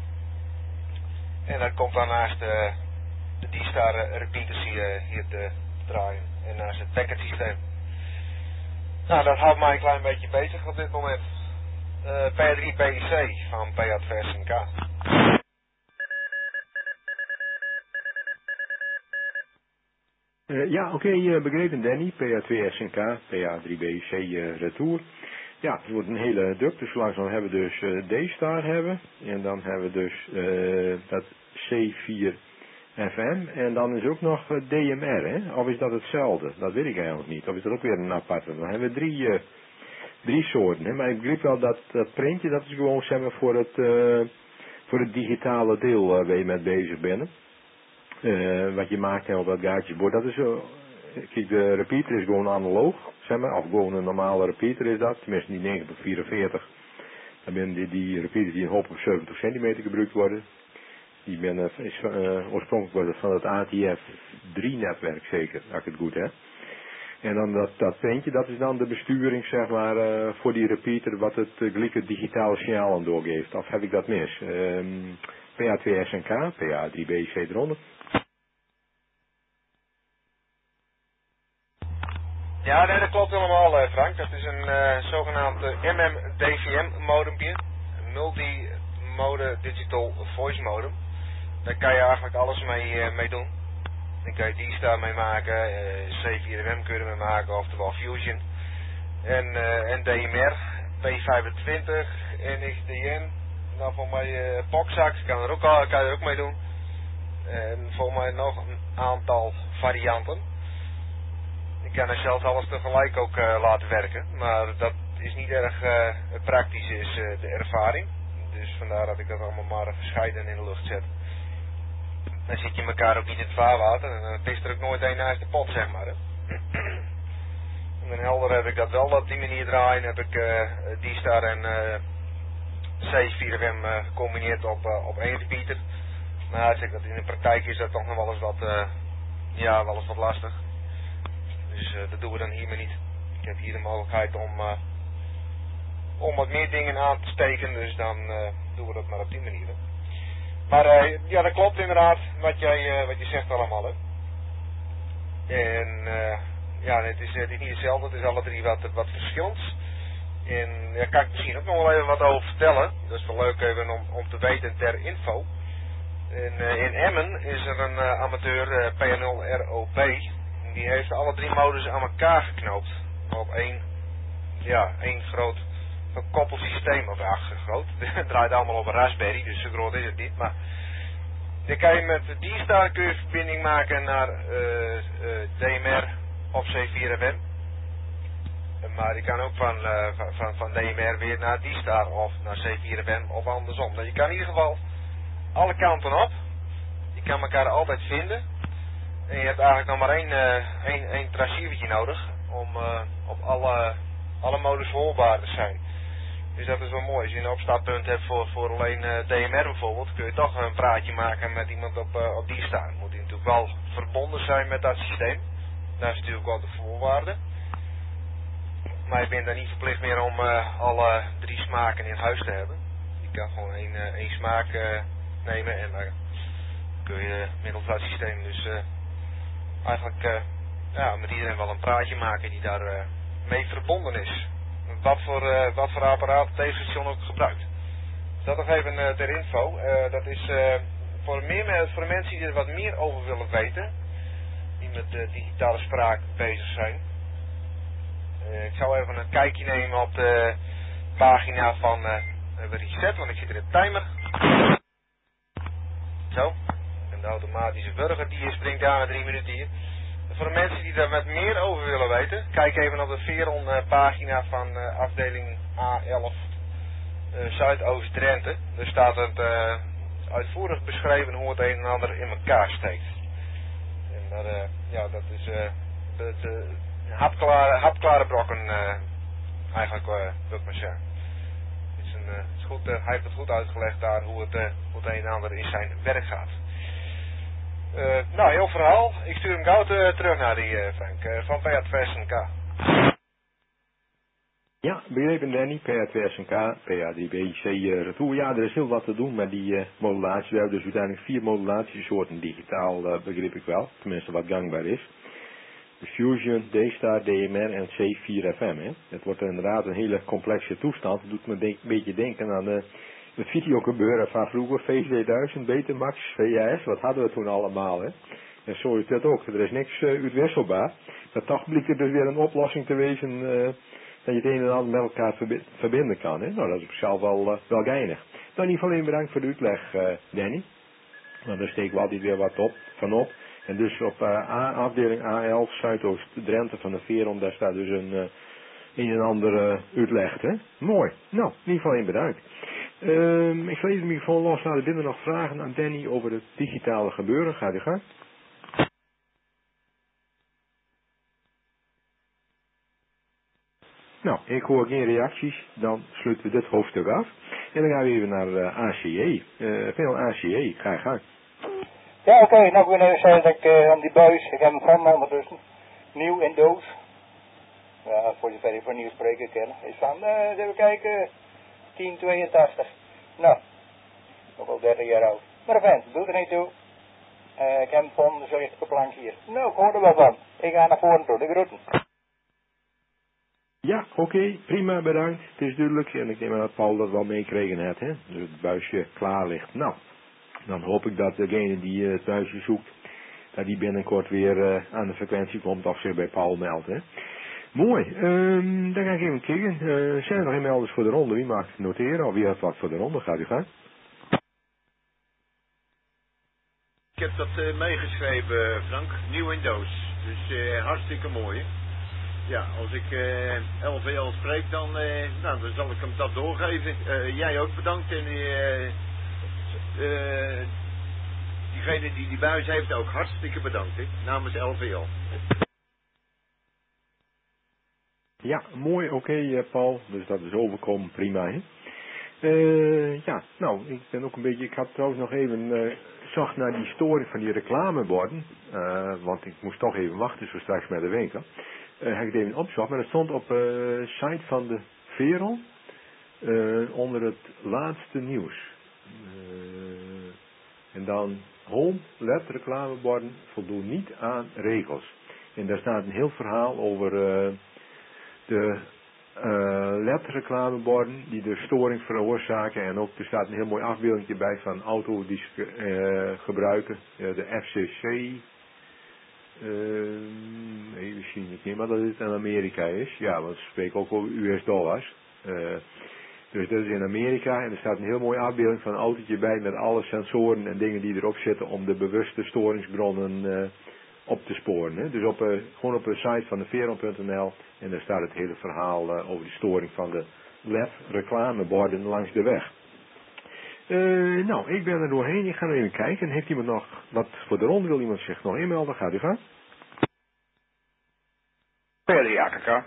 En dat komt dan naast uh, de D-Star uh, repeaters hier, hier te draaien. En naast het packet systeem. Nou, dat houdt mij een klein beetje bezig op dit moment. Uh, P A drie P I C van P A twee S N K. Uh, ja, oké, okay, uh, begrepen Danny. P A twee S N K, P A drie B C uh, retour. Ja, het wordt een hele duk, dus langzaam hebben we dus uh, D-Star hebben. En dan hebben we dus uh, dat C vier F M. En dan is ook nog uh, D M R, hè? Of is dat hetzelfde? Dat weet ik eigenlijk niet. Of is dat ook weer een aparte? Dan hebben we drie, uh, drie soorten, hè? Maar ik begreep wel dat dat printje, dat is gewoon zeg maar, voor, het, uh, voor het digitale deel uh, waar je mee bezig bent. Uh, wat je maakt op dat gaatjesbord. Dat is zo. Kijk, de repeater is gewoon analoog, zeg maar, of gewoon een normale repeater is dat, tenminste niet negentig vierenveertig. Dan zijn die, die repeaters die op zeventig centimeter gebruikt worden. Die ben, uh, is, uh, oorspronkelijk was het van het A T F drie netwerk zeker, als ik het goed heb. En dan dat, dat printje, dat is dan de besturing, zeg maar, uh, voor die repeater, wat het uh, gelijke digitale signaal aan doorgeeft. Of heb ik dat mis? Um, P A twee S N K, P A drie B C eronder. Ja, nee, dat klopt helemaal, uh, Frank. Dat is een uh, zogenaamd uh, M M D V M modempje. Een multi-mode digital voice modem. Daar kan je eigenlijk alles mee, uh, mee doen. Dan kan je D-Star mee maken, uh, C vier M kun je ermee maken, oftewel Fusion. En, uh, en D M R, P vijfentwintig, N X D N. Nou, voor mij uh, Poxax kan, er ook, al, kan je er ook mee doen. En voor mij nog een aantal varianten. Ik kan er zelf alles tegelijk ook uh, laten werken, maar dat is niet erg uh, praktisch, is uh, de ervaring. Dus vandaar dat ik dat allemaal maar gescheiden in de lucht zet. Dan zit je elkaar ook niet in het vaarwater en dan pist er ook nooit een naast de pot, zeg maar. Hè. En in Helder heb ik dat wel op die manier draaien. Heb ik uh, D-Star en uh, C vier F M uh, gecombineerd op, uh, op één repeater. Maar zeg dat in de praktijk is dat toch nog wel eens wat, uh, ja, wel eens wat lastig. Dus uh, dat doen we dan hier maar niet. Ik heb hier de mogelijkheid om, uh, om wat meer dingen aan te steken, dus dan uh, doen we dat maar op die manier. Maar uh, ja, dat klopt inderdaad wat jij, uh, wat je zegt allemaal. Hè. En uh, ja, het is, het is niet hetzelfde, het is alle drie wat, wat verschillends. En daar ja, kan ik misschien ook nog wel even wat over vertellen. Dat is wel leuk even om, om te weten ter info. In, uh, in Emmen is er een uh, amateur uh, P N nul R O B. Die heeft alle drie modus aan elkaar geknoopt. Op één, ja, één groot gekoppeld systeem, of ja, groot. Het draait allemaal op een Raspberry, dus zo groot is het niet. Maar dan kan je met D-Star kun je verbinding maken naar uh, uh, D M R of C vier F M. Maar je kan ook van, uh, van, van D M R weer naar D-Star of naar C vier F M of andersom. Nou, je kan in ieder geval alle kanten op. Je kan elkaar altijd vinden. En je hebt eigenlijk nog maar één, uh, één, één transceivertje nodig om uh, op alle, alle modus hoorbaar te zijn. Dus dat is wel mooi. Als je een opstartpunt hebt voor, voor alleen uh, D M R bijvoorbeeld, kun je toch een praatje maken met iemand op, uh, op D-Star. Moet hij natuurlijk wel verbonden zijn met dat systeem. Dat is natuurlijk wel de voorwaarde. Maar je bent daar niet verplicht meer om uh, alle drie smaken in huis te hebben. Je kan gewoon één, uh, één smaak uh, nemen en dan uh, kun je middels dat systeem dus uh, eigenlijk uh, ja, met iedereen wel een praatje maken die daar uh, mee verbonden is. Wat voor, uh, wat voor apparaat deze station ook gebruikt. Dat nog even uh, ter info. Uh, dat is uh, voor, meer, voor de mensen die er wat meer over willen weten. Die met uh, digitale spraak bezig zijn. Uh, ik zou even een kijkje nemen op de pagina van uh, Reset, want ik zit in de timer. Zo. En de automatische burger die springt aan na drie minuten hier. Voor de mensen die daar wat meer over willen weten, kijk even op de Veron uh, pagina van uh, afdeling A elf uh, Zuidoost-Drenthe. Daar staat het uh, uitvoerig beschreven hoe het een en ander in elkaar steekt. En daar, uh, ja, dat is uh, de, de hapklare, hapklare brokken uh, eigenlijk, uh, wil ik maar zeggen. Het is een, uh, het is goed, uh, hij heeft het goed uitgelegd daar hoe het, uh, hoe het een en ander in zijn werk gaat. Uh, nou, heel verhaal. Ik stuur hem gauw te, terug naar die uh, Frank, uh, van P A twee S N K. Ja, begrepen Danny, P A twee S N K, P A drie B C uh, retour. Ja, er is heel wat te doen met die uh, modulatie. We hebben dus uiteindelijk vier modulatiesoorten digitaal, uh, begreep ik wel. Tenminste wat gangbaar is. Fusion, D-Star, D M R en C vier F M. Hè. Het wordt inderdaad een hele complexe toestand. Het doet me denk, een beetje denken aan uh, het videogebeuren van vroeger. V C duizend, Betamax, V H S. Wat hadden we toen allemaal, hè? En zo is dat ook. Er is niks uh, uitwisselbaar. Maar toch blijkt er dus weer een oplossing te wezen uh, dat je het een en ander met elkaar verbinden kan. Hè? Nou, dat is op zichzelf wel, uh, wel geinig. Nou, in ieder geval bedankt voor de uitleg, uh, Danny. Nou, daar steken we altijd weer wat op, van op. En dus op uh, A, afdeling A elf Zuidoost-Drenthe van de Veron, daar staat dus een, uh, een en ander uh, uitleg, hè? Mooi. Nou, in ieder geval bedankt. Um, ik zal even de microfoon loslaten. Binnen nog vragen aan Danny over het digitale gebeuren. Gaat u gang. Nou, ik hoor geen reacties. Dan sluiten we dit hoofdstuk af. En dan gaan we even naar uh, A C E. Uh, veel A C E. Ga je gang. Ja, oké. Okay. Nou, ik wil even zeggen dat ik uh, aan die buis, ik heb hem van me ondertussen. Nieuw in doos. Ja, voor zover je van nieuw spreken kennen. Is van, uh, even kijken, tien tweeëntachtig. Nou, nog wel dertig jaar oud. Maar fijn, doe er niet toe. Uh, ik heb hem van de zoietselijke plank hier. Nou, ik hoor er wel van. Ik ga naar voren toe, de groeten. Ja, oké, okay, prima, bedankt. Het is duidelijk en ik neem aan dat Paul dat wel meekregen heeft, hè. Dus het buisje klaar ligt. Nou, dan hoop ik dat degene die uh, het buisje zoekt, dat die binnenkort weer uh, aan de frequentie komt of zich bij Paul meldt, hè. Mooi, um, dan ga ik even kijken. Uh, zijn er nog inmelders voor de ronde? Wie mag het noteren of wie heeft wat voor de ronde? Gaat u gaan? Ik heb dat uh, meegeschreven, Frank. Nieuw in doos. Dus uh, hartstikke mooi. Ja, als ik uh, L V L spreek, dan, uh, nou, dan zal ik hem dat doorgeven. Uh, jij ook bedankt en uh, uh, diegene die die buis heeft ook hartstikke bedankt, hè, namens L V L. Ja, mooi, oké okay, uh, Paul, dus dat is overkomen, prima, hè. Uh, ja, nou, ik ben ook een beetje, ik had trouwens nog even, uh, zag naar die storing van die reclameborden, uh, want ik moest toch even wachten zo straks met de winkel. Uh, heb ik het even opzocht, maar dat stond op de uh, site van de Vero, uh, onder het laatste nieuws. Uh, en dan home, L E D reclameborden voldoen niet aan regels. En daar staat een heel verhaal over uh, de Uh, L E D reclameborden die de storing veroorzaken en ook er staat een heel mooi afbeelding bij van een auto die ze uh, gebruiken, uh, de F C C, uh, even zien, ik neem maar dat het in Amerika is, ja, want ze spreken ook over U S dollars, uh, dus dat is in Amerika en er staat een heel mooie afbeelding van een autootje bij met alle sensoren en dingen die erop zitten om de bewuste storingsbronnen uh, op te sporen. Hè? Dus op, uh, gewoon op de site van de Vero punt n l en daar staat het hele verhaal uh, over de storing van de L E D reclameborden langs de weg. Uh, nou, ik ben er doorheen. Ik ga nog even kijken. Heeft iemand nog wat voor de ronde? Wil iemand zich nog inmelden? Gaat u gaan? P drie A K K.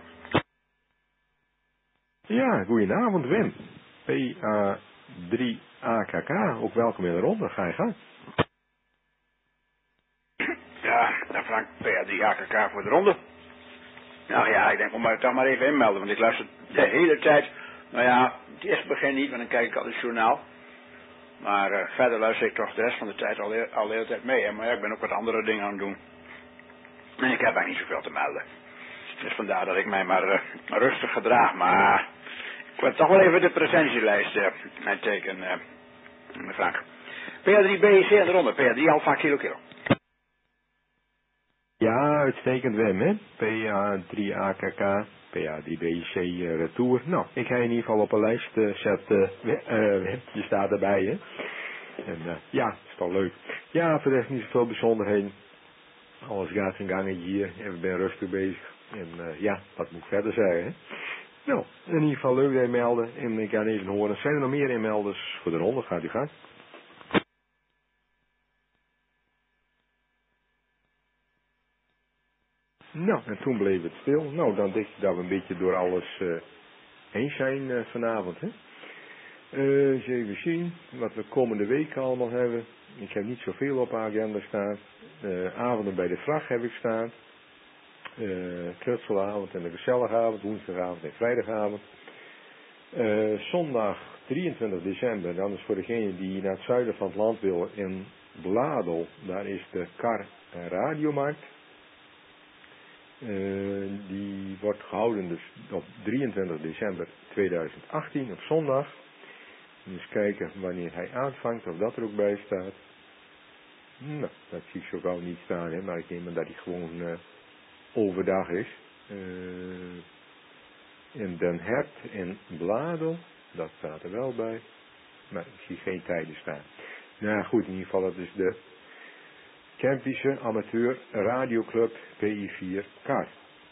Ja, goedenavond Wim. P A drie A K K. Ook welkom in de ronde. Ga je gaan. Ja, dan Frank, P A drie A K K voor de ronde. Nou ja, ik denk, moet maar toch maar even inmelden, want ik luister de hele tijd. Nou ja, het eerste begin niet, want dan kijk ik al het journaal. Maar uh, verder luister ik toch de rest van de tijd al, al de hele tijd mee. Hè? Maar ja, ik ben ook wat andere dingen aan het doen. En ik heb eigenlijk niet zoveel te melden. Dus vandaar dat ik mij maar uh, rustig gedraag. Maar ik wil toch wel even de presentielijst uh, tekenen, uh, Frank. P A drie B C in de ronde, P A drie Alpha Kilo Kilo. Ja, uitstekend Wim, hè. P A drie A K K, P A drie B C uh, Retour. Nou, ik ga je in ieder geval op een lijst uh, zetten. Uh, uh, je staat erbij, hè. En uh, ja, het is toch leuk. Ja, voor de rest niet zoveel bijzonderheden. Alles gaat zijn gangetje hier en we zijn rustig bezig. En uh, ja, wat moet ik verder zeggen, hè. Nou, in ieder geval leuk dat je melden. En ik ga even horen, zijn er nog meer inmelders voor de ronde? Gaat u gaan? Nou, en toen bleef het stil. Nou, dan denk ik dat we een beetje door alles uh, heen zijn uh, vanavond, hè. Uh, eens even zien wat we komende week allemaal hebben. Ik heb niet zoveel op de agenda staan. Uh, avonden bij de vracht heb ik staan. Uh, Knutselavond en de gezelligavond, woensdagavond en vrijdagavond. Uh, zondag drieëntwintig december, dan is voor degene die naar het zuiden van het land wil in Bladel, daar is de Kar Radiomarkt. Uh, die wordt gehouden dus op drieëntwintig december tweeduizend achttien op zondag. Dus kijken wanneer hij aanvangt, of dat er ook bij staat. Nou, dat zie ik zo gauw niet staan, hè, maar ik neem aan dat hij gewoon uh, overdag is. Uh, in Den Hert in Bladel, dat staat er wel bij. Maar ik zie geen tijden staan. Nou goed, in ieder geval, dat is de Kempische Amateur Radioclub P I vier Kaart.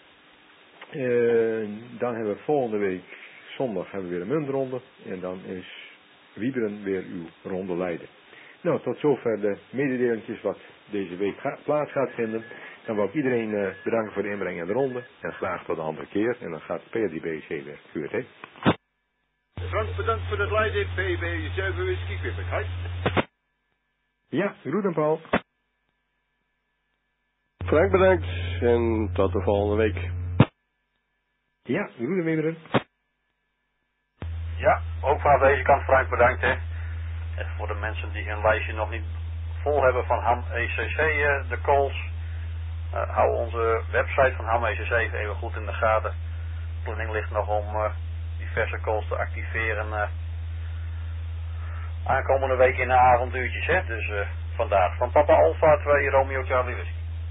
Uh, dan hebben we volgende week, zondag, hebben we weer een muntronde. En dan is Wieberen weer uw ronde leider. Nou, tot zover de mededelingjes wat deze week ga, plaats gaat vinden. Dan wil ik iedereen uh, bedanken voor de inbreng in de ronde. En graag tot een andere keer. En dan gaat P A drie B C weer gehuurd, hè. Frank, bedankt voor het leiden. P B zeven Whisky Quebec. Hoi. Ja, groeten Paul. Frank bedankt en tot de volgende week. Ja, groeten Wieberen. Ja, ook vanaf deze kant Frank bedankt, hè. En voor de mensen die hun lijstje nog niet vol hebben van Ham E C C, uh, de calls. Uh, hou onze website van Ham E C C even goed in de gaten. De planning ligt nog om uh, diverse calls te activeren. Uh, aankomende week in de avontuurtjes, hè. Dus uh, vandaag van Papa Alpha twee Romeo Charlie Whisky.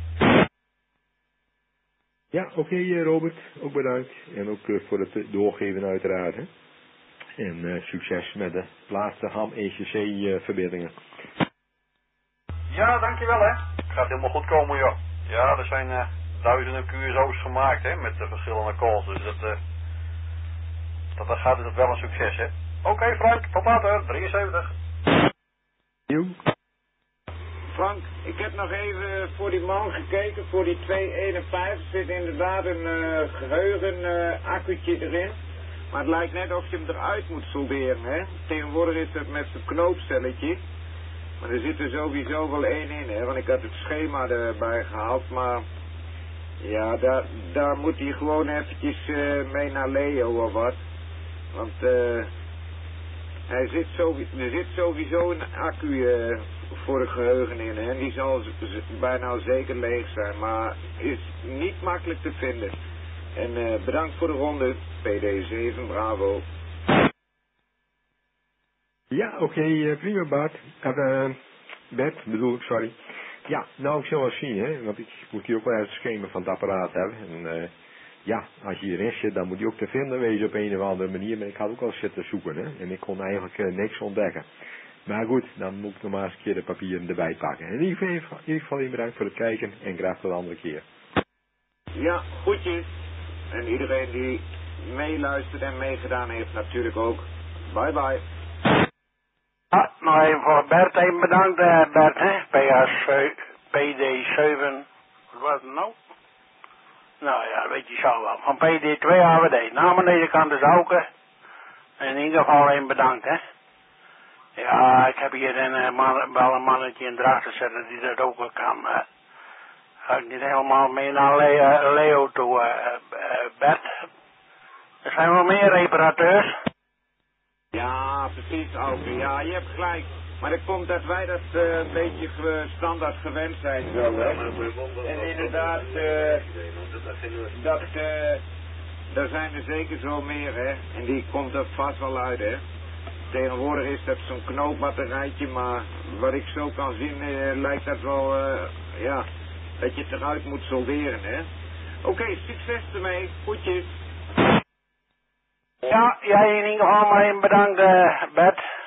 Ja, oké okay, uh, Robert, ook bedankt. En ook uh, voor het doorgeven uiteraard, hè. En uh, succes met de laatste Ham E C C uh, verbindingen. Ja, dankjewel hè. Het gaat helemaal goed komen joh. Ja, er zijn uh, duizenden Q S O's gemaakt, hè, met de verschillende calls. Dus dat, uh, dat, dat gaat dus wel een succes, hè. Oké, okay, Frank, tot later, drieënzeventig. Frank, ik heb nog even voor die man gekeken, voor die twee eenenvijftig zit inderdaad een uh, geheugen uh, accu'tje erin. Maar het lijkt net of je hem eruit moet solderen, hè. Tegenwoordig is het met zo'n knoopstelletje. Maar er zit er sowieso wel één in, hè, want ik had het schema erbij gehaald, maar ja, daar, daar moet hij gewoon eventjes uh, mee naar Leo of wat. Want uh, hij zit sowieso, er zit sowieso een accu uh, voor het geheugen in, hè, en die zal z- z- bijna zeker leeg zijn, maar is niet makkelijk te vinden. En uh, bedankt voor de ronde, P D zeven, bravo. Ja, oké, okay, uh, prima Bart. Uh, Bert, bedoel ik, sorry. Ja, nou ik zal wel zien, hè, want ik moet hier ook wel het schema van het apparaat hebben. En uh, ja, als je hierin zit, dan moet je ook te vinden wezen op een of andere manier. Maar ik had ook al zitten zoeken, hè, en ik kon eigenlijk uh, niks ontdekken. Maar goed, dan moet ik nog maar eens een keer de papieren erbij pakken. In ieder geval, in ieder geval bedankt voor het kijken en graag tot de andere keer. Ja, goedjes. En iedereen die meeluistert en meegedaan heeft natuurlijk ook. Bye bye. Ja, nog even voor Bert, even bedankt uh, Bert, hè. P D zeven, wat was het nou? Nou ja, dat weet je zo wel. Van P D twee A W D, naar beneden kan de zauken. In ieder geval even bedankt, hè. Ja, ik heb hier een, uh, man, wel een mannetje in drachten zetten die dat ook wel kan. Uh, ga ik niet helemaal mee naar Le Leo toe, uh, uh, Bert. Er zijn wel meer reparateurs. Ja, precies, Auke. Ja, je hebt gelijk. Maar het komt dat wij dat uh, een beetje ge standaard gewend zijn zo, hè. En inderdaad, uh, dat, uh, daar zijn er zeker zo meer, hè. En die komt er vast wel uit, hè. Tegenwoordig is dat zo'n knoopbatterijtje, maar wat ik zo kan zien, uh, lijkt dat wel, uh, ja, dat je het eruit moet solderen, hè. Oké, okay, succes ermee. Goedjes. Ja, jij in ieder geval maar even bedankt, uh, Bert.